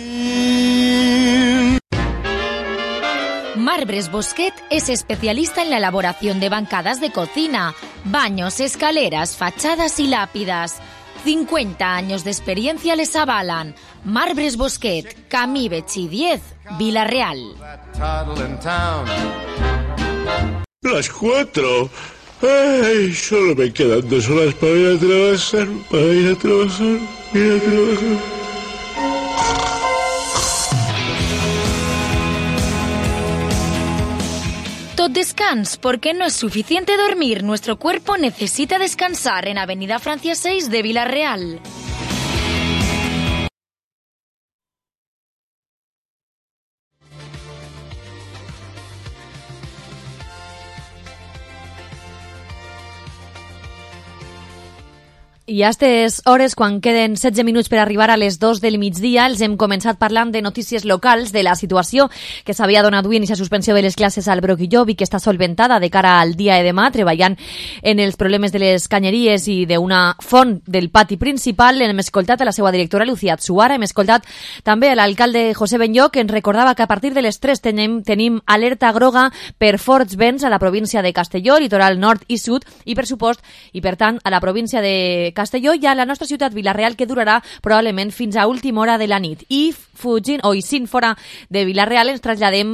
Marbres Bosquet es especialista en la elaboración de bancadas de cocina, baños, escaleras, fachadas y lápidas. cincuenta años de experiencia les avalan. Marbres Bosquet, Camí Betxí diez, Vila-real. Las cuatro. Ay, solo me quedan dos horas para ir a trabajar, para ir a trabajar, ir a trabajar. Tot descans, porque no es suficiente dormir. Nuestro cuerpo necesita descansar en Avenida Francia seis de Vila-real. I a aquestes hores, quan queden setze minuts per arribar a les dos del migdia, els hem començat parlant de notícies locals, de la situació que s'havia donat avui en aquesta suspensió de les classes al Broc i Llop i que està solventada de cara al dia de demà, treballant en els problemes de les canyeries i d'una font del pati principal. Hem escoltat a la seva directora, Lucía Atsuara, hem escoltat també a l'alcalde José Benlloc, que ens recordava que a partir de les tres tenim, tenim alerta groga per forts vents a la província de Castelló, litoral nord i sud, i per supost, i per tant, a la província de Castelló i a la nostra ciutat Vila-real, que durarà probablement fins a última hora de la nit. I fugint, o ixint fora de Vila-real, ens traslladem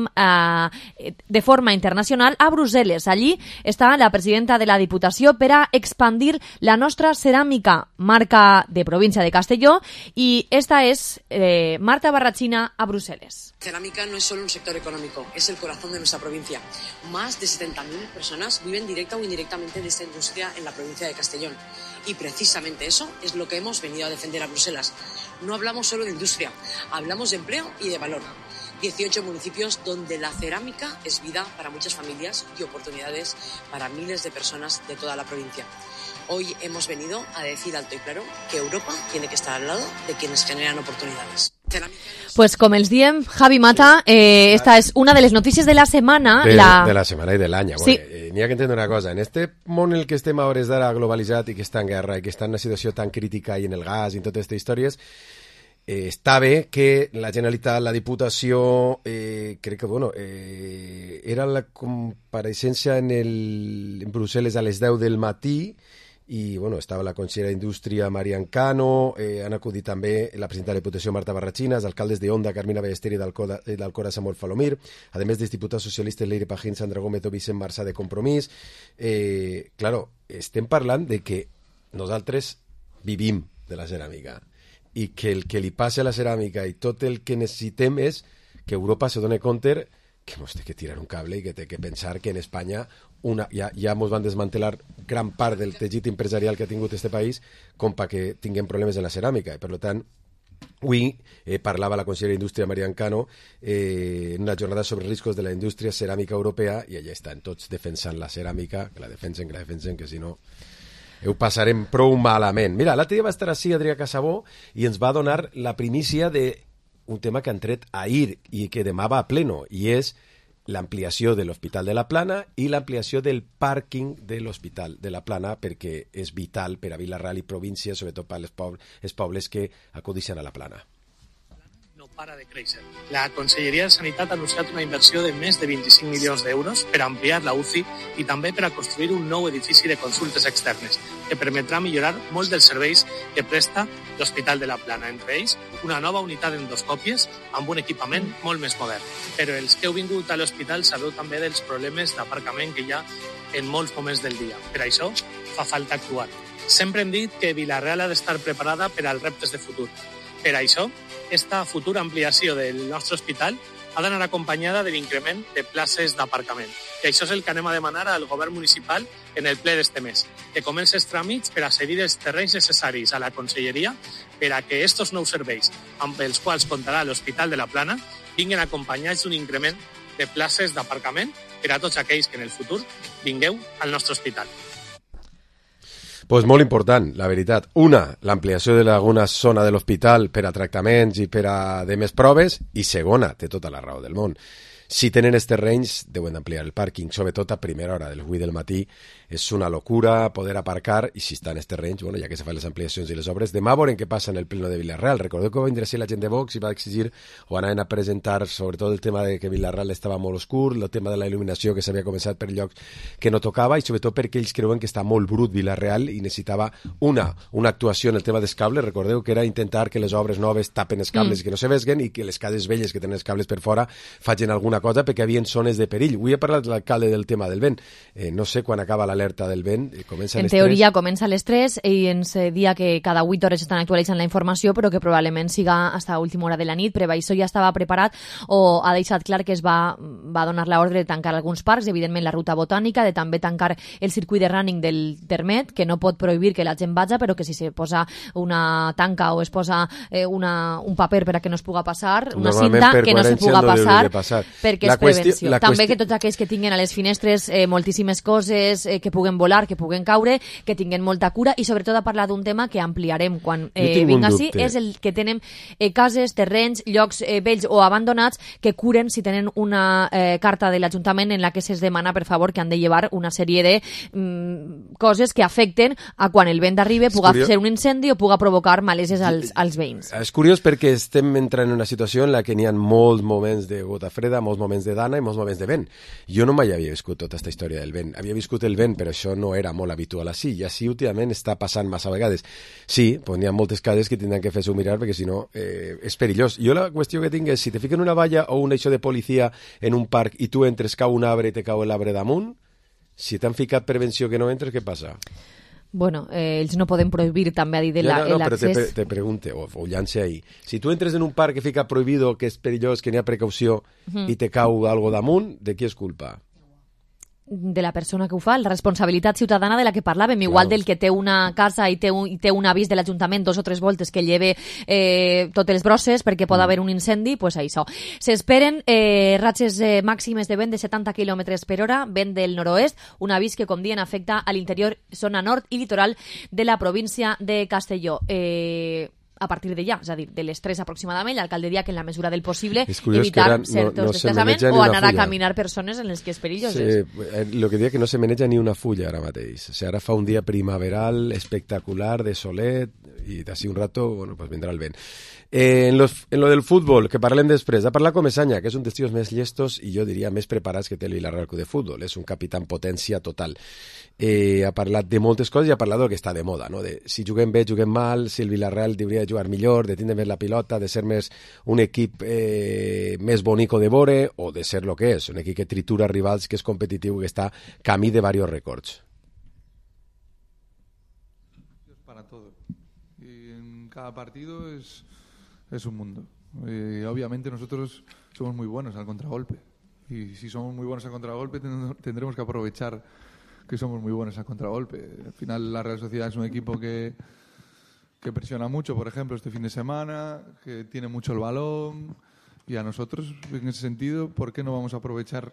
eh, de forma internacional a Brussel·les. Allí està la presidenta de la Diputació per a expandir la nostra ceràmica, marca de província de Castelló, i esta és eh, Marta Barrachina a Brussel·les. Cerámica no es solo un sector económico, es el corazón de nuestra provincia. Más de setenta mil personas viven directa o indirectamente de esta industria en la provincia de Castellón. Y precisamente eso es lo que hemos venido a defender a Bruselas. No hablamos solo de industria, hablamos de empleo y de valor. dieciocho municipios donde la cerámica es vida para muchas familias y oportunidades para miles de personas de toda la provincia. Hoy hemos venido a decir alto y claro que Europa tiene que estar al lado de quienes generan oportunidades. Pues com els diem, Javi Mata, eh, esta és una de les notícies de la setmana. De la, de la setmana i de l'any. Sí. Eh, N'hi ha que entendre una cosa. En este món en el que estem a hores d'ara globalitzat i que està en guerra i que està en una situació tan crítica i en el gas i en totes aquestes històries, eh, està bé que la Generalitat, la Diputació, eh, crec que, bueno, eh, era la compareixença en, el, en Brussel·les a les deu del matí, i bueno, estava la consellera d'Indústria Marian Cano, eh, han acudit també la presidenta de la Diputació Marta Barrachina, els alcaldes de Onda, Carmina Ballester i d'Alcora Samuel Falomir, a més dels diputats socialistes Leire Pajín, Sandra Gómez o Vicent Marçà de Compromís. Eh, claro, estem parlant de que nosaltres vivim de la ceràmica i que el que li passa a la ceràmica i tot el que necessitem és que Europa se doni compte que ens té que tirar un cable i que té que pensar que en Espanya una, ja, ja ens van desmantelar gran part del teixit empresarial que ha tingut este país com perquè tinguem problemes en la ceràmica. I per tant, avui eh, parlava la consellera d'Indústria Marian Cano eh, en una jornada sobre riscos de la indústria ceràmica europea i allà estan tots defensant la ceràmica, que la defensen, que la defensen, que si no ho passarem prou malament. Mira, l'altre dia va estar així Adrià Casabó i ens va donar la primícia de un tema que han tret ahir i que demà va a pleno, i és l'ampliació de l'Hospital de la Plana i l'ampliació del pàrquing de l'Hospital de la Plana, perquè és vital per a Vila-real i província, sobretot per als pobles, els pobles que acudixen a la Plana. Para de créixer. La Conselleria de Sanitat ha anunciat una inversió de més de vint-i-cinc milions d'euros per ampliar la U C I i també per a construir un nou edifici de consultes externes que permetrà millorar molts dels serveis que presta l'Hospital de la Plana, entre ells una nova unitat d'endoscòpies amb un equipament molt més modern. Però els que heu vingut a l'hospital sabeu també dels problemes d'aparcament que hi ha en molts moments del dia. Per això fa falta actuar. Sempre hem dit que Vila-real ha d'estar preparada per als reptes de futur. Per això, esta futura ampliació del nostre hospital ha d'anar acompanyada de l'increment de places d'aparcament. I això és el que anem a demanar al govern municipal en el ple d'este mes, que comenci els tràmits per a cedir els terrenys necessaris a la Conselleria per a que estos nous serveis, amb els quals comptarà l'Hospital de la Plana, vinguin acompanyats d'un increment de places d'aparcament per a tots aquells que en el futur vingueu al nostre hospital. Pues molt important, la veritat. Una, l'ampliació de alguna zona de l'hospital per a tractaments i per a de més proves, i segona, té tota la raó del món. Si tenen els terrenys, deuen d'ampliar el pàrquing, sobretot a primera hora del vuit del matí. És una locura poder aparcar, i si estan els terrenys, bueno, ja que se fan les ampliacions i les obres, demà veurem què passa en el pleno de Vila-real. Recordeu que va vindre la gent de Vox i va exigir, o anaven a presentar, sobretot el tema de que Vila-real estava molt oscur, el tema de la il·luminació que s'havia començat per llocs que no tocava, i sobretot perquè ells creuen que està molt brut Vila-real i necessitava una, una actuació en el tema dels cables. Recordeu que era intentar que les obres noves tapen els cables mm. que no se vesguen i que les cases velles que tenen els cables per fora facin alguna cosa perquè hi havia zones de perill. Avui ha parlat l'alcalde del tema del vent. Eh, no sé quan acaba l'alerta del vent. Comença en teoria comença a les tres i ens dia que cada vuit hores estan actualitzant la informació, però que probablement siga fins a última hora de la nit. Prevaixó ja estava preparat o ha deixat clar que es va, va donar l'ordre de tancar alguns parcs, evidentment la ruta botànica, de també tancar el circuit de running del Termet, que no pot prohibir que la gent vaja, però que si se posa una tanca o es posa eh, una, un paper per a que no es puga passar, una cinta que no se puga no passar, passar, perquè és prevenció. També qüestió... que tots aquells que tinguen a les finestres eh, moltíssimes coses, eh, que puguen volar, que puguen caure, que tinguen molta cura, i sobretot a parlar d'un tema que ampliarem quan eh, vinga així, és el que tenen eh, cases, terrenys, llocs eh, vells o abandonats que curen si tenen una eh, carta de l'Ajuntament en la que se'ls demana, per favor, que han de llevar una sèrie de mm, coses que afecten a quan el vent arribi puga curiós... fer un incendi o puga provocar maleses als, als veïns. És curiós perquè estem entrant en una situació en la que n'hi ha molts moments de gota freda, molts moments de dana i molts moments de vent. Jo no mai havia viscut tota aquesta història del vent. Havia viscut el vent, però això no era molt habitual així, i així últimament està passant massa vegades. Sí, pues n'hi ha moltes cases que tindran que fer-s'ho mirar perquè si no eh, és perillós. Jo la qüestió que tinc és, si te fiquen una valla o un eixo de policia en un parc i tu entres, cau un arbre i te cau l'arbre damunt, si t'han ficat prevenció que no entres, què passa? Bueno, eh, ells no poden prohibir també a dir de la, no, no, l'accés. Però te, te pregunte, o, o llance ahí. Si tu entres en un parc que fica prohibido, que és perillós, que n'hi ha precaució, uh-huh. i te cau algo damunt, de qui és culpa? De la persona que ho fa, la responsabilitat ciutadana de la que parlàvem, igual claro. Del que té una casa i té un, i té un avís de l'Ajuntament dos o tres voltes que lleve eh, totes les brosses perquè pot mm. haver un incendi, pues això. S'esperen eh, ratxes eh, màximes de vent de setanta quilòmetres per hora, vent del nord-oest, un avís que, com dient, afecta a l'interior, zona nord i litoral de la província de Castelló. Eh... a partir de ja, és a dir, de les tres aproximadament, l'alcalde dia que en la mesura del possible evitar era, certs no, no desplaçaments o anar a caminar persones en les que és perillós. Sí, el que dia que no se maneja ni una fulla ara mateix. O sigui, ara fa un dia primaveral espectacular, de solet, i d'ací un rato, bueno, pues vendrà el vent. Eh, en, los, en lo del futbol, que parlem després, ha parlat Comesaña, que és un dels tios més llestos i jo diria més preparats que té el Villarreal Club de Futbol. És un capitán potència total. Eh, ha parlat de moltes coses i ha parlat del que està de moda, no? De si juguem bé, juguem mal, si el Villarreal hauria de jugar millor, de tindre més la pilota, de ser més un equip eh, més bonico de veure, o de ser lo que és, un equip que tritura rivals, que és competitiu, que està camí de varios rècords. Para todo. Y en cada partido es, es un mundo. Y obviamente nosotros somos muy buenos al contragolpe. Y si somos muy buenos al contragolpe, tendremos que aprovechar que somos muy buenos al contragolpe. Al final la Real Sociedad es un equipo que, que presiona mucho, por ejemplo, este fin de semana, que tiene mucho el balón, y a nosotros, en ese sentido, ¿por qué no vamos a aprovechar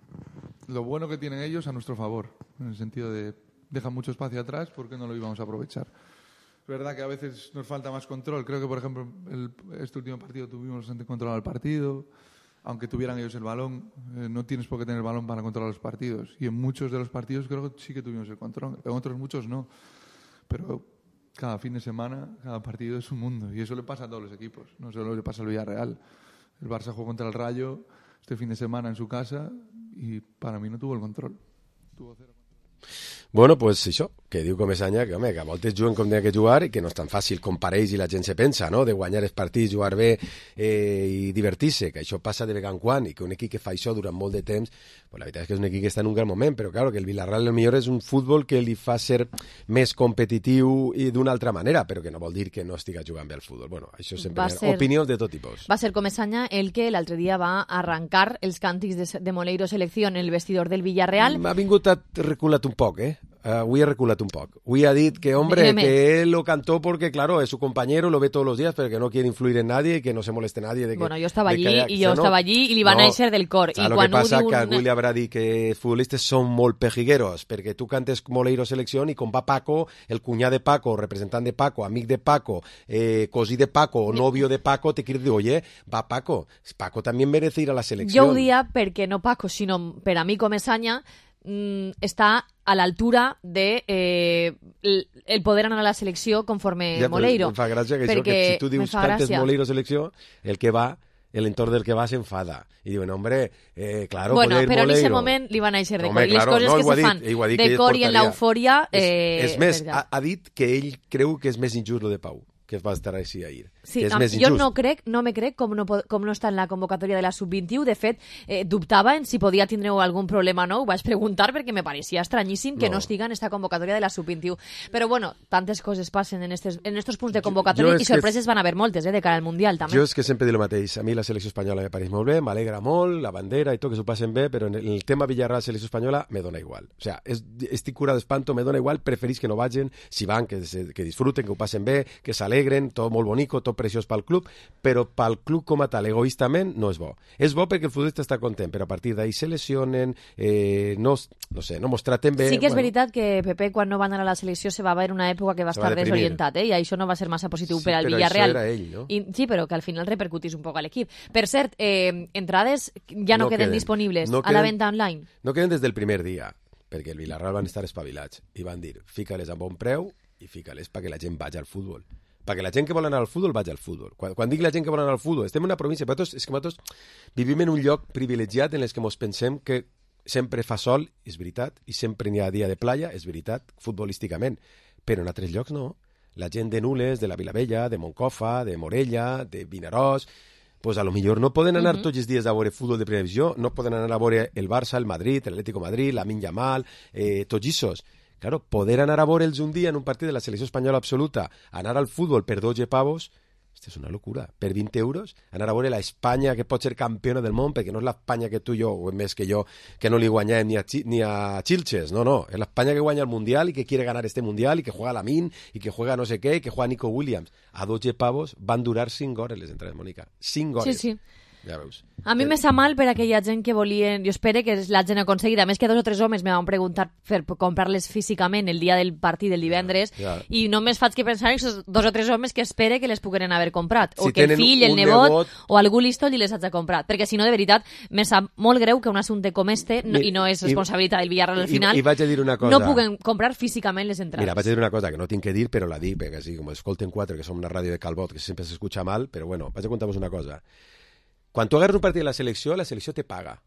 lo bueno que tienen ellos a nuestro favor? En el sentido de, dejan mucho espacio atrás, ¿por qué no lo íbamos a aprovechar? Es verdad que a veces nos falta más control. Creo que, por ejemplo, el, este último partido tuvimos bastante control al partido. Aunque tuvieran ellos el balón, eh, no tienes por qué tener el balón para controlar los partidos. Y en muchos de los partidos creo que sí que tuvimos el control. En otros muchos no. Pero cada fin de semana, cada partido es un mundo. Y eso le pasa a todos los equipos. No solo le pasa al Villarreal. El Barça jugó contra el Rayo este fin de semana en su casa y para mí no tuvo el control. Tuvo cero. Bueno, pues això, que diu Comesaña que, home, que a voltes juguen com tenen que jugar i que no és tan fàcil com pareix i la gent se pensa, no?, de guanyar els partits, jugar bé eh, i divertir-se, que això passa de vegada en quan, i que un equip que fa això durant molt de temps, pues la veritat és que és un equip que està en un gran moment, però claro, que el Villarreal el millor és un futbol que li fa ser més competitiu i d'una altra manera, però que no vol dir que no estiga jugant bé al futbol. Bueno, això sempre hi ha opinions de tot tipus. Va ser Comesaña el que l'altre dia va arrencar els càntics de, de Moleiro Selecció en el vestidor del Villarreal. M'ha vingut a reculat un poc, eh? Uh, avui ha reculat un poc. Avui ha dit que, hombre, Dime. que él lo cantó porque, claro, es su compañero, lo ve todos los días, pero que no quiere influir en nadie y que no se moleste nadie. De que, bueno, jo estava allí haya, i jo no, estava allí i li va no, néixer del cor. I el quan que passa diu que un... algú li haurà dit que els futbolistes són molt pejigueros, perquè tu cantes Moleiro Selección i com va Paco, el cunyà de Paco, representant de Paco, amic de Paco, eh, cosí de Paco, novio de Paco, te quiere dir, oye, va Paco, Paco también merece ir a la selección. Jo ho dia perquè no Paco, sinó per a mi Comesaña mm, està a l'altura de eh, el poder anar a la selecció conforme ja, Moleiro. Em fa gràcia que, això, que si tu dius cantes Moleiro Selecció, el que va, el entorn del que va s'enfada. I diuen, hombre, eh, claro, bueno, poder ir però Moleiro. en aquest moment li van néixer de Home, cor. I les claro, coses no, que se dit, fan dit de cor i en l'eufòria... Eh, és, és més, ha, ha dit que ell creu que és més injust lo de Pau, que va estar així ahir. Sí, que és amb, més jo injust. no crec, no me crec com no, com no està en la convocatòria de la sub vint-i-u. De fet, eh, dubtava en si podia tindre algun problema o no. Ho vaig preguntar perquè me pareixia estranyíssim que no, no estiga en esta convocatòria de la sub vint-i-u. Però bueno, tantes coses passen en estos, en estos punts de convocatòria i sorpreses que... van haver moltes, eh, de cara al Mundial també. Jo és que sempre dic el mateix. A mi la selecció espanyola me pareix molt bé, m'alegra molt, la bandera i tot, que s'ho passen bé, però en el tema Villarreal selecció espanyola me dona igual. O sea, és, estic cura d'espanto, me dona igual, preferís que no vagin, si van, que, se, que disfruten, que ho passen bé, que s'alegren, tot molt bonico, tot preciós pel club, però pel club com a tal, egoistament, no és bo. És bo perquè el futbolista està content, però a partir d'ahir se lesionen, eh, no, no sé, no mos traten bé. Sí que és bueno. veritat que Pepe, quan no va anar a la selecció, se va veure una època que va Se estar va deprimir. desorientat, eh? I això no va ser massa positiu Sí, per al però Villarreal. això era ell, no? I, sí, però que al final repercutís un poc a l'equip. Per cert, eh, entrades ja no, No queden, queden. disponibles No a la queden- venda online. No queden des del primer dia, perquè el Villarreal van estar espavilats i van dir, fica-les a bon preu i fica-les perquè la gent vagi al futbol. Perquè la gent que vol anar al futbol vagi al futbol. Quan, quan dic la gent que vol anar al futbol, estem en una província, però és que nosaltres vivim en un lloc privilegiat en els que ens pensem que sempre fa sol, és veritat, i sempre n'hi ha dia de playa, és veritat, futbolísticament, però en altres llocs no. La gent de Nules, de la Vilavella, de Moncofa, de Morella, de Vinaròs, pues a lo millor no poden anar uh -huh. tots els dies a veure futbol de primera divisió, no poden anar a veure el Barça, el Madrid, l'Atlético Madrid, l'Amin Yamal, eh, tots issos. Claro, poder anar a veure'ls un dia en un partit de la selecció espanyola absoluta, anar al futbol per dotze pavos, esto és una locura. Per vint euros, anar a veure la Espanya que pot ser campiona del món, perquè no és l'Espanya que tu i jo, o més que jo, que no li guanyem ni a, ni a Chilches, no, no. És l'Espanya que guanya el Mundial i que quiere ganar este Mundial i que juega Lamin i que juega no sé què i que juega Nico Williams. A dotze pavos van durar cinc hores les entrades, Mònica. cinc hores. Sí, sí. Ja veus. A mi me sa mal per aquella gent que volien... Jo espero que la gent aconseguida. A més que dos o tres homes me van preguntar per comprar-les físicament el dia del partit del divendres Ja, ja. i només faig que pensar en aquests dos o tres homes que espere que les puguen haver comprat. O Si que el tenen fill, el un nebot, nebot- o algú listo li les hagi comprat. Perquè si no, de veritat, me sap molt greu que un assumpte com este, no, Mi- i no és i- responsabilitat del Villarreal al i- final, i vaig a dir una cosa. no puguen comprar físicament les entrades. Mira, vaig a dir una cosa que no tinc que dir, però la dic, perquè sí, com escolten quatre, que som una ràdio de Calbot, que sempre s'escucha mal, però bueno, vaig a contar-vos una cosa. Quan tu agarres un partit de la selecció, la selecció te paga.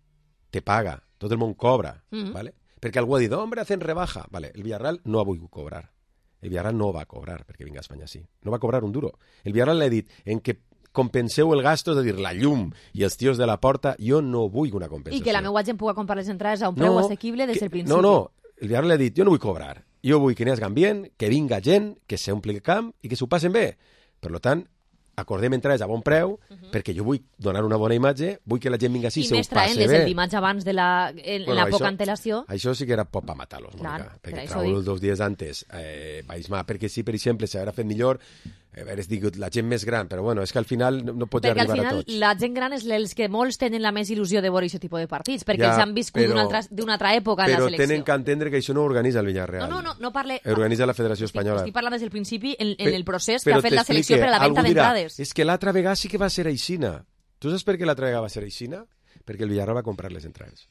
Te paga. Tot el món cobra, Mhm. ¿vale? Perquè algú ha dit, hombre, hacen rebaja. Vale, el Villarreal no ha volgut cobrar. El Villarreal no va cobrar, perquè vinga a Espanya sí. No va cobrar un duro. El Villarreal l'ha dit, en que compenseu el gasto, és a dir, la llum i els tios de la porta, jo no vull una compensació. I que la meva gent pugui comprar les entrades a un preu assequible des del principi. No, no, el Villarreal ha dit, jo no vull cobrar, jo vull que n'hi hagi ambient, que vinga gent, que s'ompli el camp i que s'ho passen bé. Per tant, acordem entrades a bon preu, uh -huh. perquè jo vull donar una bona imatge, vull que la gent vinga així, I s'ho més passe traient-les bé. el dimarts abans de la, en, Bueno, la això- poca antelació. Això sí que era pot pa matar-los, Clar, Mònica, per perquè això trau dic. els dos dies antes, eh, vaig mal, perquè sí, per exemple, s'haurà fet millor, hagués dit la gent més gran, però bueno, és que al final no, no pots Perquè al arribar final a tots. la gent gran és els que molts tenen la més il·lusió de veure aquest tipus de partits, perquè Ja, ells han viscut però- d'una altra, d'una altra època en la Però selecció. tenen que entendre que això no ho organitza el Villarreal. No, no, no, no parle... Organitza la Federació Espanyola. Estic parlant des del principi en, en Pe- el procés que però ha fet la t'explique, selecció per a la venda algú dirà, d'entrades. És que l'altra vegada sí que va ser aixina. Tu saps per què l'altra vegada va ser aixina? Perquè el Villarreal va comprar les entrades.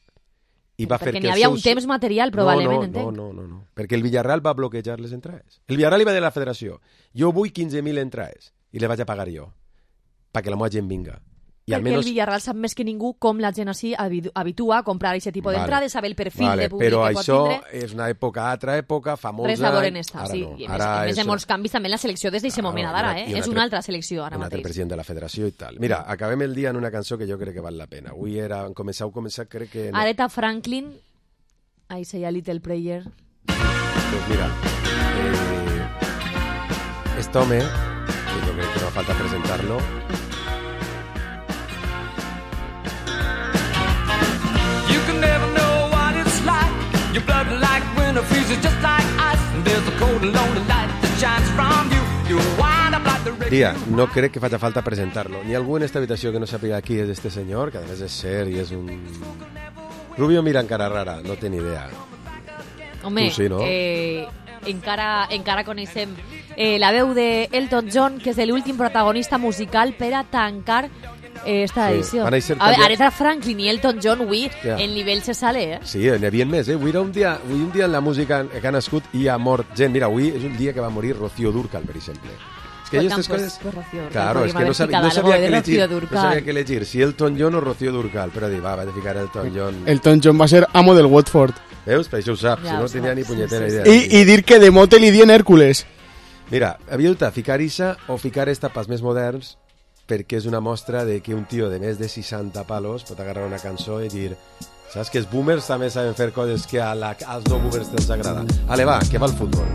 I va fer Perquè que n'hi els havia un seus- temps material, probablement, no, no, entenc. no, no, no, no, perquè el Villarreal va bloquejar les entrades. El Villarreal li va dir a la federació, jo vull quinze mil entrades i les vaig a pagar jo, perquè la meva gent vinga. I Perquè almenys... el Villarreal sap més que ningú com la gent així habitu- habitua a comprar aquest tipus Vale. d'entrades, saber el perfil Vale, de públic però que pot això tindre. és una època, altra època, fa molts Res a veure en anys, esta, ara sí. no. I a més, Ara a més de és molts canvis també en la selecció des d'aquest moment Claro, d'ara, i eh? un És altre- una altra selecció ara un altre mateix. president de la federació i tal. Mira, acabem el dia en una cançó que jo crec que val la pena. Avui era, en començar, heu començat, crec que... No. Aretha Franklin, ahí se llama Little Prayer. Pues mira, eh, este home, que yo creo que no falta presentarlo, You can never know what it's like. Your blood like winter freezes just like ice. And there's a cold and lonely light that shines from you. You wind up like the radio. Tía, no crec que faci falta presentarlo. Ni algú en esta habitació que no sàpiga qui és este senyor, que a més és ser i és un... Rubio mira encara rara, no té ni idea. Home, Tu sí, no? eh, encara, encara coneixem eh, la veu de Elton John, que és l'últim protagonista musical per a tancar eh, esta Sí, edició. van a ser A veure, també- Aretha Franklin i Elton John, avui, Ja. el nivell se sale, eh? Sí, n'hi havia més, eh? Avui era un dia, avui un dia en la música que ha nascut i ha mort gent. Mira, avui és un dia que va morir Rocío Dúrcal, per exemple. És que Pues jo estas pues, coses... pues Rocío Dúrcal, Claro, podríem és que no, haver sab... ficat no algo sabia de què elegir. Rocío No Dúrcal. sabia què elegir, si Elton John o Rocío Dúrcal. Però dir, va, vaig a ficar Elton John. Elton John va ser amo del Watford. Veus? Per això ho saps, Ja si no ho tenia saps, ni punyetera sí, sí, idea. I, I dir que de mote li dien Hèrcules. Mira, havia dut a ficar Isa o ficar esta pels més moderns perquè és una mostra de que un tio de més de seixanta palos pot agarrar una cançó i dir saps que els boomers també saben fer coses que a la, als no boomers els agrada. Ale, va, que va el futbol.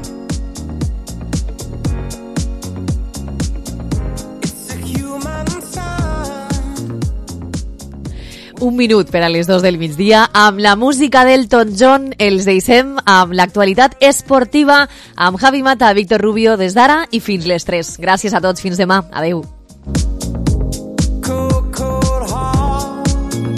un minut per a les dos del migdia. Amb la música d'Elton John els deixem amb l'actualitat esportiva amb Javi Mata, Víctor Rubio des d'ara i fins les tres. Gràcies a tots, fins demà. Adeu.